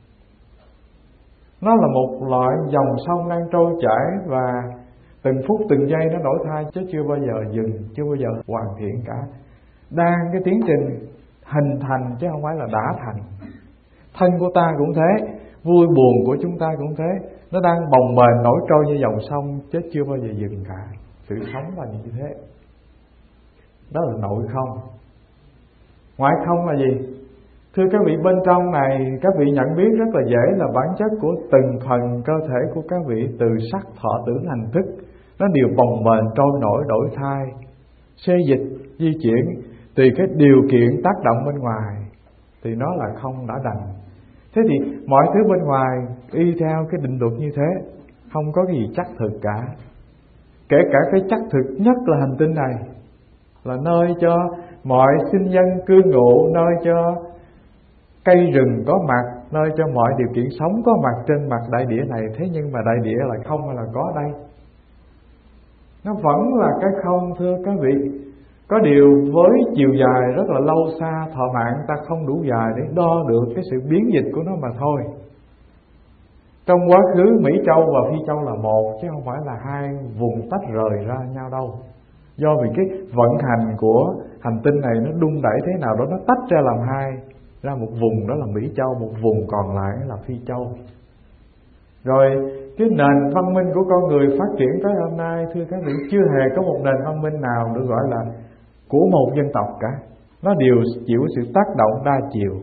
Nó là một loại dòng sông đang trôi chảy và từng phút từng giây nó đổi thay, chứ chưa bao giờ dừng, chưa bao giờ hoàn thiện cả. Đang cái tiến trình hình thành chứ không phải là đã thành. Thân của ta cũng thế, vui buồn của chúng ta cũng thế, nó đang bồng bềnh nổi trôi như dòng sông chứ chưa bao giờ dừng cả. Sự sống là như thế. Đó là nội không. Ngoại không là gì? Thưa các vị, bên trong này các vị nhận biết rất là dễ là bản chất của từng phần cơ thể của các vị, từ sắc, thọ, tưởng, hành, thức, nó đều bồng bềnh trôi nổi đổi thay, xê dịch, di chuyển tùy cái điều kiện tác động bên ngoài, thì nó là không đã đành. Thế thì mọi thứ bên ngoài y theo cái định luật như thế, không có cái gì chắc thực cả. Kể cả cái chắc thực nhất là hành tinh này, là nơi cho mọi sinh dân cư ngụ, nơi cho cây rừng có mặt, nơi cho mọi điều kiện sống có mặt trên mặt đại địa này. Thế nhưng mà đại địa là không hay là có đây? Nó vẫn là cái không, thưa các vị. Có điều với chiều dài rất là lâu xa, thọ mạng ta không đủ dài để đo được cái sự biến dịch của nó mà thôi. Trong quá khứ Mỹ Châu và Phi Châu là một, chứ không phải là hai vùng tách rời ra nhau đâu. Do vì cái vận hành của hành tinh này nó đung đẩy thế nào đó, nó tách ra làm hai, ra một vùng đó là Mỹ Châu, một vùng còn lại là Phi Châu. Rồi cái nền văn minh của con người phát triển tới hôm nay, thưa các vị, chưa hề có một nền văn minh nào được gọi là của một dân tộc cả. Nó đều chịu sự tác động đa chiều.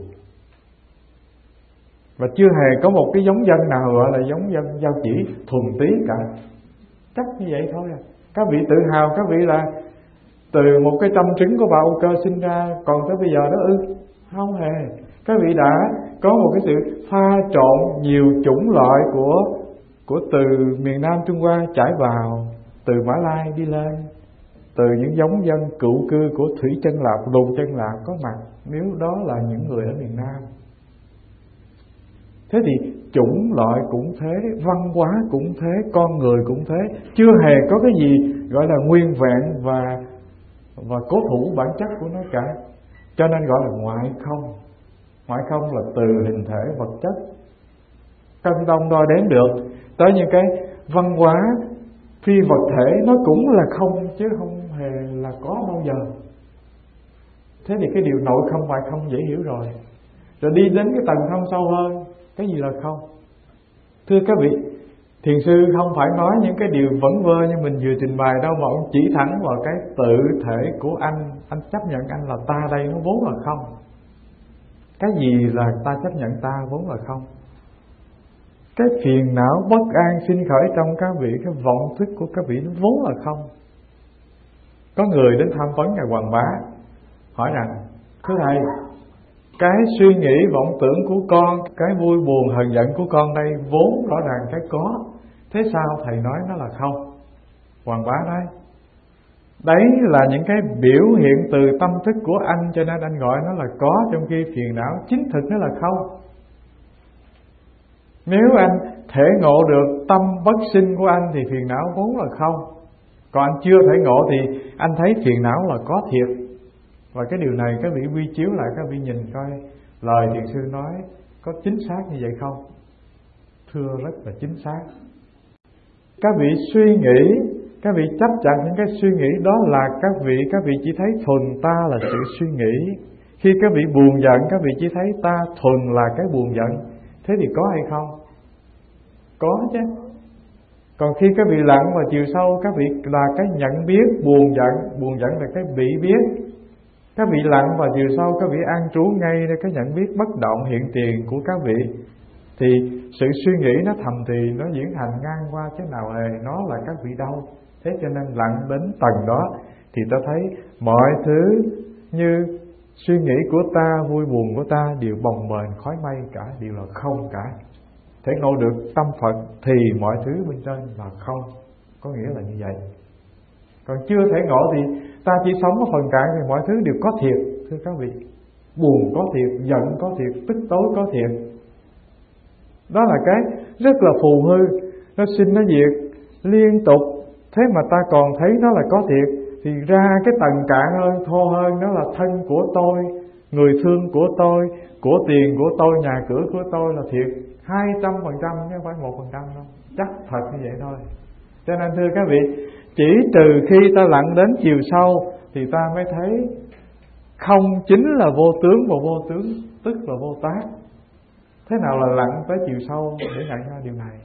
Và chưa hề có một cái giống dân nào gọi là giống dân giao chỉ thuần túy cả. Chắc như vậy thôi à. Các vị tự hào các vị là từ một cái trăm trứng của bà Âu Cơ sinh ra, còn tới bây giờ đó ư? Không hề. Các vị đã có một cái sự pha trộn nhiều chủng loại của từ miền Nam Trung Hoa trải vào, từ Mã Lai đi lên, từ những giống dân cựu cư của Thủy Chân Lạp, Lùn Chân Lạp có mặt, nếu đó là những người ở miền Nam. Thế thì chủng loại cũng thế, văn hóa cũng thế, con người cũng thế, chưa hề có cái gì gọi là nguyên vẹn và cố thủ bản chất của nó cả. Cho nên gọi là ngoại không. Ngoại không là từ hình thể vật chất cân đông đo đếm được tới những cái văn hóa phi vật thể, nó cũng là không chứ không hề là có bao giờ. Thế thì cái điều nội không ngoại không dễ hiểu rồi. rồi đi đến cái tầng thâm sâu hơn. Cái gì là không? Thưa các vị, thiền sư không phải nói những cái điều vẩn vơ như mình vừa trình bày đâu, mà ông chỉ thẳng vào cái tự thể của anh. Anh chấp nhận anh là ta đây, nó vốn là không. Cái gì là ta chấp nhận ta vốn là không. Cái phiền não bất an sinh khởi trong các vị, cái vọng thức của các vị nó vốn là không. Có người đến tham vấn Ngài Hoàng Bá, hỏi rằng: thưa thầy, cái suy nghĩ vọng tưởng của con, cái vui buồn hờn giận của con đây vốn rõ ràng cái có, thế sao thầy nói nó là không? Hoàng Bá nói: đấy là những cái biểu hiện từ tâm thức của anh, cho nên anh gọi nó là có, trong khi phiền não chính thực nó là không. Nếu anh thể ngộ được tâm bất sinh của anh thì phiền não vốn là không. Còn anh chưa thể ngộ thì anh thấy phiền não là có thiệt. Và cái điều này các vị quy chiếu lại, các vị nhìn coi lời thiền sư nói có chính xác như vậy không? Thưa rất là chính xác. Các vị suy nghĩ, các vị chấp nhận những cái suy nghĩ đó là các vị chỉ thấy thuần ta là sự suy nghĩ. Khi các vị buồn giận, các vị chỉ thấy ta thuần là cái buồn giận. Thế thì có hay không? Có chứ. Còn khi các vị lặn vào chiều sâu, các vị là cái nhận biết buồn giận là cái bị biết. Các vị lặn vào chiều sâu, các vị an trú ngayในcái nhận biết bất động hiện tiền của các vị, thì sự suy nghĩ nó thầm thì nó diễn hành ngang qua chứ nào hề nó là các vị đâu. Thế cho nên lặn đến tầng đó thì ta thấy mọi thứ như suy nghĩ của ta, vui buồn của ta đều bồng bềnh khói mây cả, đều là không cả. Thể ngộ được tâm Phật thì mọi thứ bên trên là không, có nghĩa là như vậy. Còn chưa thể ngộ thì ta chỉ sống ở phần cạn thì mọi thứ đều có thiệt. Thưa các vị, buồn có thiệt, giận có thiệt, tức tối có thiệt. Đó là cái rất là phù hư, nó sinh nó diệt liên tục. Thế mà ta còn thấy nó là có thiệt, thì ra cái tầng cạn hơn, thô hơn, nó là thân của tôi, người thương của tôi, của tiền của tôi, nhà cửa của tôi là thiệt 200% chứ không phải 1% đâu. Chắc thật như vậy thôi. Cho nên thưa các vị, chỉ trừ khi ta lặn đến chiều sâu thì ta mới thấy không chính là vô tướng, và vô tướng tức là vô tác. Thế nào là lặn tới chiều sâu để nhận ra điều này?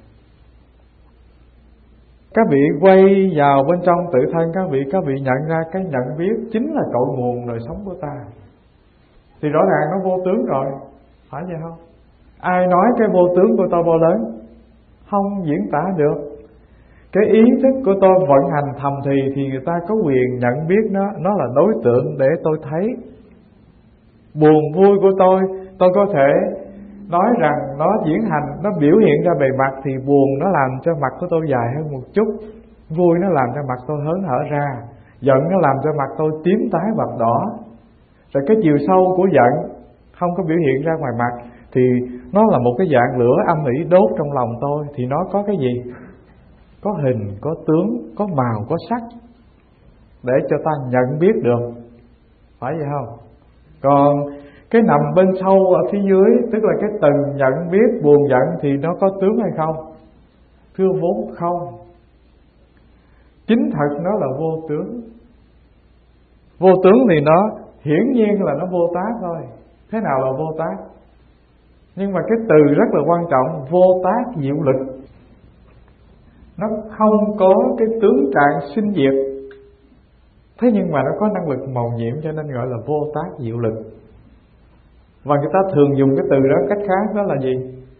Các vị quay vào bên trong tự thân các vị nhận ra cái nhận biết chính là cội nguồn đời sống của ta, thì rõ ràng nó vô tướng rồi, phải vậy không? Ai nói cái vô tướng của tôi vô lớn? Không diễn tả được. Cái ý thức của tôi vận hành thầm thì người ta có quyền nhận biết nó là đối tượng để tôi thấy. Buồn vui của tôi có thể nói rằng nó diễn hành, nó biểu hiện ra bề mặt, thì buồn nó làm cho mặt của tôi dài hơn một chút, vui nó làm cho mặt tôi hớn hở ra, giận nó làm cho mặt tôi tím tái vạch đỏ. Rồi cái chiều sâu của giận không có biểu hiện ra ngoài mặt, thì nó là một cái dạng lửa âm ỉ đốt trong lòng tôi. Thì nó có cái gì? Có hình, có tướng, có màu, có sắc, để cho ta nhận biết được, phải vậy không? Còn cái nằm bên sâu ở phía dưới, tức là cái tầng nhận biết buồn giận, thì nó có tướng hay không? Thưa vốn không. Chính thật nó là vô tướng. Vô tướng thì nó hiển nhiên là nó vô tác thôi. Thế nào là vô tác? Nhưng mà cái từ rất là quan trọng, vô tác diệu lực. Nó không có cái tướng trạng sinh diệt, thế nhưng mà nó có năng lực màu nhiệm, cho nên gọi là vô tác diệu lực. Và người ta thường dùng cái từ đó cách khác, đó là gì?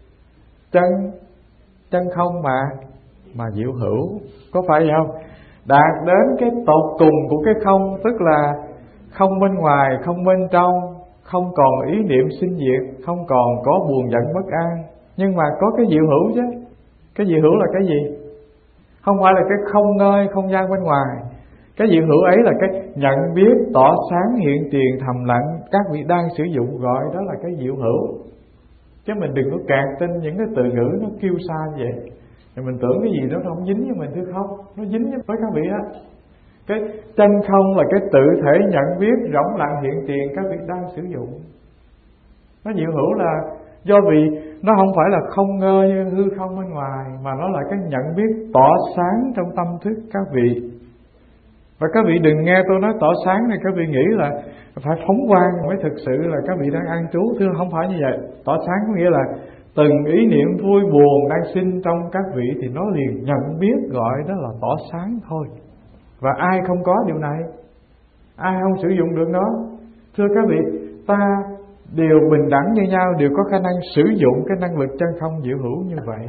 Chân không mà diệu hữu, có phải vậy không? Đạt đến cái tột cùng của cái không, tức là không bên ngoài, không bên trong, không còn ý niệm sinh diệt, không còn có buồn giận bất an, nhưng mà có cái diệu hữu chứ. Cái diệu hữu là cái gì? Không phải là cái không nơi, không gian bên ngoài. Cái diệu hữu ấy là cái nhận biết tỏ sáng hiện tiền thầm lặng các vị đang sử dụng, gọi đó là cái diệu hữu. Chứ mình đừng có cạt tin những cái từ ngữ nó kêu xa như vậy, rồi mình tưởng cái gì đó nó không dính với mình. Thưa không, nó dính với các vị á. Cái chân không là cái tự thể nhận biết rỗng lặng hiện tiền các vị đang sử dụng. Nó diệu hữu là do vì nó không phải là không ngơ như hư không bên ngoài, mà nó là cái nhận biết tỏ sáng trong tâm thức các vị. Và các vị đừng nghe tôi nói tỏ sáng này các vị nghĩ là phải phóng quang mới thực sự là các vị đang an trú. Thưa không phải như vậy. Tỏ sáng có nghĩa là từng ý niệm vui buồn đang sinh trong các vị thì nó liền nhận biết, gọi đó là tỏ sáng thôi. Và ai không có điều này, ai không sử dụng được nó. Thưa các vị, ta đều bình đẳng như nhau, đều có khả năng sử dụng cái năng lực chân không diệu hữu như vậy.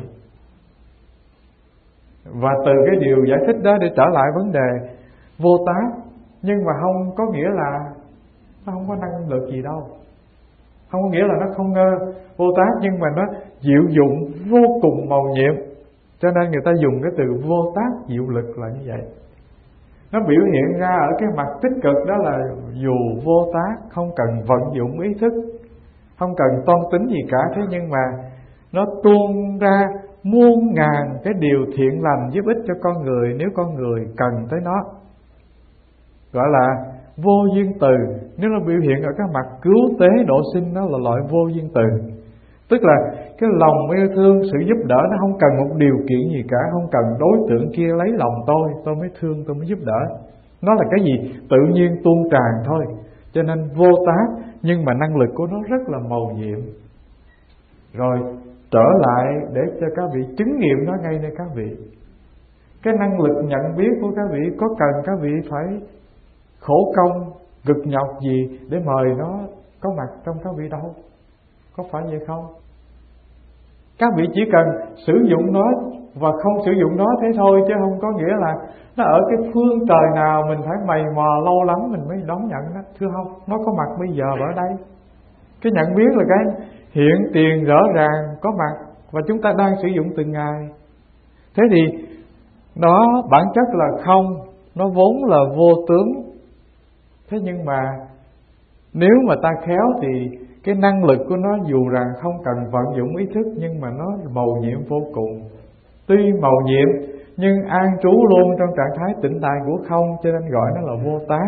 Và từ cái điều giải thích đó để trở lại vấn đề vô tác, nhưng mà không có nghĩa là nó không có năng lực gì đâu. Không có nghĩa là nó không ngơ. Vô tác nhưng mà nó diệu dụng vô cùng màu nhiệm. Cho nên người ta dùng cái từ vô tác diệu lực là như vậy. Nó biểu hiện ra ở cái mặt tích cực, đó là dù vô tác, không cần vận dụng ý thức, không cần toan tính gì cả, thế nhưng mà nó tuôn ra muôn ngàn cái điều thiện lành giúp ích cho con người nếu con người cần tới nó. Gọi là vô duyên từ. Nếu nó biểu hiện ở cái mặt cứu tế độ sinh, nó là loại vô duyên từ. Tức là cái lòng yêu thương, sự giúp đỡ nó không cần một điều kiện gì cả, không cần đối tượng kia lấy lòng tôi mới thương, tôi mới giúp đỡ. Nó là cái gì tự nhiên tuôn tràn thôi. Cho nên vô tác, nhưng mà năng lực của nó rất là mầu nhiệm. Rồi trở lại để cho các vị chứng nghiệm nó ngay nơi các vị. Cái năng lực nhận biết của các vị có cần các vị phải khổ công, cực nhọc gì để mời nó có mặt trong các vị đâu. Có phải vậy không? Các vị chỉ cần sử dụng nó và không sử dụng nó thế thôi, chứ không có nghĩa là nó ở cái phương trời nào mình phải mày mò lâu lắm mình mới đón nhận nó. Thưa không, nó có mặt bây giờ ở đây. Cái nhận biết là cái hiện tiền rõ ràng có mặt và chúng ta đang sử dụng từng ngày. Thế thì nó bản chất là không, nó vốn là vô tướng. Thế nhưng mà nếu mà ta khéo thì cái năng lực của nó dù rằng không cần vận dụng ý thức, nhưng mà nó mầu nhiệm vô cùng. Tuy mầu nhiệm nhưng an trú luôn trong trạng thái tĩnh tại của không, cho nên gọi nó là vô tác.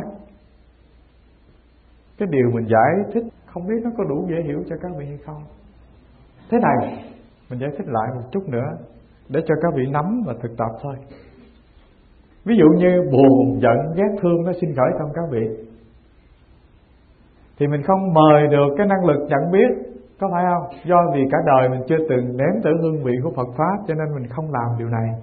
Cái điều mình giải thích không biết nó có đủ dễ hiểu cho các vị hay không. Thế này, mình giải thích lại một chút nữa để cho các vị nắm và thực tập thôi. Ví dụ như buồn, giận, ghét, thương nó sinh khởi trong các vị, thì mình không mời được cái năng lực nhận biết, có phải không? Do vì cả đời mình chưa từng nếm thử hương vị của Phật Pháp, cho nên mình không làm điều này.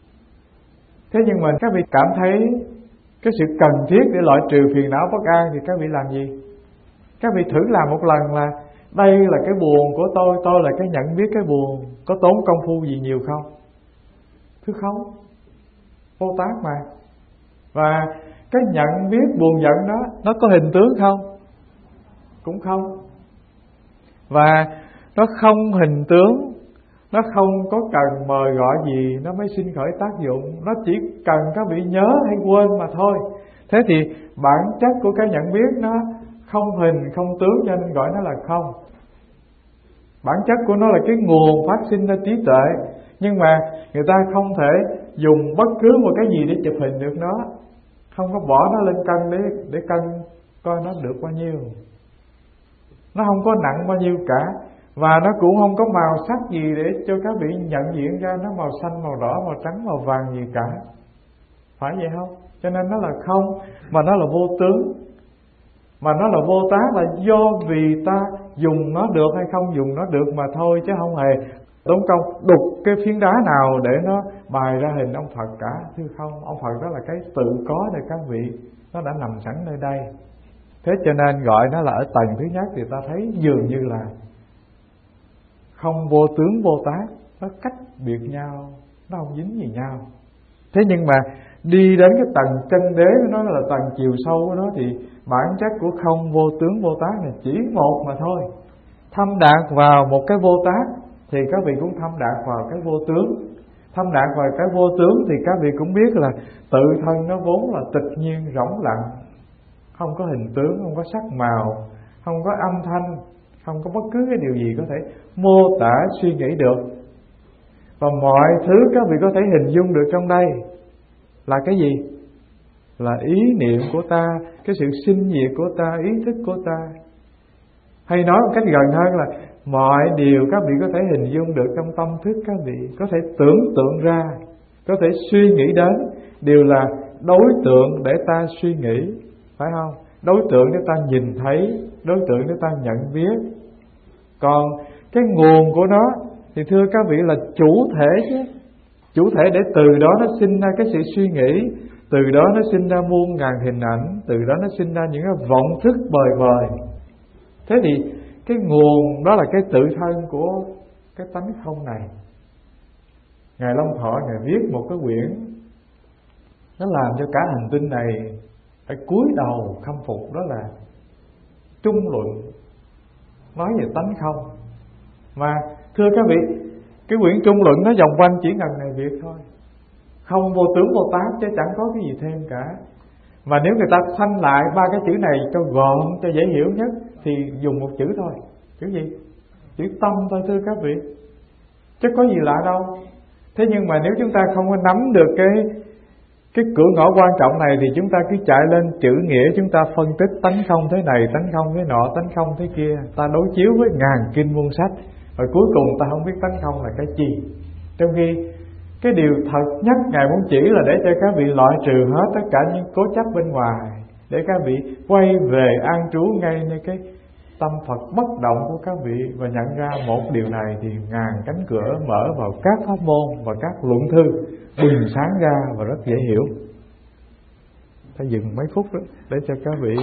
Thế nhưng mà các vị cảm thấy cái sự cần thiết để loại trừ phiền não bất an thì các vị làm gì? Các vị thử làm một lần là đây là cái buồn của tôi là cái nhận biết cái buồn. Có tốn công phu gì nhiều không? Thứ không, vô tác mà. Và cái nhận biết buồn giận đó, nó có hình tướng không? Cũng không. Và nó không hình tướng, nó không có cần mời gọi gì nó mới sinh khởi tác dụng. Nó chỉ cần các vị nhớ hay quên mà thôi. Thế thì bản chất của cái nhận biết nó không hình, không tướng, cho nên gọi nó là không. Bản chất của nó là cái nguồn phát sinh ra trí tuệ, nhưng mà người ta không thể dùng bất cứ một cái gì để chụp hình được nó. Không có bỏ nó lên cân để cân coi nó được bao nhiêu. Nó không có nặng bao nhiêu cả. Và nó cũng không có màu sắc gì để cho các vị nhận diện ra nó màu xanh, màu đỏ, màu trắng, màu vàng gì cả. Phải vậy không? Cho nên nó là không, mà nó là vô tướng. Mà nó là vô tác là do vì ta dùng nó được hay không dùng nó được mà thôi, chứ không hề tốn công đục cái phiến đá nào để nó bày ra hình ông Phật cả. Thưa không, ông Phật đó là cái tự có để các vị, nó đã nằm sẵn nơi đây. Thế cho nên gọi nó là ở tầng thứ nhất thì ta thấy dường như là không vô tướng vô tác, nó cách biệt nhau, nó không dính gì nhau. Thế nhưng mà đi đến cái tầng chân đế của nó là tầng chiều sâu của nó thì bản chất của không vô tướng vô tác này chỉ một mà thôi. Thâm đạt vào một cái vô tác thì các vị cũng thâm đạt vào cái vô tướng. Thâm đạt vào cái vô tướng thì các vị cũng biết là tự thân nó vốn là tịch nhiên rỗng lặng, không có hình tướng, không có sắc màu, không có âm thanh, không có bất cứ cái điều gì có thể mô tả suy nghĩ được. Và mọi thứ các vị có thể hình dung được trong đây là cái gì? Là ý niệm của ta, cái sự sinh diệt của ta, ý thức của ta. Hay nói một cách gần hơn là mọi điều các vị có thể hình dung được trong tâm thức các vị, có thể tưởng tượng ra, có thể suy nghĩ đến, đều là đối tượng để ta suy nghĩ, phải không? Đối tượng để ta nhìn thấy, đối tượng để ta nhận biết. Còn cái nguồn của nó thì thưa các vị là chủ thể chứ. Chủ thể để từ đó nó sinh ra cái sự suy nghĩ, từ đó nó sinh ra muôn ngàn hình ảnh, từ đó nó sinh ra những cái vọng thức bời vời. Thế thì cái nguồn đó là cái tự thân của cái tánh không này. Ngài Long Thọ Ngài viết một cái quyển, nó làm cho cả hành tinh này phải cúi đầu khâm phục, đó là Trung Luận, nói về tánh không. Mà thưa các vị, cái quyển Trung Luận nó vòng quanh chỉ ngần này việc thôi, không vô tướng vô tác chứ chẳng có cái gì thêm cả. Mà nếu người ta khoanh lại ba cái chữ này cho gọn, cho dễ hiểu nhất thì dùng một chữ thôi. Chữ gì? Chữ tâm thôi thưa các vị, chứ có gì lạ đâu. Thế nhưng mà nếu chúng ta không có nắm được cái cửa ngõ quan trọng này thì chúng ta cứ chạy lên chữ nghĩa, chúng ta phân tích tánh không thế này, tánh không thế nọ, tánh không thế kia, ta đối chiếu với ngàn kinh muôn sách, rồi cuối cùng ta không biết tánh không là cái gì. Trong khi cái điều thật nhất Ngài muốn chỉ là để cho các vị loại trừ hết tất cả những cố chấp bên ngoài, để các vị quay về an trú ngay nơi cái tâm Phật bất động của các vị, và nhận ra một điều này thì ngàn cánh cửa mở vào các pháp môn và các luận thư bừng sáng ra và rất dễ hiểu. Ta dừng mấy phút đó để cho các vị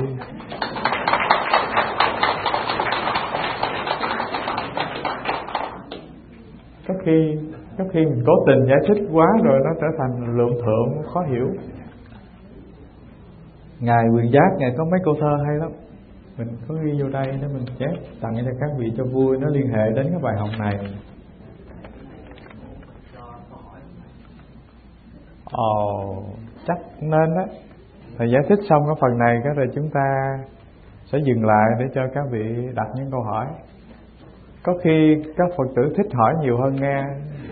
có khi mình cố tình giải thích quá rồi nó trở thành lượng thượng khó hiểu. Ngài Quyền Giác Ngài có mấy câu thơ hay lắm, mình có ghi vô đây để mình chép tặng cho các vị cho vui, nó liên hệ đến cái bài học này. Chắc nên đó. Thầy giải thích xong cái phần này cái rồi chúng ta sẽ dừng lại để cho các vị đặt những câu hỏi. Có khi các Phật tử thích hỏi nhiều hơn nghe.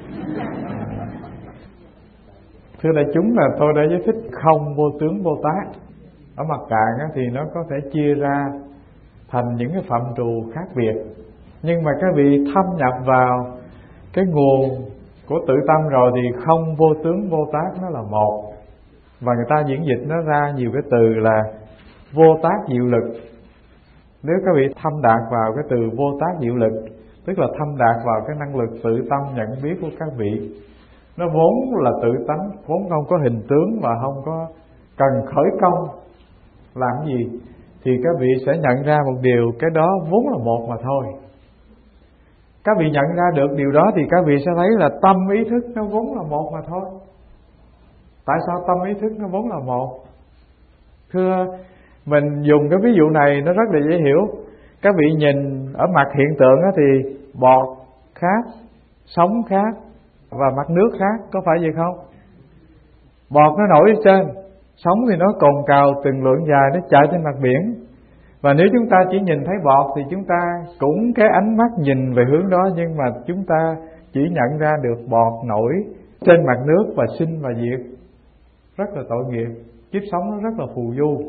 Thưa đại chúng, là tôi đã giải thích không vô tướng vô tác. Ở mặt cạn thì nó có thể chia ra thành những cái phạm trù khác biệt, nhưng mà các vị thâm nhập vào cái nguồn của tự tâm rồi thì không vô tướng vô tác nó là một. Và người ta diễn dịch nó ra nhiều cái từ là vô tác diệu lực. Nếu các vị thâm đạt vào cái từ vô tác diệu lực, tức là thâm đạt vào cái năng lực tự tâm nhận biết của các vị, nó vốn là tự tánh, vốn không có hình tướng và không có cần khởi công làm gì, thì các vị sẽ nhận ra một điều, cái đó vốn là một mà thôi. Các vị nhận ra được điều đó thì các vị sẽ thấy là tâm ý thức nó vốn là một mà thôi. Tại sao tâm ý thức nó vốn là một? Thưa, mình dùng cái ví dụ này nó rất là dễ hiểu. Các vị nhìn ở mặt hiện tượng thì bọt khác, sóng khác và mặt nước khác, có phải vậy không? Bọt nó nổi ở trên, sóng thì nó cồn cào từng lượng dài, nó chạy trên mặt biển. Và nếu chúng ta chỉ nhìn thấy bọt thì chúng ta cũng cái ánh mắt nhìn về hướng đó, nhưng mà chúng ta chỉ nhận ra được bọt nổi trên mặt nước và sinh và diệt. Rất là tội nghiệp, kiếp sống nó rất là phù du.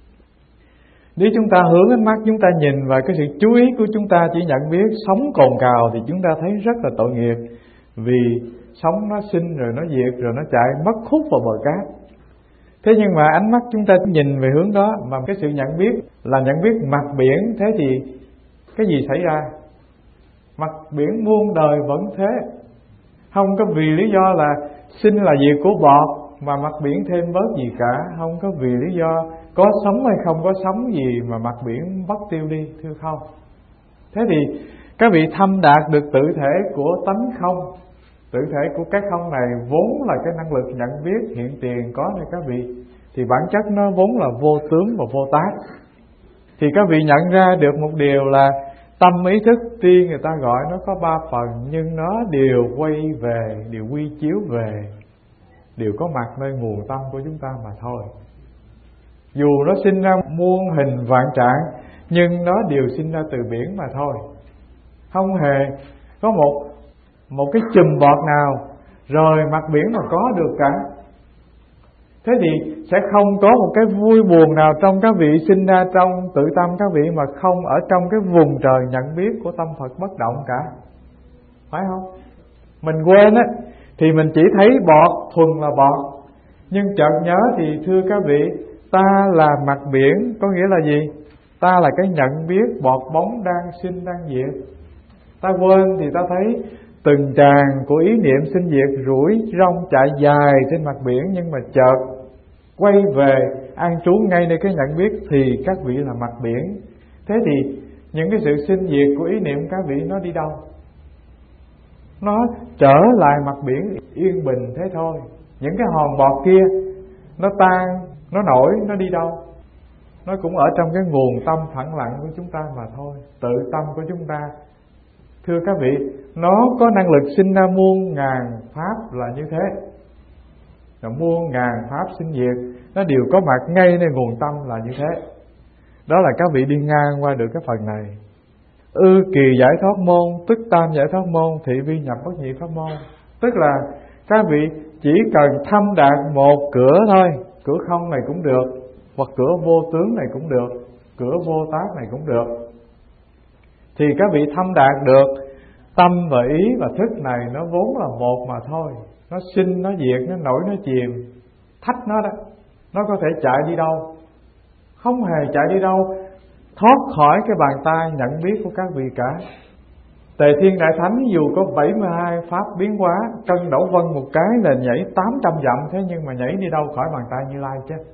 Nếu chúng ta hướng ánh mắt chúng ta nhìn và cái sự chú ý của chúng ta chỉ nhận biết sóng cồn cào thì chúng ta thấy rất là tội nghiệp. Vì sóng nó sinh rồi nó diệt rồi nó chạy mất hút vào bờ cát. Thế nhưng mà ánh mắt chúng ta nhìn về hướng đó, mà cái sự nhận biết là nhận biết mặt biển, thế thì cái gì xảy ra? Mặt biển muôn đời vẫn thế. Không có vì lý do là sinh là diệt của bọt mà mặt biển thêm bớt gì cả. Không có vì lý do có sống hay không có sống gì mà mặt biển mất tiêu đi, thưa không? Thế thì các vị thâm đạt được tự thể của tánh không. Tự thể của cái không này vốn là cái năng lực nhận biết hiện tiền có nơi các vị, thì bản chất nó vốn là vô tướng và vô tác. Thì các vị nhận ra được một điều là tâm ý thức tiên người ta gọi nó có 3 phần, nhưng nó đều quay về, đều quy chiếu về, đều có mặt nơi nguồn tâm của chúng ta mà thôi. Dù nó sinh ra muôn hình vạn trạng, nhưng nó đều sinh ra từ biển mà thôi. Không hề có một cái chùm bọt nào rồi mặt biển mà có được cả. Thế thì sẽ không có một cái vui buồn nào trong các vị sinh ra trong tự tâm các vị mà không ở trong cái vùng trời nhận biết của tâm Phật bất động cả. Phải không? Mình quên á thì mình chỉ thấy bọt thuần là bọt, Nhưng chợt nhớ thì thưa các vị, ta là mặt biển, có nghĩa là gì? Ta là cái nhận biết bọt bóng đang sinh đang diệt. Ta quên thì ta thấy từng tràng của ý niệm sinh diệt rủi rong chạy dài trên mặt biển, nhưng mà chợt quay về an trú ngay nơi cái nhận biết thì các vị là mặt biển. Thế thì những cái sự sinh diệt của ý niệm các vị nó đi đâu? Nó trở lại mặt biển yên bình thế thôi. Những cái hòn bọt kia nó tan, nó nổi, nó đi đâu? Nó cũng ở trong cái nguồn tâm phẳng lặng của chúng ta mà thôi. Tự tâm của chúng ta, thưa các vị, nó có năng lực sinh ra muôn ngàn pháp là như thế. Rồi muôn ngàn pháp sinh diệt, nó đều có mặt ngay nơi nguồn tâm là như thế. Đó là các vị đi ngang qua được cái phần này. Ư kỳ giải thoát môn, tức tam giải thoát môn, thị vi nhập bất nhị pháp môn. Tức là các vị chỉ cần thâm đạt một cửa thôi. Cửa không này cũng được, hoặc cửa vô tướng này cũng được, cửa vô tác này cũng được. Thì các vị thâm đạt được tâm và ý và thức này nó vốn là một mà thôi. Nó sinh, nó diệt, nó nổi, nó chìm. Thách nó đó, nó có thể chạy đi đâu? Không hề chạy đi đâu, thoát khỏi cái bàn tay nhận biết của các vị cả. Tề Thiên Đại Thánh dù có 72 pháp biến hóa, cân đổ vân một cái là nhảy 800 dặm, thế nhưng mà nhảy đi đâu khỏi bàn tay Như Lai chứ?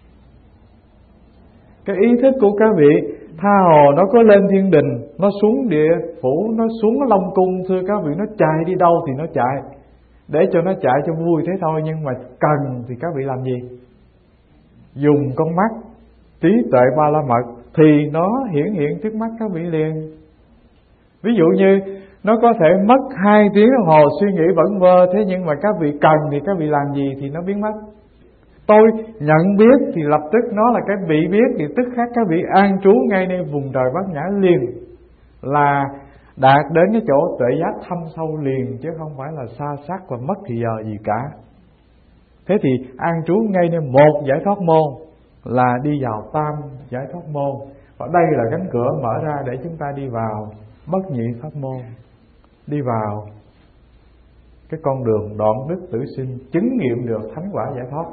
Cái ý thức của các vị tha hồ nó có lên thiên đình, nó xuống địa phủ, nó xuống Long Cung, thưa các vị, nó chạy đi đâu thì nó chạy, để cho nó chạy cho vui thế thôi. Nhưng mà cần thì các vị làm gì? Dùng con mắt trí tuệ ba la mật thì nó hiển hiện trước mắt các vị liền. Ví dụ như nó có thể mất 2 tiếng đồng hồ suy nghĩ vẩn vơ, thế nhưng mà các vị cần thì các vị làm gì thì nó biến mất. Tôi nhận biết thì lập tức nó là cái bị biết, thì tức khắc các vị an trú ngayในvùng trời bát nhã liền, là đạt đến cái chỗ tuệ giác thâm sâu liền, chứ không phải là xa sắc và mất thì giờ gì cả. Thế thì an trú ngay nơi một giải thoát môn là đi vào tam giải thoát môn, và đây là cánh cửa mở ra để chúng ta đi vào bất nhị pháp môn, đi vào cái con đường đoạn đức tử sinh, chứng nghiệm được thánh quả giải thoát.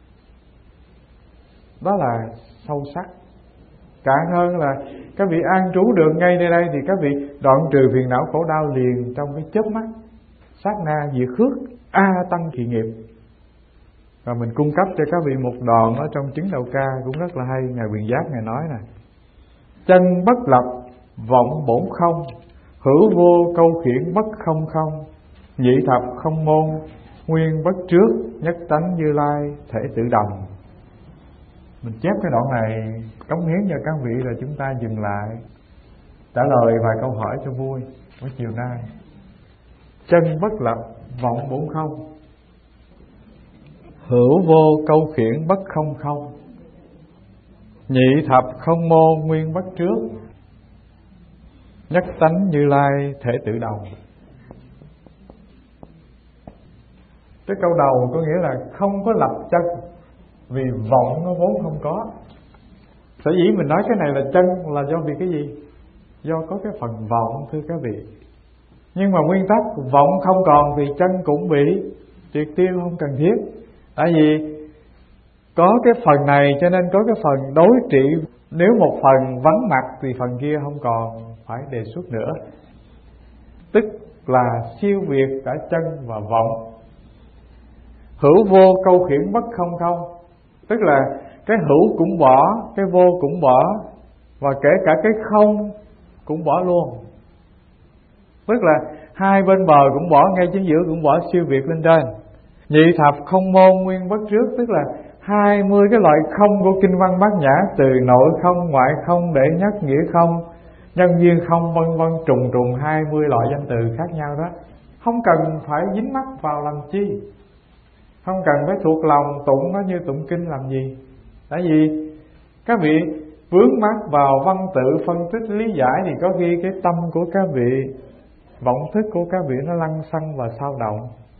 Đó là sâu sắc. Cạn hơn là các vị an trú được ngay nơi đây thì các vị đoạn trừ phiền não khổ đau liền trong cái chớp mắt, sát na diệt khước, tăng kỳ nghiệp. Và mình cung cấp cho các vị một đoạn ở trong chứng đạo ca cũng rất là hay. Ngài Quyền Giác Ngài nói nè: chân bất lập vọng bổn không, hữu vô câu khiển bất không không, nhị thập không môn nguyên bất trước, nhất tánh Như Lai thể tự đồng. Mình chép cái đoạn này cống hiến cho các vị là chúng ta dừng lại trả lời vài câu hỏi cho vui của chiều nay. Chân bất lập vọng bổn không, hữu vô câu khiển bất không không, nhị thập không môn nguyên bất trước, nhất tánh Như Lai thể tự đồng. Cái câu đầu có nghĩa là không có lập chân, vì vọng nó vốn không có. Sở dĩ mình nói cái này là chân là do vì cái gì? Do có cái phần vọng, thưa các vị. Nhưng mà nguyên tắc vọng không còn thì chân cũng bị triệt tiêu, không cần thiết. Tại vì có cái phần này cho nên có cái phần đối trị. Nếu một phần vắng mặt thì phần kia không còn phải đề xuất nữa. Tức là siêu việt cả chân và vọng. Hữu vô câu khiển bất không không, tức là cái hữu cũng bỏ, cái vô cũng bỏ, và kể cả cái không cũng bỏ luôn. Tức là hai bên bờ cũng bỏ, ngay chính giữa cũng bỏ, siêu việt lên trên. Nhị thập không môn nguyên bất trước, tức là 20 cái loại không của kinh văn Bát Nhã, từ nội không, ngoại không, đệ nhất, nghĩa không, nhân duyên không, vân vân, trùng trùng 20 loại danh từ khác nhau đó. Không cần phải dính mắc vào làm chi, không cần phải thuộc lòng tụng nó như tụng kinh làm gì. Tại vì các vị vướng mắc vào văn tự phân tích lý giải thì có khi cái tâm của các vị, vọng thức của các vị nó lăng xăng và sao động.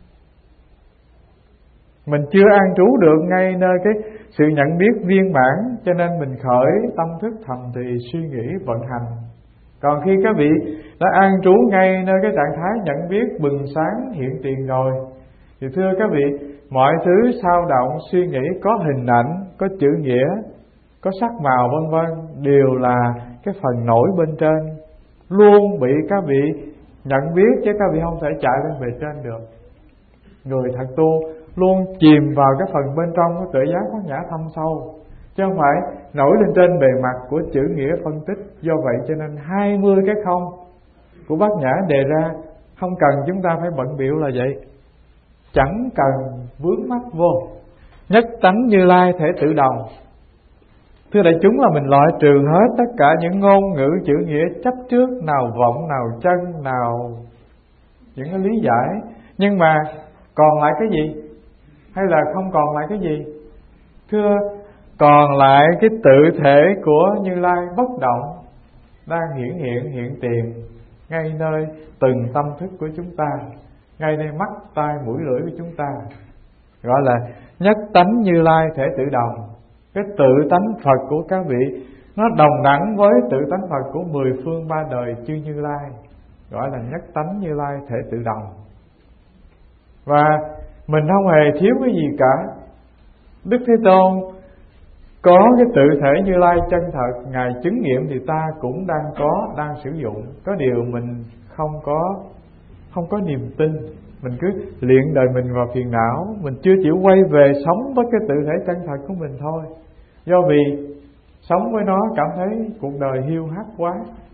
Mình chưa an trú được ngay nơi cái sự nhận biết viên mãn, cho nên mình khởi tâm thức thầm thì suy nghĩ vận hành. Còn khi các vị đã an trú ngay nơi cái trạng thái nhận biết bừng sáng hiện tiền rồi thì thưa các vị, mọi thứ sao động suy nghĩ có hình ảnh, có chữ nghĩa, có sắc màu vân vân, đều là cái phần nổi bên trên, luôn bị các vị nhận biết, chứ các vị không thể chạy lên về trên được. Người thật tu luôn chìm vào cái phần bên trong của tuệ giác bát nhã thâm sâu, chứ không phải nổi lên trên bề mặt của chữ nghĩa phân tích. Do vậy cho nên 20 cái không của bát nhã đề ra không cần chúng ta phải bận bịu là vậy, chẳng cần vướng mắc vô. Nhất tánh Như Lai thể tự đồng. Thưa đại chúng, là mình loại trừ hết tất cả những ngôn ngữ chữ nghĩa chấp trước, nào vọng, nào chân, nào những cái lý giải. Nhưng mà còn lại cái gì? Hay là không còn lại cái gì? Thưa, còn lại cái tự thể của Như Lai bất động, đang hiện tiền ngay nơi từng tâm thức của chúng ta, ngay nơi mắt, tai, mũi, lưỡi của chúng ta, gọi là nhất tánh Như Lai thể tự đồng. Cái tự tánh Phật của các vị nó đồng đẳng với tự tánh Phật của 10 phương 3 đời chư Như Lai, gọi là nhất tánh Như Lai thể tự đồng. Và mình không hề thiếu cái gì cả. Đức Thế Tôn có cái tự thể Như Lai chân thật, Ngài chứng nghiệm thì ta cũng đang có, đang sử dụng. Có điều mình không có niềm tin. Mình cứ luyện đời mình vào phiền não, mình chưa chịu quay về sống với cái tự thể chân thật của mình thôi. Do vì sống với nó cảm thấy cuộc đời hiu hắt quá,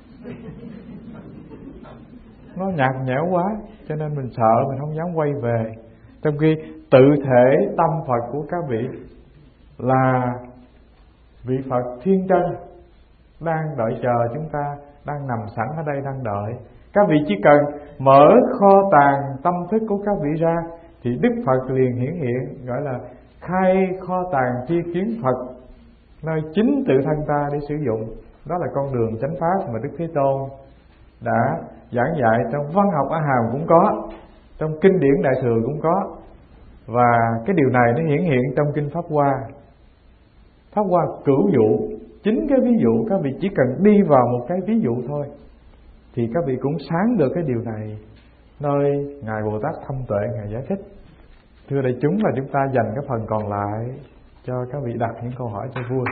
nó nhạt nhẽo quá, cho nên mình sợ, mình không dám quay về. Trong khi tự thể tâm Phật của các vị là vị Phật thiên chân, đang đợi chờ chúng ta, đang nằm sẵn ở đây đang đợi. Các vị chỉ cần mở kho tàng tâm thức của các vị ra thì Đức Phật liền hiển hiện, gọi là khai kho tàng tri kiến Phật nơi chính tự thân ta để sử dụng. Đó là con đường chánh pháp mà Đức Thế Tôn đã giảng dạy trong văn học A Hàm cũng có, trong kinh điển Đại Thừa cũng có. Và cái điều này nó hiển hiện trong kinh Pháp Hoa. Pháp Hoa cửu dụ, chính cái ví dụ các vị chỉ cần đi vào một cái ví dụ thôi thì các vị cũng sáng được cái điều này nơi Ngài Bồ Tát Thâm Tuệ Ngài giải thích. Thưa đại chúng, là chúng ta dành cái phần còn lại cho các vị đặt những câu hỏi cho vui.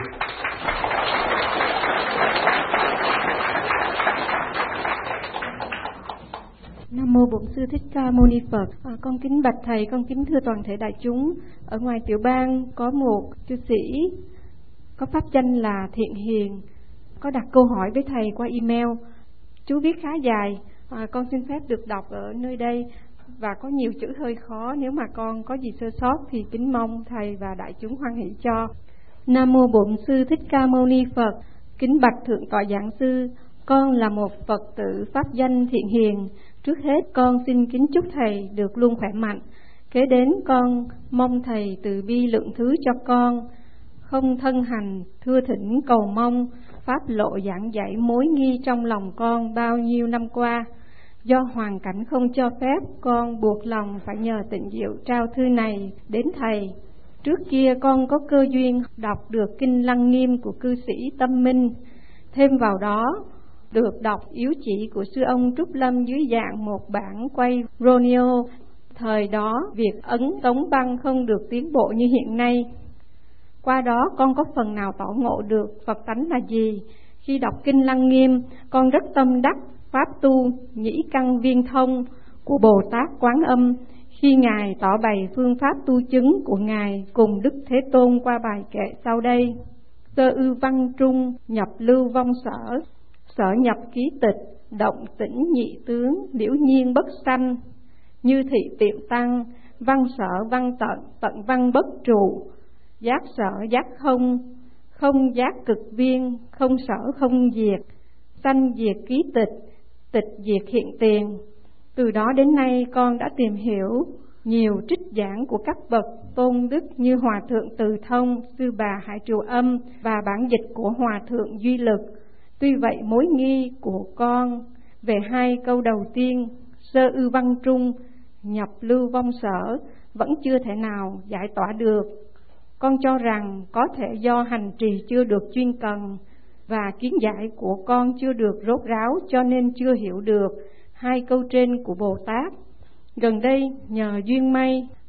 Nam mô Bổn Sư Thích Ca Mâu Ni Phật. Con kính bạch thầy, con kính thưa toàn thể đại chúng. Ở ngoài tiểu bang có một cư sĩ có pháp danh là Thiện Hiền, có đặt câu hỏi với thầy qua email. Chú viết khá dài, con xin phép được đọc ở nơi đây và có nhiều chữ hơi khó, nếu mà con có gì sơ sót thì kính mong thầy và đại chúng hoan hỷ cho. Nam mô Bổn Sư Thích Ca Mâu Ni Phật. Kính bạch thượng tọa giảng sư, con là một Phật tử pháp danh Thiện Hiền. Trước hết con xin kính chúc thầy được luôn khỏe mạnh. Kế đến con mong thầy từ bi lượng thứ cho con, không thân hành thưa thỉnh cầu mong pháp lộ giảng dạy mối nghi trong lòng con bao nhiêu năm qua. Do hoàn cảnh không cho phép, con buộc lòng phải nhờ tịnh diệu trao thư này đến thầy. Trước kia con có cơ duyên đọc được kinh Lăng Nghiêm của cư sĩ Tâm Minh, thêm vào đó được đọc yếu chỉ của sư ông Trúc Lâm dưới dạng một bản quay Roneo. Thời đó việc ấn tống băng không được tiến bộ như hiện nay. Qua đó con có phần nào tỏ ngộ được Phật tánh là gì. Khi đọc kinh Lăng Nghiêm, con rất tâm đắc pháp tu nhĩ căn viên thông của Bồ Tát Quán Âm, khi Ngài tỏ bày phương pháp tu chứng của Ngài cùng Đức Thế Tôn qua bài kệ sau đây. Sơ ư văn trung, nhập lưu vong sở, sở nhập ký tịch, động tĩnh nhị tướng, liễu nhiên bất sanh. Như thị tiệm tăng, văn sở văn tận, tận văn bất trụ. Giác sở giác không, không giác cực viên, không sở không diệt. Sanh diệt ký tịch, tịch diệt hiện tiền. Từ đó đến nay con đã tìm hiểu nhiều trích giảng của các bậc tôn đức như Hòa thượng Từ Thông, Sư Bà Hải Triều Âm và bản dịch của Hòa thượng Duy Lực. Tuy vậy mối nghi của con về hai câu đầu tiên, sơ ư văn trung, nhập lưu vong sở, vẫn chưa thể nào giải tỏa được. Con cho rằng có thể do hành trì chưa được chuyên cần và kiến giải của con chưa được rốt ráo, cho nên chưa hiểu được hai câu trên của Bồ Tát. Gần đây nhờ duyên may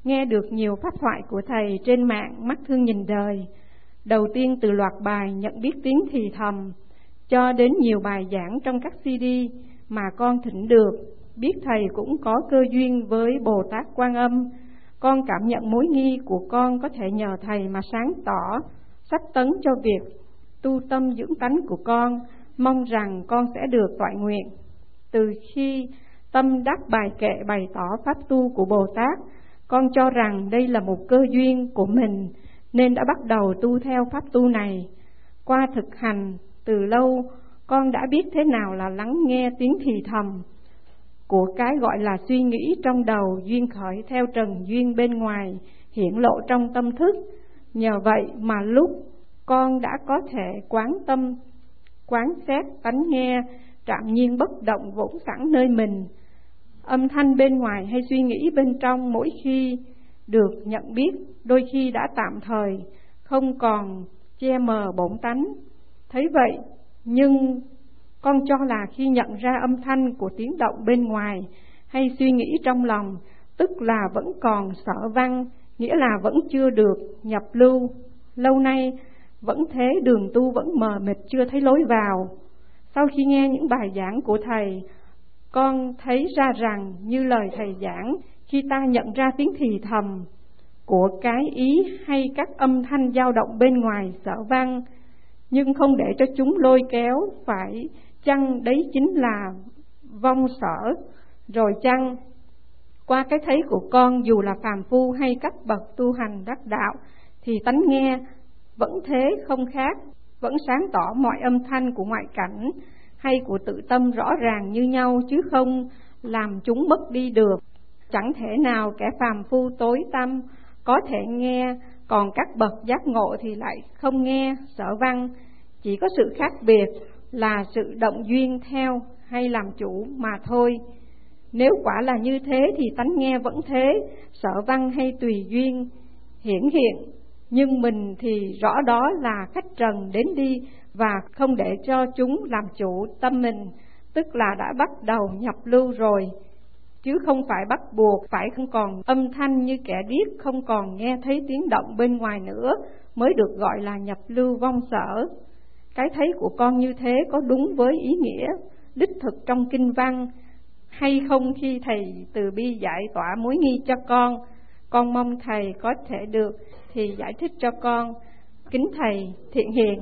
nghe được nhiều pháp thoại của Thầy trên mạng Mắt Thương Nhìn Đời. Đầu tiên từ loạt bài Nhận Biết Tiếng Thì Thầm, cho đến nhiều bài giảng trong các CD mà con thỉnh được. Biết Thầy cũng có cơ duyên với Bồ Tát Quan Âm. Con cảm nhận mối nghi của con có thể nhờ Thầy mà sáng tỏ, sách tấn cho việc tu tâm dưỡng tánh của con. Mong rằng con sẽ được toại nguyện. Từ khi tâm đắc bài kệ bày tỏ pháp tu của Bồ Tát, con cho rằng đây là một cơ duyên của mình, nên đã bắt đầu tu theo pháp tu này. Qua thực hành từ lâu, con đã biết thế nào là lắng nghe tiếng thì thầm của cái gọi là suy nghĩ trong đầu, duyên khởi theo trần duyên bên ngoài, hiển lộ trong tâm thức. Nhờ vậy mà lúc con đã có thể quán tâm, quán xét, tánh nghe, trạm nhiên bất động vốn sẵn nơi mình. Âm thanh bên ngoài hay suy nghĩ bên trong mỗi khi được nhận biết, đôi khi đã tạm thời, không còn che mờ bổn tánh. Thấy vậy, nhưng con cho là khi nhận ra âm thanh của tiếng động bên ngoài hay suy nghĩ trong lòng, tức là vẫn còn sở văn, nghĩa là vẫn chưa được nhập lưu. Lâu nay vẫn thế, đường tu vẫn mờ mịt, chưa thấy lối vào. Sau khi nghe những bài giảng của Thầy, con thấy ra rằng như lời Thầy giảng, khi ta nhận ra tiếng thì thầm của cái ý hay các âm thanh dao động bên ngoài sở văn, nhưng không để cho chúng lôi kéo, phải chăng đấy chính là vong sở rồi chăng? Qua cái thấy của con, dù là phàm phu hay các bậc tu hành đắc đạo, thì tánh nghe vẫn thế không khác, vẫn sáng tỏ mọi âm thanh của ngoại cảnh hay của tự tâm rõ ràng như nhau, chứ không làm chúng mất đi được. Chẳng thể nào kẻ phàm phu tối tăm có thể nghe, còn các bậc giác ngộ thì lại không nghe sở văn. Chỉ có sự khác biệt là sự động duyên theo hay làm chủ mà thôi. Nếu quả là như thế thì tánh nghe vẫn thế, sở văn hay tùy duyên hiển hiện, nhưng mình thì rõ đó là khách trần đến đi và không để cho chúng làm chủ tâm mình, tức là đã bắt đầu nhập lưu rồi, chứ không phải bắt buộc phải không còn âm thanh như kẻ điếc, không còn nghe thấy tiếng động bên ngoài nữa mới được gọi là nhập lưu vong sở. Cái thấy của con như thế có đúng với ý nghĩa đích thực trong kinh văn hay không? Khi Thầy từ bi giải tỏa mối nghi cho con mong Thầy có thể được thì giải thích cho con. Kính Thầy Thiện Hiền.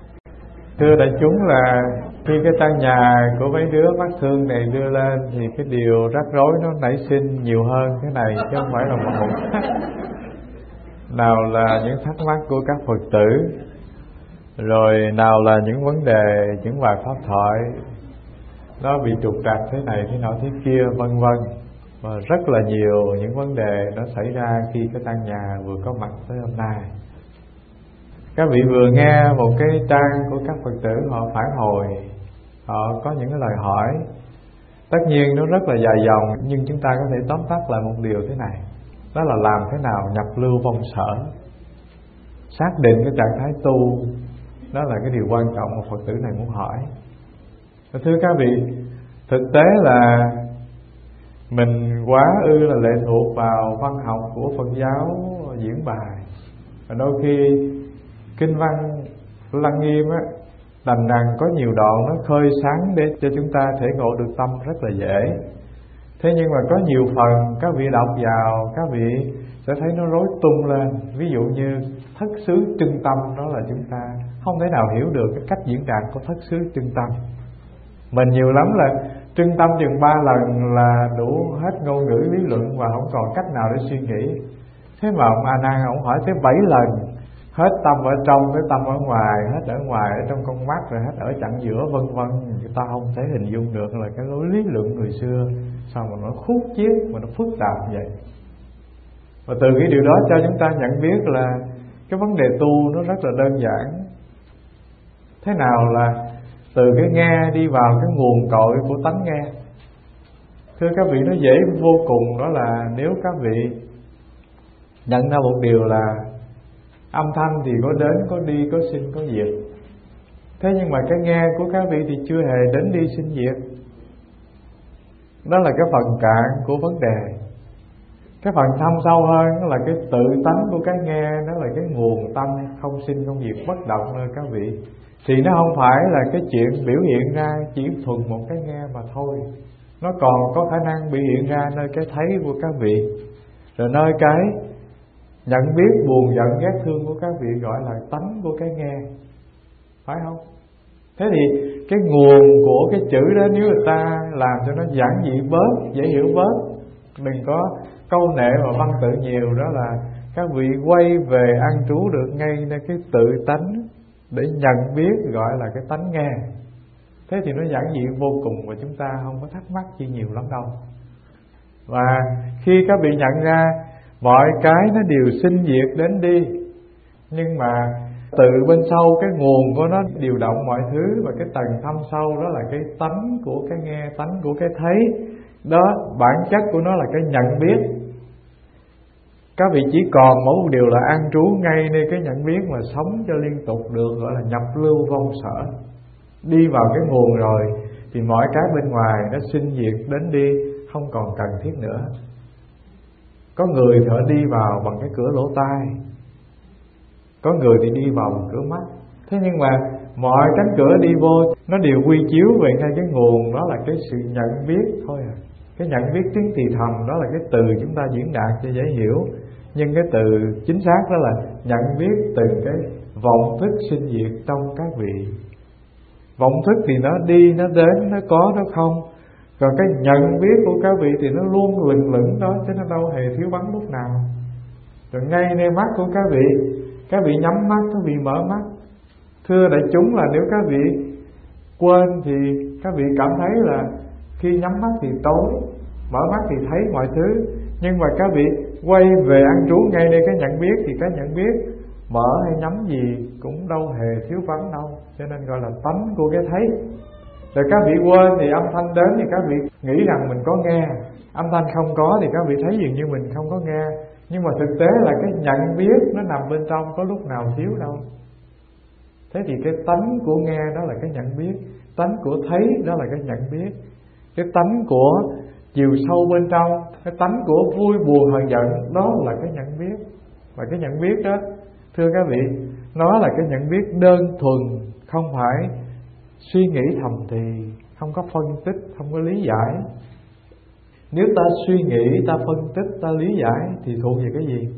Thưa đại chúng, là khi cái căn nhà của mấy đứa Mắt Thương này đưa lên thì cái điều rắc rối nó nảy sinh nhiều hơn thế này, chứ không phải là một nào là những thắc mắc của các Phật tử, rồi nào là những vấn đề, những bài pháp thoại nó bị trục trặc thế này thế nọ thế kia vân vân, và rất là nhiều những vấn đề nó xảy ra khi cái căn nhà vừa có mặt tới hôm nay. Các vị vừa nghe một cái trang của các Phật tử họ phản hồi, họ có những cái lời hỏi, tất nhiên nó rất là dài dòng, nhưng chúng ta có thể tóm tắt lại một điều thế này, đó là làm thế nào nhập lưu vong sở, xác định cái trạng thái tu. Đó là cái điều quan trọng mà Phật tử này muốn hỏi. Thưa các vị, thực tế là mình quá là lệ thuộc vào văn học của Phật giáo diễn bài, và đôi khi kinh văn Lăng Nghiêm á, đành rằng có nhiều đoạn nó khơi sáng để cho chúng ta thể ngộ được tâm rất là dễ. Thế nhưng mà có nhiều phần các vị đọc vào, các vị sẽ thấy nó rối tung lên. Ví dụ như thất xứ chân tâm, đó là chúng ta không thể nào hiểu được cái cách diễn đạt của thất xứ chân tâm. Mình nhiều lắm là chân tâm chừng 3 lần là đủ hết ngôn ngữ lý luận và không còn cách nào để suy nghĩ. Thế mà ông A Nan ông hỏi tới 7 lần, hết tâm ở trong, cái tâm ở ngoài, hết ở ngoài ở trong con mắt, rồi hết ở chặng giữa vân vân. Người ta không thể hình dung được là cái lối lý luận người xưa sao mà nó khúc chiết mà nó phức tạp vậy. Và từ cái điều đó cho chúng ta nhận biết là cái vấn đề tu nó rất là đơn giản. Thế nào là từ cái nghe đi vào cái nguồn cội của tánh nghe. Thưa các vị, nó dễ vô cùng, đó là nếu các vị nhận ra một điều là âm thanh thì có đến, có đi, có sinh, có diệt. Thế nhưng mà cái nghe của các vị thì chưa hề đến đi sinh diệt. Đó là cái phần cạn của vấn đề. Cái phần thâm sâu hơn đó là cái tự tánh của cái nghe, đó là cái nguồn tâm không sinh không diệt bất động nơi các vị. Thì nó không phải là cái chuyện biểu hiện ra chỉ thuần một cái nghe mà thôi, nó còn có khả năng biểu hiện ra nơi cái thấy của các vị, rồi nơi cái nhận biết buồn giận ghét thương của các vị, gọi là tánh của cái nghe, phải không? Thế thì cái nguồn của cái chữ đó nếu người ta làm cho nó giản dị bớt, dễ hiểu bớt, đừng có câu nệ và văn tự nhiều, đó là các vị quay về an trú được ngay nơi cái tự tánh để nhận biết, gọi là cái tánh nghe. Thế thì nó giản dị vô cùng và chúng ta không có thắc mắc chi nhiều lắm đâu. Và khi các vị nhận ra mọi cái nó đều sinh diệt đến đi, nhưng mà từ bên sâu cái nguồn của nó điều động mọi thứ, và cái tầng thâm sâu đó là cái tánh của cái nghe, tánh của cái thấy đó, bản chất của nó là cái nhận biết. Các vị chỉ còn mỗi một điều là an trú ngay nơi cái nhận biết mà sống cho liên tục được, gọi là nhập lưu vong sở. Đi vào cái nguồn rồi thì mọi cái bên ngoài nó sinh diệt đến đi, không còn cần thiết nữa. Có người thì họ đi vào bằng cái cửa lỗ tai, có người thì đi vào bằng cửa mắt. Thế nhưng mà mọi cánh cửa đi vô nó đều quy chiếu về ngay cái nguồn, đó là cái sự nhận biết thôi à. Cái nhận biết tiếng thì thầm đó là cái từ chúng ta diễn đạt cho dễ hiểu, nhưng cái từ chính xác đó là nhận biết từ cái vọng thức sinh diệt trong các vị. Vọng thức thì nó đi, nó đến, nó có, nó không. Còn cái nhận biết của các vị thì nó luôn lừng lững đó, chứ nó đâu hề thiếu vắng lúc nào. Rồi ngay nơi mắt của các vị nhắm mắt, các vị mở mắt. Thưa đại chúng là nếu các vị quên thì các vị cảm thấy là khi nhắm mắt thì tối, mở mắt thì thấy mọi thứ. Nhưng mà các vị quay về an trú ngay đây cái nhận biết, thì cái nhận biết mở hay nhắm gì cũng đâu hề thiếu vắng đâu. Cho nên gọi là tánh của cái thấy. Rồi các vị quên thì âm thanh đến thì các vị nghĩ rằng mình có nghe, âm thanh không có thì các vị thấy dường như mình không có nghe. Nhưng mà thực tế là cái nhận biết nó nằm bên trong, có lúc nào thiếu đâu. Thế thì cái tánh của nghe đó là cái nhận biết, tánh của thấy đó là cái nhận biết, cái tánh của chiều sâu bên trong, cái tánh của vui buồn hờn giận đó là cái nhận biết. Và cái nhận biết đó, thưa các vị, nó là cái nhận biết đơn thuần, không phải suy nghĩ thầm thì, không có phân tích, không có lý giải. Nếu ta suy nghĩ, ta phân tích, ta lý giải thì thuộc về cái gì?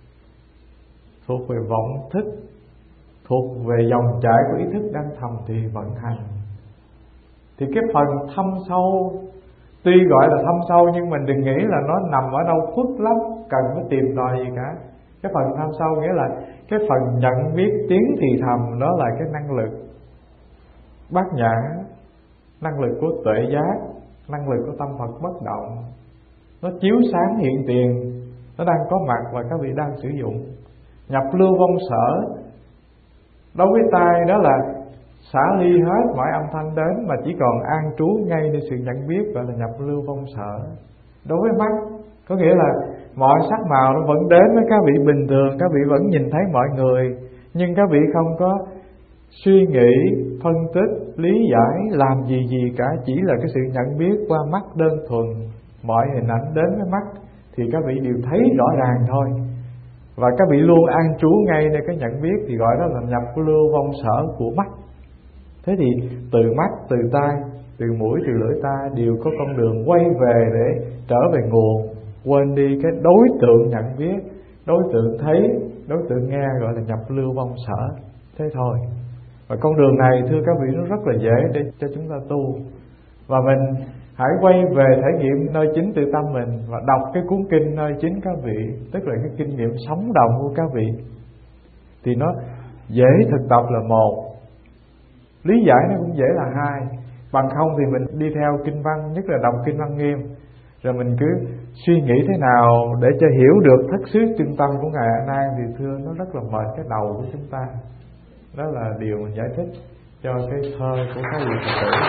Thuộc về vọng thức, thuộc về dòng chảy của ý thức đang thầm thì vận hành. Thì cái phần thâm sâu, tuy gọi là thâm sâu nhưng mình đừng nghĩ là nó nằm ở đâu khuất lắm, cần phải tìm tòi gì cả. Cái phần thâm sâu nghĩa là cái phần nhận biết tiếng thì thầm, đó là cái năng lực bát nhã, năng lực của tuệ giác, năng lực của tâm Phật bất động. Nó chiếu sáng hiện tiền, nó đang có mặt và các vị đang sử dụng. Nhập lưu vong sở, đối với tai đó là xả ly hết mọi âm thanh đến, mà chỉ còn an trú ngay nơi sự nhận biết, gọi là nhập lưu vong sở. Đối với mắt, có nghĩa là mọi sắc màu nó vẫn đến với các vị bình thường, các vị vẫn nhìn thấy mọi người, nhưng các vị không có suy nghĩ, phân tích, lý giải, làm gì cả, chỉ là cái sự nhận biết qua mắt đơn thuần. Mọi hình ảnh đến với mắt thì các vị đều thấy rõ ràng thôi, và các vị luôn an trú ngay nơi cái nhận biết, thì gọi đó là nhập lưu vong sở của mắt. Thế thì từ mắt, từ tai, từ mũi, từ lưỡi ta đều có con đường quay về để trở về nguồn, quên đi cái đối tượng nhận biết, đối tượng thấy, đối tượng nghe, gọi là nhập lưu vong sở. Thế thôi. Và con đường này thưa các vị nó rất là dễ để cho chúng ta tu. Và mình hãy quay về thể nghiệm nơi chính tự tâm mình, và đọc cái cuốn kinh nơi chính các vị, tức là cái kinh nghiệm sống động của các vị. Thì nó dễ thực tập là một, lý giải nó cũng dễ là hai. Bằng không thì mình đi theo kinh văn, nhất là đọc kinh Văn Nghiêm, rồi mình cứ suy nghĩ thế nào để cho hiểu được thất xứ chân tâm của Ngài A Nan, thì thưa nó rất là mệt cái đầu của chúng ta. Đó là điều mình giải thích cho cái thơ của các vị Phật tử.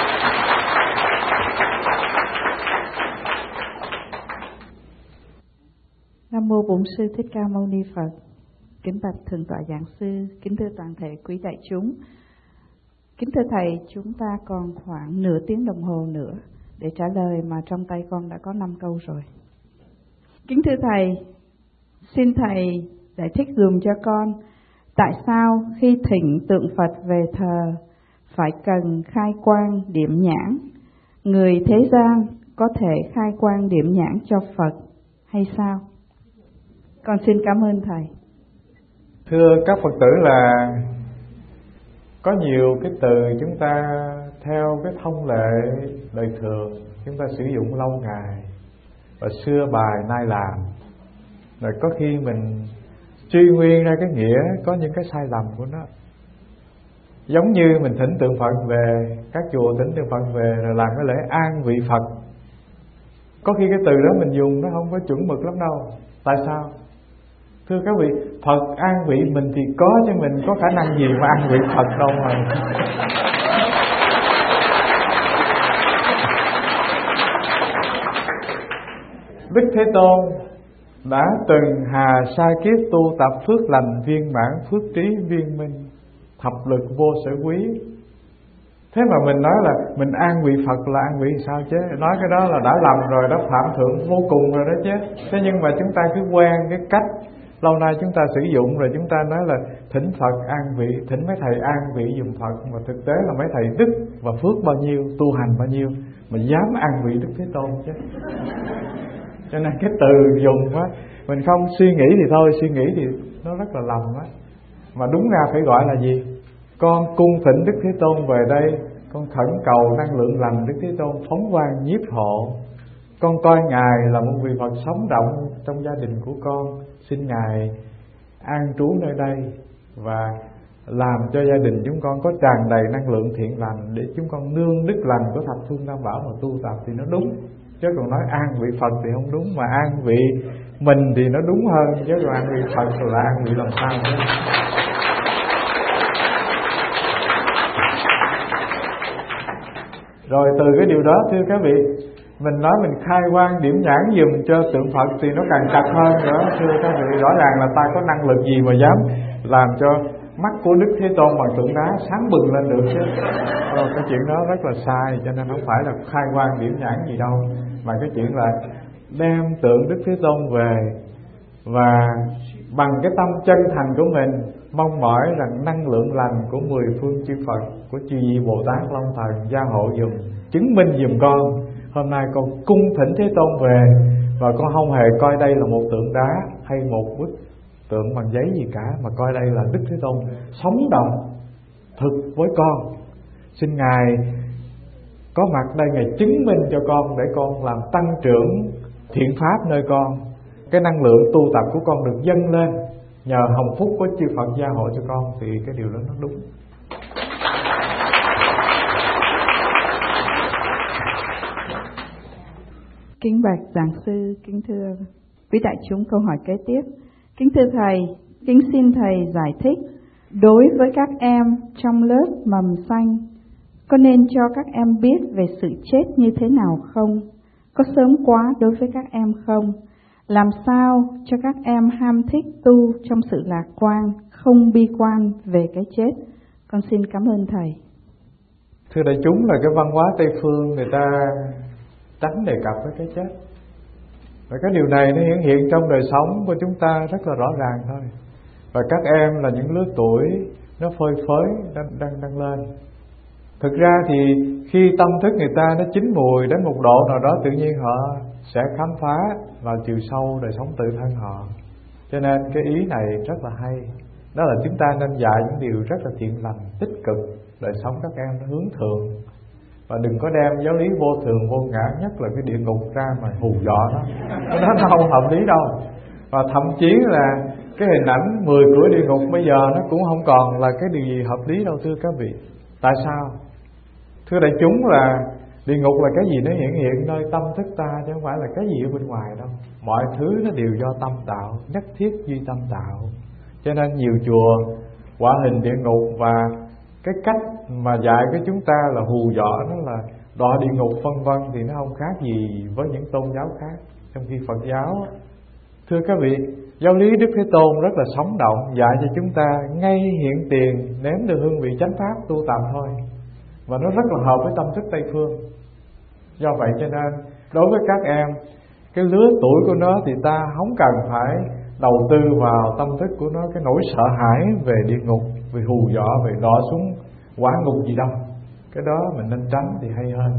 Nam mô Bổn Sư Thích Ca Mâu Ni Phật. Kính bạch Thượng tọa Giảng sư, kính thưa toàn thể quý đại chúng. Kính thưa thầy, chúng ta còn khoảng nửa tiếng đồng hồ nữa để trả lời, mà trong tay con đã có 5 câu rồi. Kính thưa Thầy, xin Thầy giải thích dùm cho con tại sao khi thỉnh tượng Phật về thờ phải cần khai quang điểm nhãn. Người thế gian có thể khai quang điểm nhãn cho Phật hay sao? Con xin cảm ơn Thầy. Thưa các Phật tử, là có nhiều cái từ chúng ta theo cái thông lệ đời thường chúng ta sử dụng lâu ngày, và xưa bài nay làm, rồi có khi mình truy nguyên ra cái nghĩa có những cái sai lầm của nó. Giống như mình thỉnh tượng Phật về, các chùa thỉnh tượng Phật về rồi làm cái lễ an vị Phật, có khi cái từ đó mình dùng nó không có chuẩn mực lắm đâu. Tại sao? Thưa các vị, Phật an vị mình thì có, chứ mình có khả năng gì mà an vị Phật đâu mà. Đức Thế Tôn đã từng hà sa kiếp tu tập phước lành viên mãn, phước trí viên minh, thập lực vô sở quý. Thế mà mình nói là mình an vị Phật là an vị sao chứ? Nói cái đó là đã lầm rồi, đã phạm thượng vô cùng rồi đó chứ. Thế nhưng mà chúng ta cứ quen cái cách lâu nay chúng ta sử dụng, rồi chúng ta nói là thỉnh Phật an vị, thỉnh mấy thầy an vị dùm Phật. Mà thực tế là mấy thầy đức và phước bao nhiêu, tu hành bao nhiêu mà dám an vị Đức Thế Tôn chứ. Cho nên cái từ dùng á, mình không suy nghĩ thì thôi, suy nghĩ thì nó rất là lầm á. Mà đúng ra phải gọi là gì? Con cung thỉnh Đức Thế Tôn về đây, con khẩn cầu năng lượng lành Đức Thế Tôn phóng quang nhiếp hộ. Con coi Ngài là một vị Phật sống động trong gia đình của con, xin Ngài an trú nơi đây và làm cho gia đình chúng con có tràn đầy năng lượng thiện lành, để chúng con nương đức lành của thập phương tam bảo mà tu tập thì nó đúng. Chứ còn nói an vị Phật thì không đúng, mà an vị mình thì nó đúng hơn. Chứ còn an vị Phật là an vị làm sao chứ. Rồi từ cái điều đó thưa các vị, mình nói mình khai quang điểm nhãn dùm cho tượng Phật thì nó càng chặt hơn nữa. Thưa các vị, rõ ràng là ta có năng lực gì mà dám làm cho mắt của Đức Thế Tôn bằng tượng đá sáng bừng lên được chứ. Cái chuyện đó rất là sai, cho nên không phải là khai quang điểm nhãn gì đâu, mà cái chuyện là đem tượng Đức Thế Tôn về và bằng cái tâm chân thành của mình mong mỏi rằng năng lượng lành của 10 phương chư Phật, của chư vị Bồ Tát Long Thần gia hộ dùm, chứng minh dùm con. Hôm nay con cung thỉnh Thế Tôn về, và con không hề coi đây là một tượng đá hay một bức tượng bằng giấy gì cả, mà coi đây là Đức Thế Tôn sống động thực với con. Xin Ngài có mặt đây, Ngài chứng minh cho con, để con làm tăng trưởng thiện pháp nơi con, cái năng lượng tu tập của con được dâng lên nhờ hồng phúc của chư Phật gia hộ cho con, thì cái điều đó nó đúng. Kính bạch giảng sư, kính thưa quý đại chúng, câu hỏi kế tiếp. Kính thưa Thầy, kính xin Thầy giải thích đối với các em trong lớp mầm xanh, có nên cho các em biết về sự chết như thế nào không? Có sớm quá đối với các em không? Làm sao cho các em ham thích tu trong sự lạc quan, không bi quan về cái chết? Con xin cảm ơn Thầy. Thưa đại chúng, là cái văn hóa Tây Phương người ta tránh đề cập với cái chết, và cái điều này nó hiển hiện trong đời sống của chúng ta rất là rõ ràng thôi. Và các em là những lứa tuổi nó phơi phới đang lên. Thực ra thì khi tâm thức người ta nó chín mùi đến một độ nào đó, tự nhiên họ sẽ khám phá vào chiều sâu đời sống tự thân họ. Cho nên cái ý này rất là hay, đó là chúng ta nên dạy những điều rất là thiện lành, tích cực, đời sống các em nó hướng thượng. Và đừng có đem giáo lý vô thường vô ngã, nhất là cái địa ngục ra mà hù dọa nó không hợp lý đâu. Và thậm chí là cái hình ảnh 10 cửa địa ngục bây giờ nó cũng không còn là cái điều gì hợp lý đâu thưa các vị. Tại sao? Thưa đại chúng, là địa ngục là cái gì nó hiện hiện nơi tâm thức ta, chứ không phải là cái gì ở bên ngoài đâu. Mọi thứ nó đều do tâm tạo, nhất thiết duy tâm tạo. Cho nên nhiều chùa quả hình địa ngục, và cái cách mà dạy với chúng ta là hù dọa nó là đọa địa ngục vân vân, thì nó không khác gì với những tôn giáo khác. Trong khi Phật giáo, thưa các vị, giáo lý Đức Thế Tôn rất là sống động, dạy cho chúng ta ngay hiện tiền nếm được hương vị chánh pháp tu tập thôi. Và nó rất là hợp với tâm thức Tây Phương. Do vậy cho nên đối với các em cái lứa tuổi của nó thì ta không cần phải đầu tư vào tâm thức của nó cái nỗi sợ hãi về địa ngục, về hù dọa, về đọa xuống quả ngục gì đâu. Cái đó mình nên tránh thì hay hơn.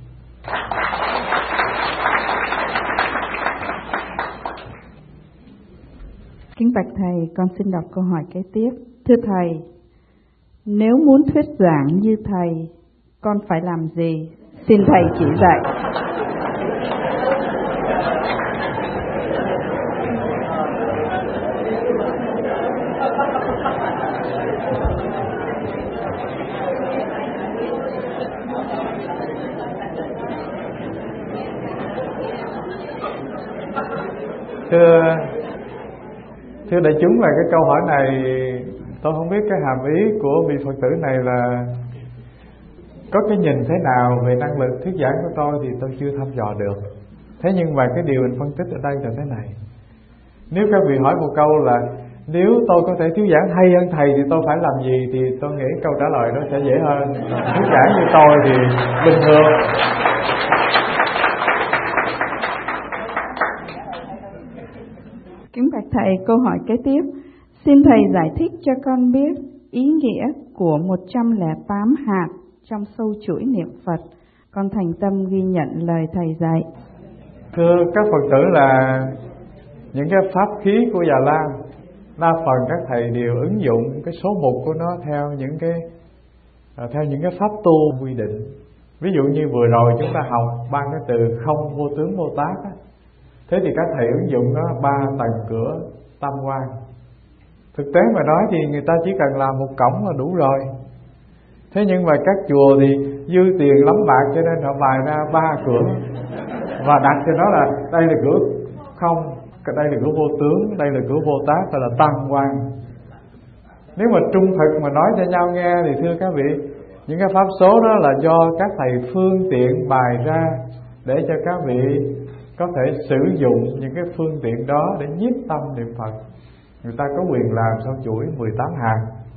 Kính bạch Thầy, con xin đọc câu hỏi kế tiếp. Thưa Thầy, nếu muốn thuyết giảng như Thầy, con phải làm gì? Xin Thầy chỉ dạy. Thưa đại chúng, là cái câu hỏi này tôi không biết cái hàm ý của vị Phật tử này là có cái nhìn thế nào về năng lực thuyết giảng của tôi thì tôi chưa thăm dò được. Thế nhưng mà cái điều mình phân tích ở đây là thế này. Nếu các vị hỏi một câu là nếu tôi có thể thuyết giảng hay hơn Thầy thì tôi phải làm gì, thì tôi nghĩ câu trả lời đó sẽ dễ hơn. Thuyết giảng như tôi thì bình thường. Kính bạch Thầy, câu hỏi kế tiếp. Xin Thầy giải thích cho con biết ý nghĩa của 108 hạt trong sâu chuỗi niệm Phật. Con thành tâm ghi nhận lời Thầy dạy. Thưa các Phật tử, là những cái pháp khí của Già Lam, đa phần các thầy đều ứng dụng cái số mục của nó theo những cái pháp tu quy định. Ví dụ như vừa rồi chúng ta học ba cái từ không vô tướng vô tác á. Thế thì các thầy ứng dụng nó 3 tầng cửa tam quan. Thực tế mà nói thì người ta chỉ cần làm một cổng là đủ rồi. Thế nhưng mà các chùa thì dư tiền lắm bạc, cho nên họ bày ra 3 cửa và đặt cho nó là đây là cửa không, đây là cửa vô tướng, đây là cửa vô tác, đây là tam quan. Nếu mà trung thực mà nói cho nhau nghe thì thưa các vị, những cái pháp số đó là do các thầy phương tiện bày ra để cho các vị có thể sử dụng những cái phương tiện đó để nhiếp tâm niệm Phật. Người ta có quyền làm sao chuỗi 18 hạt,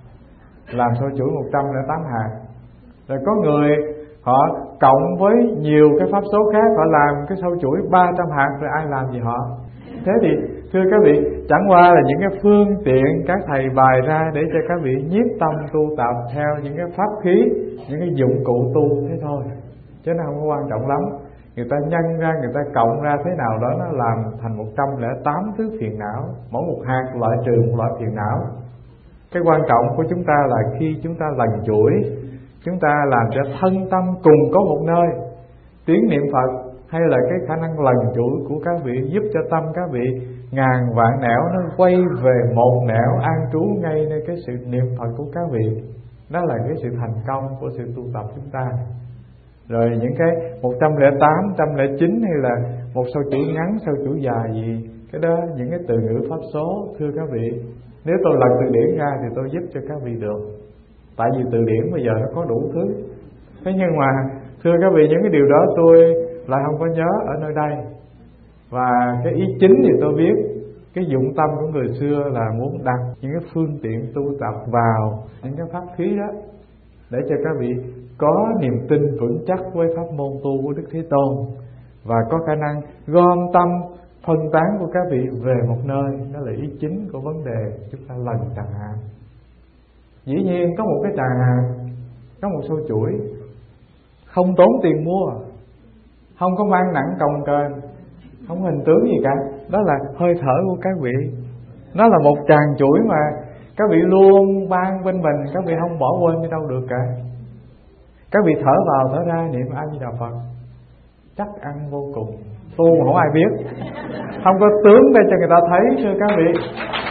làm sao chuỗi 108 hạt. Rồi có người họ cộng với nhiều cái pháp số khác, họ làm cái sao chuỗi 300 hạt, rồi ai làm gì họ. Thế thì thưa các vị, chẳng qua là những cái phương tiện các thầy bày ra để cho các vị nhiếp tâm tu tập theo những cái pháp khí, những cái dụng cụ tu thế thôi, chứ nó không có quan trọng lắm. Người ta nhân ra, người ta cộng ra thế nào đó, nó làm thành 108 thứ phiền não. Mỗi một hạt loại trừ một loại phiền não. Cái quan trọng của chúng ta là khi chúng ta lần chuỗi, chúng ta làm cho thân tâm cùng có một nơi. Tiếng niệm Phật hay là cái khả năng lần chuỗi của các vị giúp cho tâm các vị ngàn vạn nẻo nó quay về một nẻo, an trú ngay nơi cái sự niệm Phật của các vị. Đó là cái sự thành công của sự tu tập chúng ta. Rồi những cái 108, 109 hay là một sao chuỗi ngắn, sao chuỗi dài gì, cái đó những cái từ ngữ pháp số, thưa các vị, nếu tôi lật từ điển ra thì tôi giúp cho các vị được. Tại vì từ điển bây giờ nó có đủ thứ. Thế nhưng mà thưa các vị, những cái điều đó tôi lại không có nhớ ở nơi đây. Và cái ý chính thì tôi biết, cái dụng tâm của người xưa là muốn đặt những cái phương tiện tu tập vào những cái pháp khí đó để cho các vị có niềm tin vững chắc với pháp môn tu của Đức Thế Tôn, và có khả năng gom tâm phân tán của các vị về một nơi. Đó là ý chính của vấn đề chúng ta lần tràng hạt. Dĩ nhiên có một cái tràng hạt, có một số chuỗi, không tốn tiền mua, không có mang nặng cồng kềnh, không hình tướng gì cả. Đó là hơi thở của các vị. Nó là một tràng chuỗi mà các vị luôn ban bên mình, các vị không bỏ quên đi đâu được cả. Các vị thở vào thở ra niệm A Di Đà Phật, chắc ăn vô cùng. Tu mà không ai biết, không có tướng để cho người ta thấy, thưa các vị.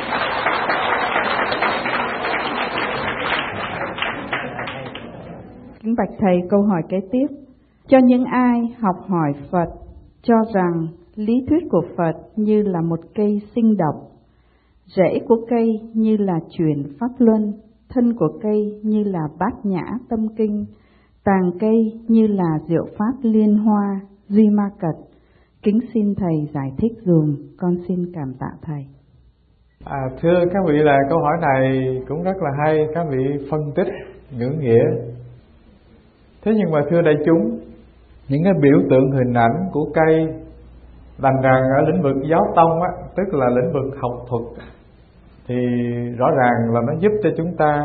Kính bạch Thầy, câu hỏi kế tiếp. Cho những ai học hỏi Phật cho rằng lý thuyết của Phật như là một cây sinh độc, rễ của cây như là truyền pháp luân, thân của cây như là bát nhã tâm kinh, tàng cây như là diệu pháp liên hoa, duy ma cật. Kính xin Thầy giải thích dùm, con xin cảm tạ Thầy. Thưa các vị, là câu hỏi này cũng rất là hay, các vị phân tích ngữ nghĩa. Thế nhưng mà thưa đại chúng, những cái biểu tượng hình ảnh của cây Đành rằng ở lĩnh vực giáo tông á, tức là lĩnh vực học thuật, thì rõ ràng là nó giúp cho chúng ta,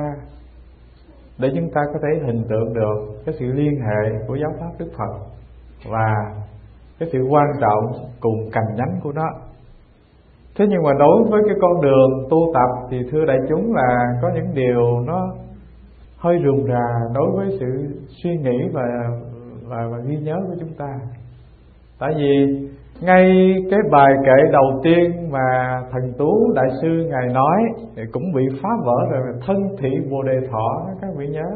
để chúng ta có thể hình tượng được cái sự liên hệ của giáo pháp Đức Phật và cái sự quan trọng cùng cành nhánh của nó. Thế nhưng mà đối với cái con đường tu tập thì thưa đại chúng là có những điều nó hơi rườm rà đối với sự suy nghĩ và ghi nhớ của chúng ta. Tại vì ngay cái bài kệ đầu tiên mà Thần Tú Đại Sư Ngài nói thì cũng bị phá vỡ rồi. Thân thị Bồ Đề Thọ, các vị nhớ.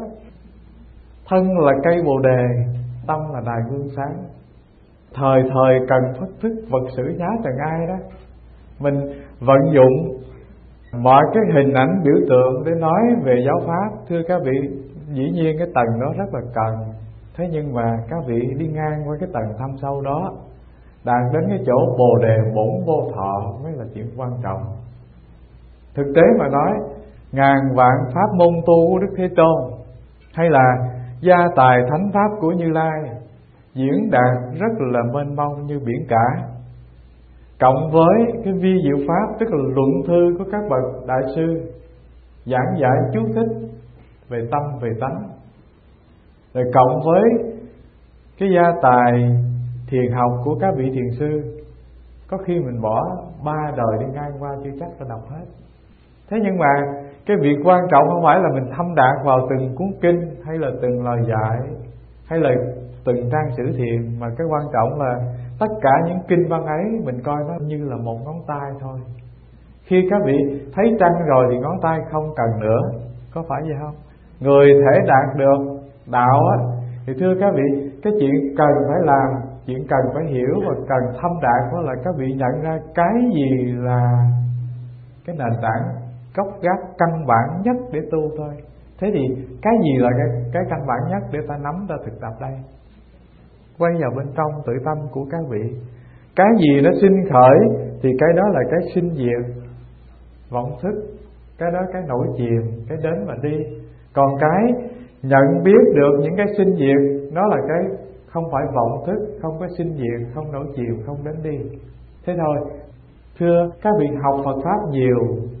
Thân là cây Bồ Đề, tâm là đài gương sáng. Thời thời cần phất thức, vật sử nhá trần ai đó. Mình vận dụng mọi cái hình ảnh biểu tượng để nói về giáo pháp. Thưa các vị, dĩ nhiên cái tầng đó rất là cần. Thế nhưng mà các vị đi ngang qua cái tầng thâm sâu đó, đạt đến cái chỗ Bồ Đề bổn vô thọ mới là chuyện quan trọng. Thực tế mà nói, ngàn vạn pháp môn tu của Đức Thế Tôn hay là gia tài thánh pháp của Như Lai diễn đạt rất là mênh mông như biển cả, cộng với cái vi diệu pháp, tức là luận thư của các bậc đại sư giảng giải chú thích về tâm về tánh, rồi cộng với cái gia tài thiền học của các vị thiền sư, có khi mình bỏ 3 đời đi ngang qua chưa chắc đã đọc hết. Thế nhưng mà cái việc quan trọng không phải là mình thâm đạt vào từng cuốn kinh hay là từng lời dạy hay là từng trang sử thiền, mà cái quan trọng là tất cả những kinh văn ấy mình coi nó như là một ngón tay thôi. Khi các vị thấy trăng rồi thì ngón tay không cần nữa, có phải vậy không? Người thể đạt được đạo á, thì thưa các vị, cái chuyện cần phải làm, chuyện cần phải hiểu và cần thâm đạt đó là các vị nhận ra cái gì là cái nền tảng gốc gác căn bản nhất để tu thôi. Thế thì cái gì là cái căn bản nhất để ta nắm ta thực tập đây? Quay vào bên trong tự tâm của các vị. Cái gì nó sinh khởi thì cái đó là cái sinh diệt, vọng thức, cái đó cái nổi chìm, cái đến và đi. Còn cái nhận biết được những cái sinh diệt, nó là cái không phải vọng thức, không có sinh diệt, không nổi chìm, không đến đi. Thế thôi. Thưa các vị, học Phật pháp nhiều,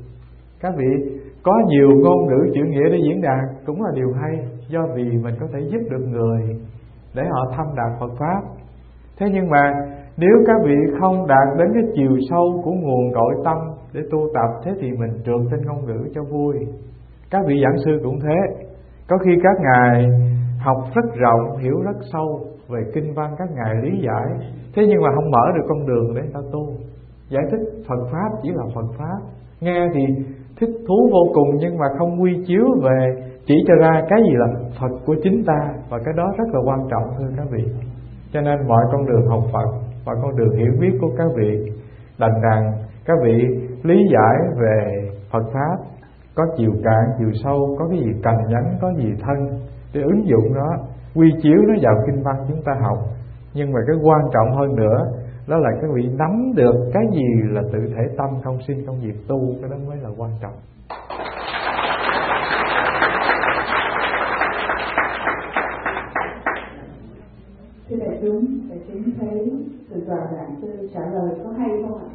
các vị có nhiều ngôn ngữ chữ nghĩa để diễn đạt cũng là điều hay, do vì mình có thể giúp được người để họ thâm đạt Phật pháp. Thế nhưng mà nếu các vị không đạt đến cái chiều sâu của nguồn cội tâm để tu tập, thế thì mình trượt trên ngôn ngữ cho vui. Các vị giảng sư cũng thế, có khi các ngài học rất rộng, hiểu rất sâu về kinh văn, các ngài lý giải, thế nhưng mà không mở được con đường để người ta tu. Giải thích Phật pháp chỉ là Phật pháp, nghe thì thích thú vô cùng, nhưng mà không quy chiếu về chỉ cho ra cái gì là Phật của chính ta, và cái đó rất là quan trọng thưa các vị. Cho nên mọi con đường học Phật và con đường hiểu biết của các vị, đành rằng các vị lý giải về Phật pháp có chiều cạn, chiều sâu, có cái gì cành nhánh, có gì thân, để ứng dụng nó, quy chiếu nó vào kinh văn chúng ta học. Nhưng mà cái quan trọng hơn nữa đó là các vị nắm được cái gì là tự thể tâm không sinh không diệt tu, cái đó mới là quan trọng. Thưa đại chúng thấy từ tòa giảng sư trả lời có hay không ạ?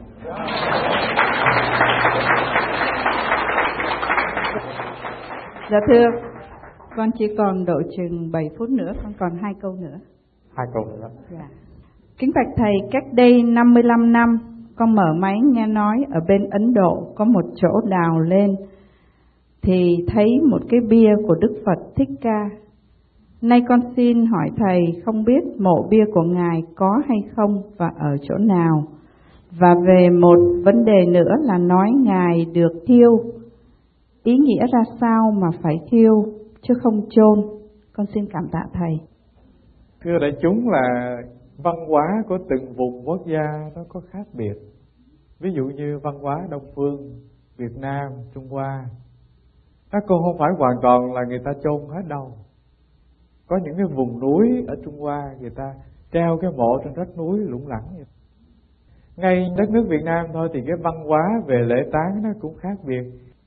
Dạ thưa, con chỉ còn độ chừng 7 phút nữa, con còn 2 câu nữa. 2 câu nữa. Dạ. Kính bạch thầy, cách đây 55 năm, con mở máy nghe nói ở bên Ấn Độ có một chỗ đào lên thì thấy một cái bia của Đức Phật Thích Ca. Nay con xin hỏi thầy, không biết mộ bia của ngài có hay không và ở chỗ nào? Và về một vấn đề nữa là nói ngài được thiêu, ý nghĩa ra sao mà phải thiêu chứ không chôn? Con xin cảm tạ thầy. Thưa đại chúng, là văn hóa của từng vùng quốc gia nó có khác biệt. Ví dụ như văn hóa Đông phương, Việt Nam, Trung Hoa, nó cũng không phải hoàn toàn là người ta chôn hết đâu. Có những cái vùng núi ở Trung Hoa người ta treo cái mộ trên đất núi lủng lẳng. Ngay đất nước Việt Nam thôi thì cái văn hóa về lễ táng nó cũng khác biệt.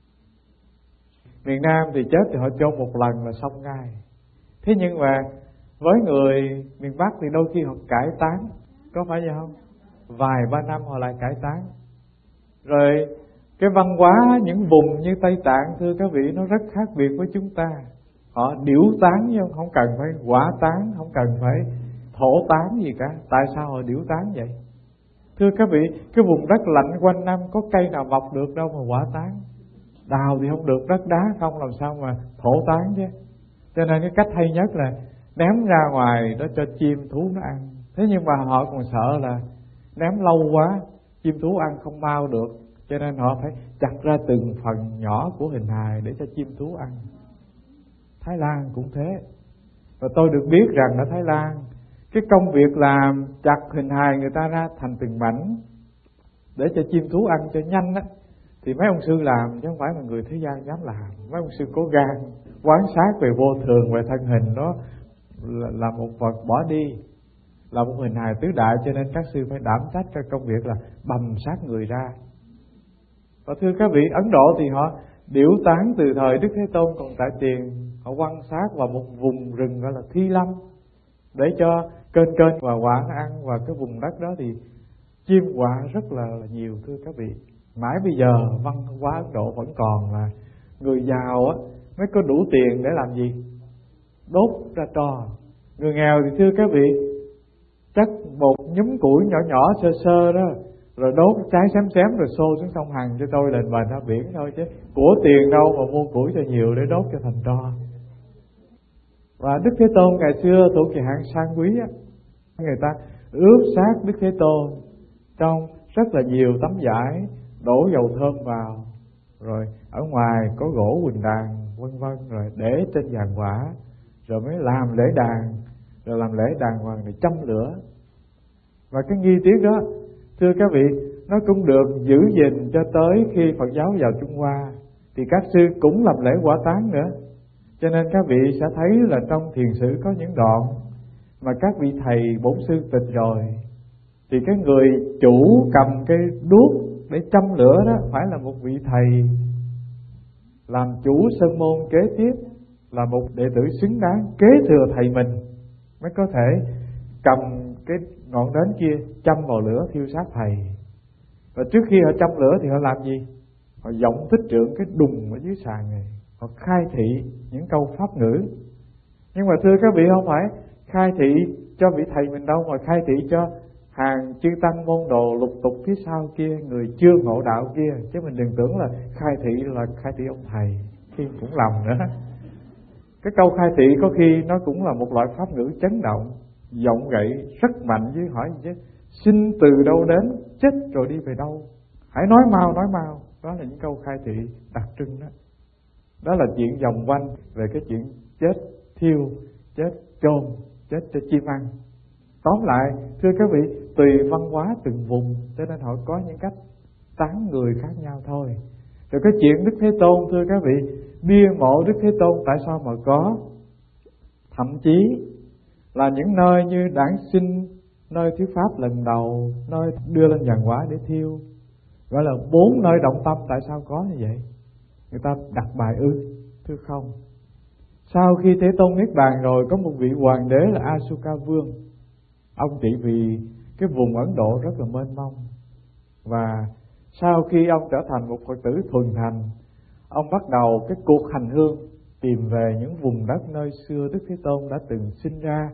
Miền Nam thì chết thì họ chôn một lần là xong ngay. Thế nhưng mà với người miền Bắc thì đôi khi họ cải táng, có phải vậy không? vài ba năm họ lại cải tán. Rồi cái văn hóa những vùng như Tây Tạng thưa các vị nó rất khác biệt với chúng ta. Họ điểu tán chứ không cần phải quả tán, không cần phải thổ tán gì cả. Tại sao họ điểu tán vậy? Thưa các vị, cái vùng đất lạnh quanh năm có cây nào mọc được đâu mà quả tán. Đào thì không được, đất đá không làm sao mà thổ tán chứ. Cho nên cái cách hay nhất là ném ra ngoài đó cho chim thú nó ăn. Thế nhưng mà họ còn sợ là ném lâu quá chim thú ăn không mau được, cho nên họ phải chặt ra từng phần nhỏ của hình hài để cho chim thú ăn. Thái Lan cũng thế. Và tôi được biết rằng ở Thái Lan cái công việc làm chặt hình hài người ta ra thành từng mảnh để cho chim thú ăn cho nhanh á, thì mấy ông sư làm chứ không phải là người thế gian dám làm. Mấy ông sư có gan quán sát về vô thường, về thân hình đó là một vật bỏ đi, là một hình hài tứ đại, cho nên các sư phải đảm trách cho công việc là bầm sát người ra. Và thưa các vị, Ấn Độ thì họ điểu tán từ thời Đức Thế Tôn còn tại tiền. Họ quan sát vào một vùng rừng gọi là Thi Lâm để cho kênh và quạ nó ăn. Và cái vùng đất đó thì chim quạ rất là nhiều thưa các vị. Mãi bây giờ văn hóa Ấn Độ vẫn còn là người giàu á mới có đủ tiền để làm gì? Đốt ra tro. Người nghèo thì thưa các vị, chắc một nhúm củi nhỏ nhỏ sơ sơ đó, rồi đốt cháy xém rồi xô xuống sông Hằng cho tôi lên bờ ra biển thôi, chứ của tiền đâu mà mua củi cho nhiều để đốt cho thành tro. Và Đức Thế Tôn ngày xưa thuộc về hạng sang quý á, người ta ướp xác Đức Thế Tôn trong rất là nhiều tấm vải, đổ dầu thơm vào, rồi ở ngoài có gỗ quỳnh đàn vân vân, rồi để trên giàn quả, rồi mới làm lễ đàn, rồi làm lễ đàng hoàng để châm lửa. Và cái nghi tiết đó thưa các vị, nó cũng được giữ gìn cho tới khi Phật giáo vào Trung Hoa, thì các sư cũng làm lễ quả táng nữa. Cho nên các vị sẽ thấy là trong thiền sử có những đoạn mà các vị thầy bổn sư tịch rồi, thì cái người chủ cầm cái đuốc để châm lửa đó phải là một vị thầy làm chủ sơn môn kế tiếp, là một đệ tử xứng đáng kế thừa thầy mình, mới có thể cầm cái ngọn nến kia châm vào lửa thiêu xác thầy. Và trước khi họ châm lửa thì họ làm gì? Họ giọng tích trượng cái đùng ở dưới sàn này, họ khai thị những câu pháp ngữ. Nhưng mà thưa các vị, không phải khai thị cho vị thầy mình đâu, mà khai thị cho hàng chư tăng môn đồ lục tục phía sau kia, người chưa ngộ đạo kia. Chứ mình đừng tưởng là khai thị ông thầy, khi cũng lầm nữa. Cái câu khai thị có khi nó cũng là một loại pháp ngữ chấn động, giọng gậy rất mạnh, với hỏi gì chứ: sinh từ đâu đến, chết rồi đi về đâu, hãy nói mau nói mau. Đó là những câu khai thị đặc trưng đó. Đó là chuyện vòng quanh về cái chuyện chết thiêu, chết chôn, chết cho chim ăn. Tóm lại thưa các vị, tùy văn hóa từng vùng cho nên họ có những cách tán người khác nhau thôi. Rồi cái chuyện Đức Thế Tôn thưa các vị, bia mộ Đức Thế Tôn tại sao mà có? Thậm chí là những nơi như đản sinh, nơi thuyết pháp lần đầu, nơi đưa lên giàn quả để thiêu, gọi là 4 nơi động tâm. Tại sao có như vậy? Người ta đặt bài ư? Thưa không. Sau khi Thế Tôn niết bàn rồi, có một vị hoàng đế là Asuka Vương. Ông trị vì cái vùng Ấn Độ rất là mênh mông. Và sau khi ông trở thành một Phật tử thuần thành, ông bắt đầu cái cuộc hành hương tìm về những vùng đất nơi xưa Đức Thế Tôn đã từng sinh ra,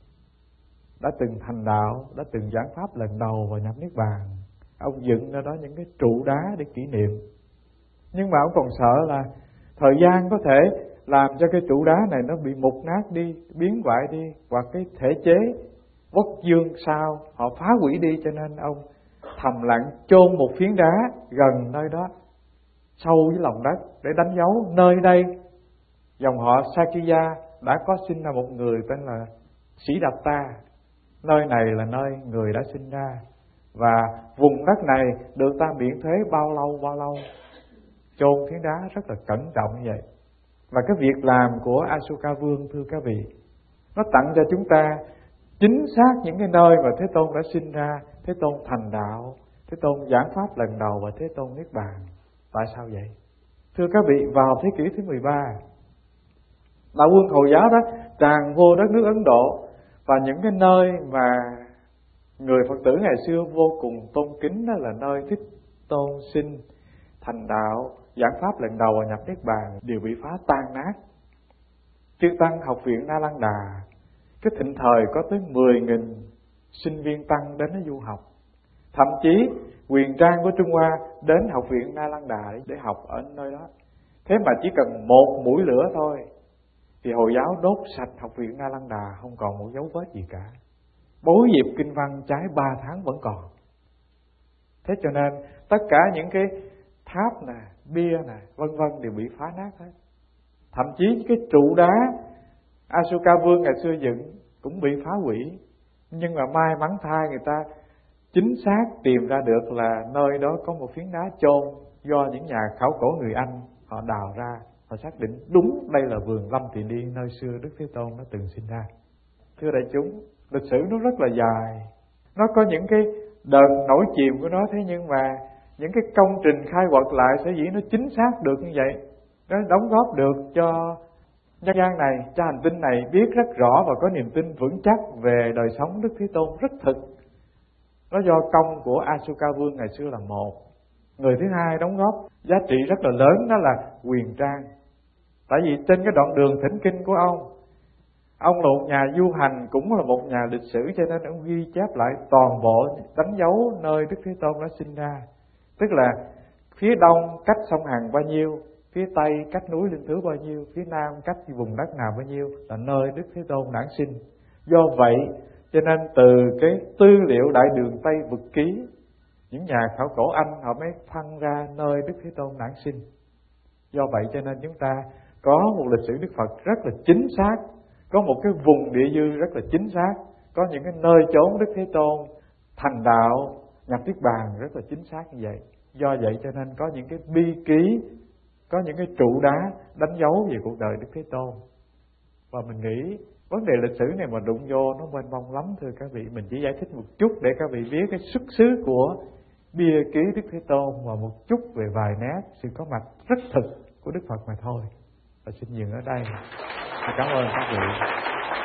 đã từng thành đạo, đã từng giảng pháp lần đầu và nhập niết bàn. Ông dựng ra đó những cái trụ đá để kỷ niệm. Nhưng mà ông còn sợ là thời gian có thể làm cho cái trụ đá này nó bị mục nát đi, biến hoại đi, hoặc cái thể chế quốc dương sao họ phá hủy đi. Cho nên ông thầm lặng chôn một phiến đá gần nơi đó, sâu dưới lòng đất, để đánh dấu nơi đây dòng họ Sakya đã có sinh ra một người tên là Sĩ Đạp Ta. Nơi này là nơi người đã sinh ra, và vùng đất này được ta miễn thuế bao lâu. Chôn phiến đá rất là cẩn trọng như vậy. Và cái việc làm của Asuka Vương thưa các vị, nó tặng cho chúng ta chính xác những cái nơi mà Thế Tôn đã sinh ra, Thế Tôn thành đạo, Thế Tôn giảng pháp lần đầu và Thế Tôn niết bàn. Tại sao vậy? Thưa các vị, vào thế kỷ thứ 13, đạo quân Hồi giáo đó tràn vô đất nước Ấn Độ, và những cái nơi mà người Phật tử ngày xưa vô cùng tôn kính, đó là nơi Thích Tôn sinh thành đạo, giảng pháp lần đầu và nhập niết bàn đều bị phá tan nát. Chư tăng học viện Na Lăng Đà, cái thịnh thời có tới 10.000 sinh viên tăng đến nó du học. Thậm chí Huyền Trang của Trung Hoa đến học viện Na Lăng Đà để học ở nơi đó. Thế mà chỉ cần một mũi lửa thôi thì Hồi giáo đốt sạch học viện Na Lăng Đà, không còn một dấu vết gì cả. Bối diệp kinh văn cháy 3 tháng vẫn còn. Thế cho nên tất cả những cái tháp nè, bia nè, vân vân đều bị phá nát hết. Thậm chí cái trụ đá Asoka Vương ngày xưa dựng cũng bị phá hủy. Nhưng mà may mắn thay người ta chính xác tìm ra được là nơi đó có một phiến đá chôn do những nhà khảo cổ người Anh họ đào ra. Họ xác định đúng đây là vườn Lâm Tỳ Liên nơi xưa Đức Thế Tôn đã từng sinh ra. Thưa đại chúng, lịch sử nó rất là dài, nó có những cái đợt nổi chìm của nó, thế nhưng mà những cái công trình khai quật lại sở dĩ nó chính xác được như vậy, nó đóng góp được cho nhân gian này, cho hành tinh này biết rất rõ và có niềm tin vững chắc về đời sống Đức Thế Tôn rất thực. Nó do công của Asoka Vương ngày xưa là một. Người thứ hai đóng góp giá trị rất là lớn, đó là Huyền Trang. Tại vì trên cái đoạn đường thỉnh kinh của ông là một nhà du hành, cũng là một nhà lịch sử, cho nên ông ghi chép lại toàn bộ, đánh dấu nơi Đức Thế Tôn đã sinh ra. Tức là phía đông cách sông Hằng bao nhiêu, phía tây cách núi Linh Tứ bao nhiêu, phía nam cách vùng đất nào bao nhiêu, là nơi Đức Thế Tôn đản sinh. Do vậy cho nên từ cái tư liệu Đại Đường Tây Vực Ký, những nhà khảo cổ Anh họ mới phân ra nơi Đức Thế Tôn đản sinh. Do vậy cho nên chúng ta có một lịch sử Đức Phật rất là chính xác, có một cái vùng địa dư rất là chính xác, có những cái nơi chốn Đức Thế Tôn thành đạo, nhập niết bàn rất là chính xác như vậy. Do vậy cho nên có những cái bi ký, có những cái trụ đá đánh dấu về cuộc đời Đức Thế Tôn. Và mình nghĩ vấn đề lịch sử này mà đụng vô nó mênh mông lắm thưa các vị. Mình chỉ giải thích một chút để các vị biết cái xuất xứ của bia ký Đức Thế Tôn và một chút về vài nét sự có mặt rất thực của Đức Phật mà thôi. Và xin dừng ở đây. Cảm ơn các vị.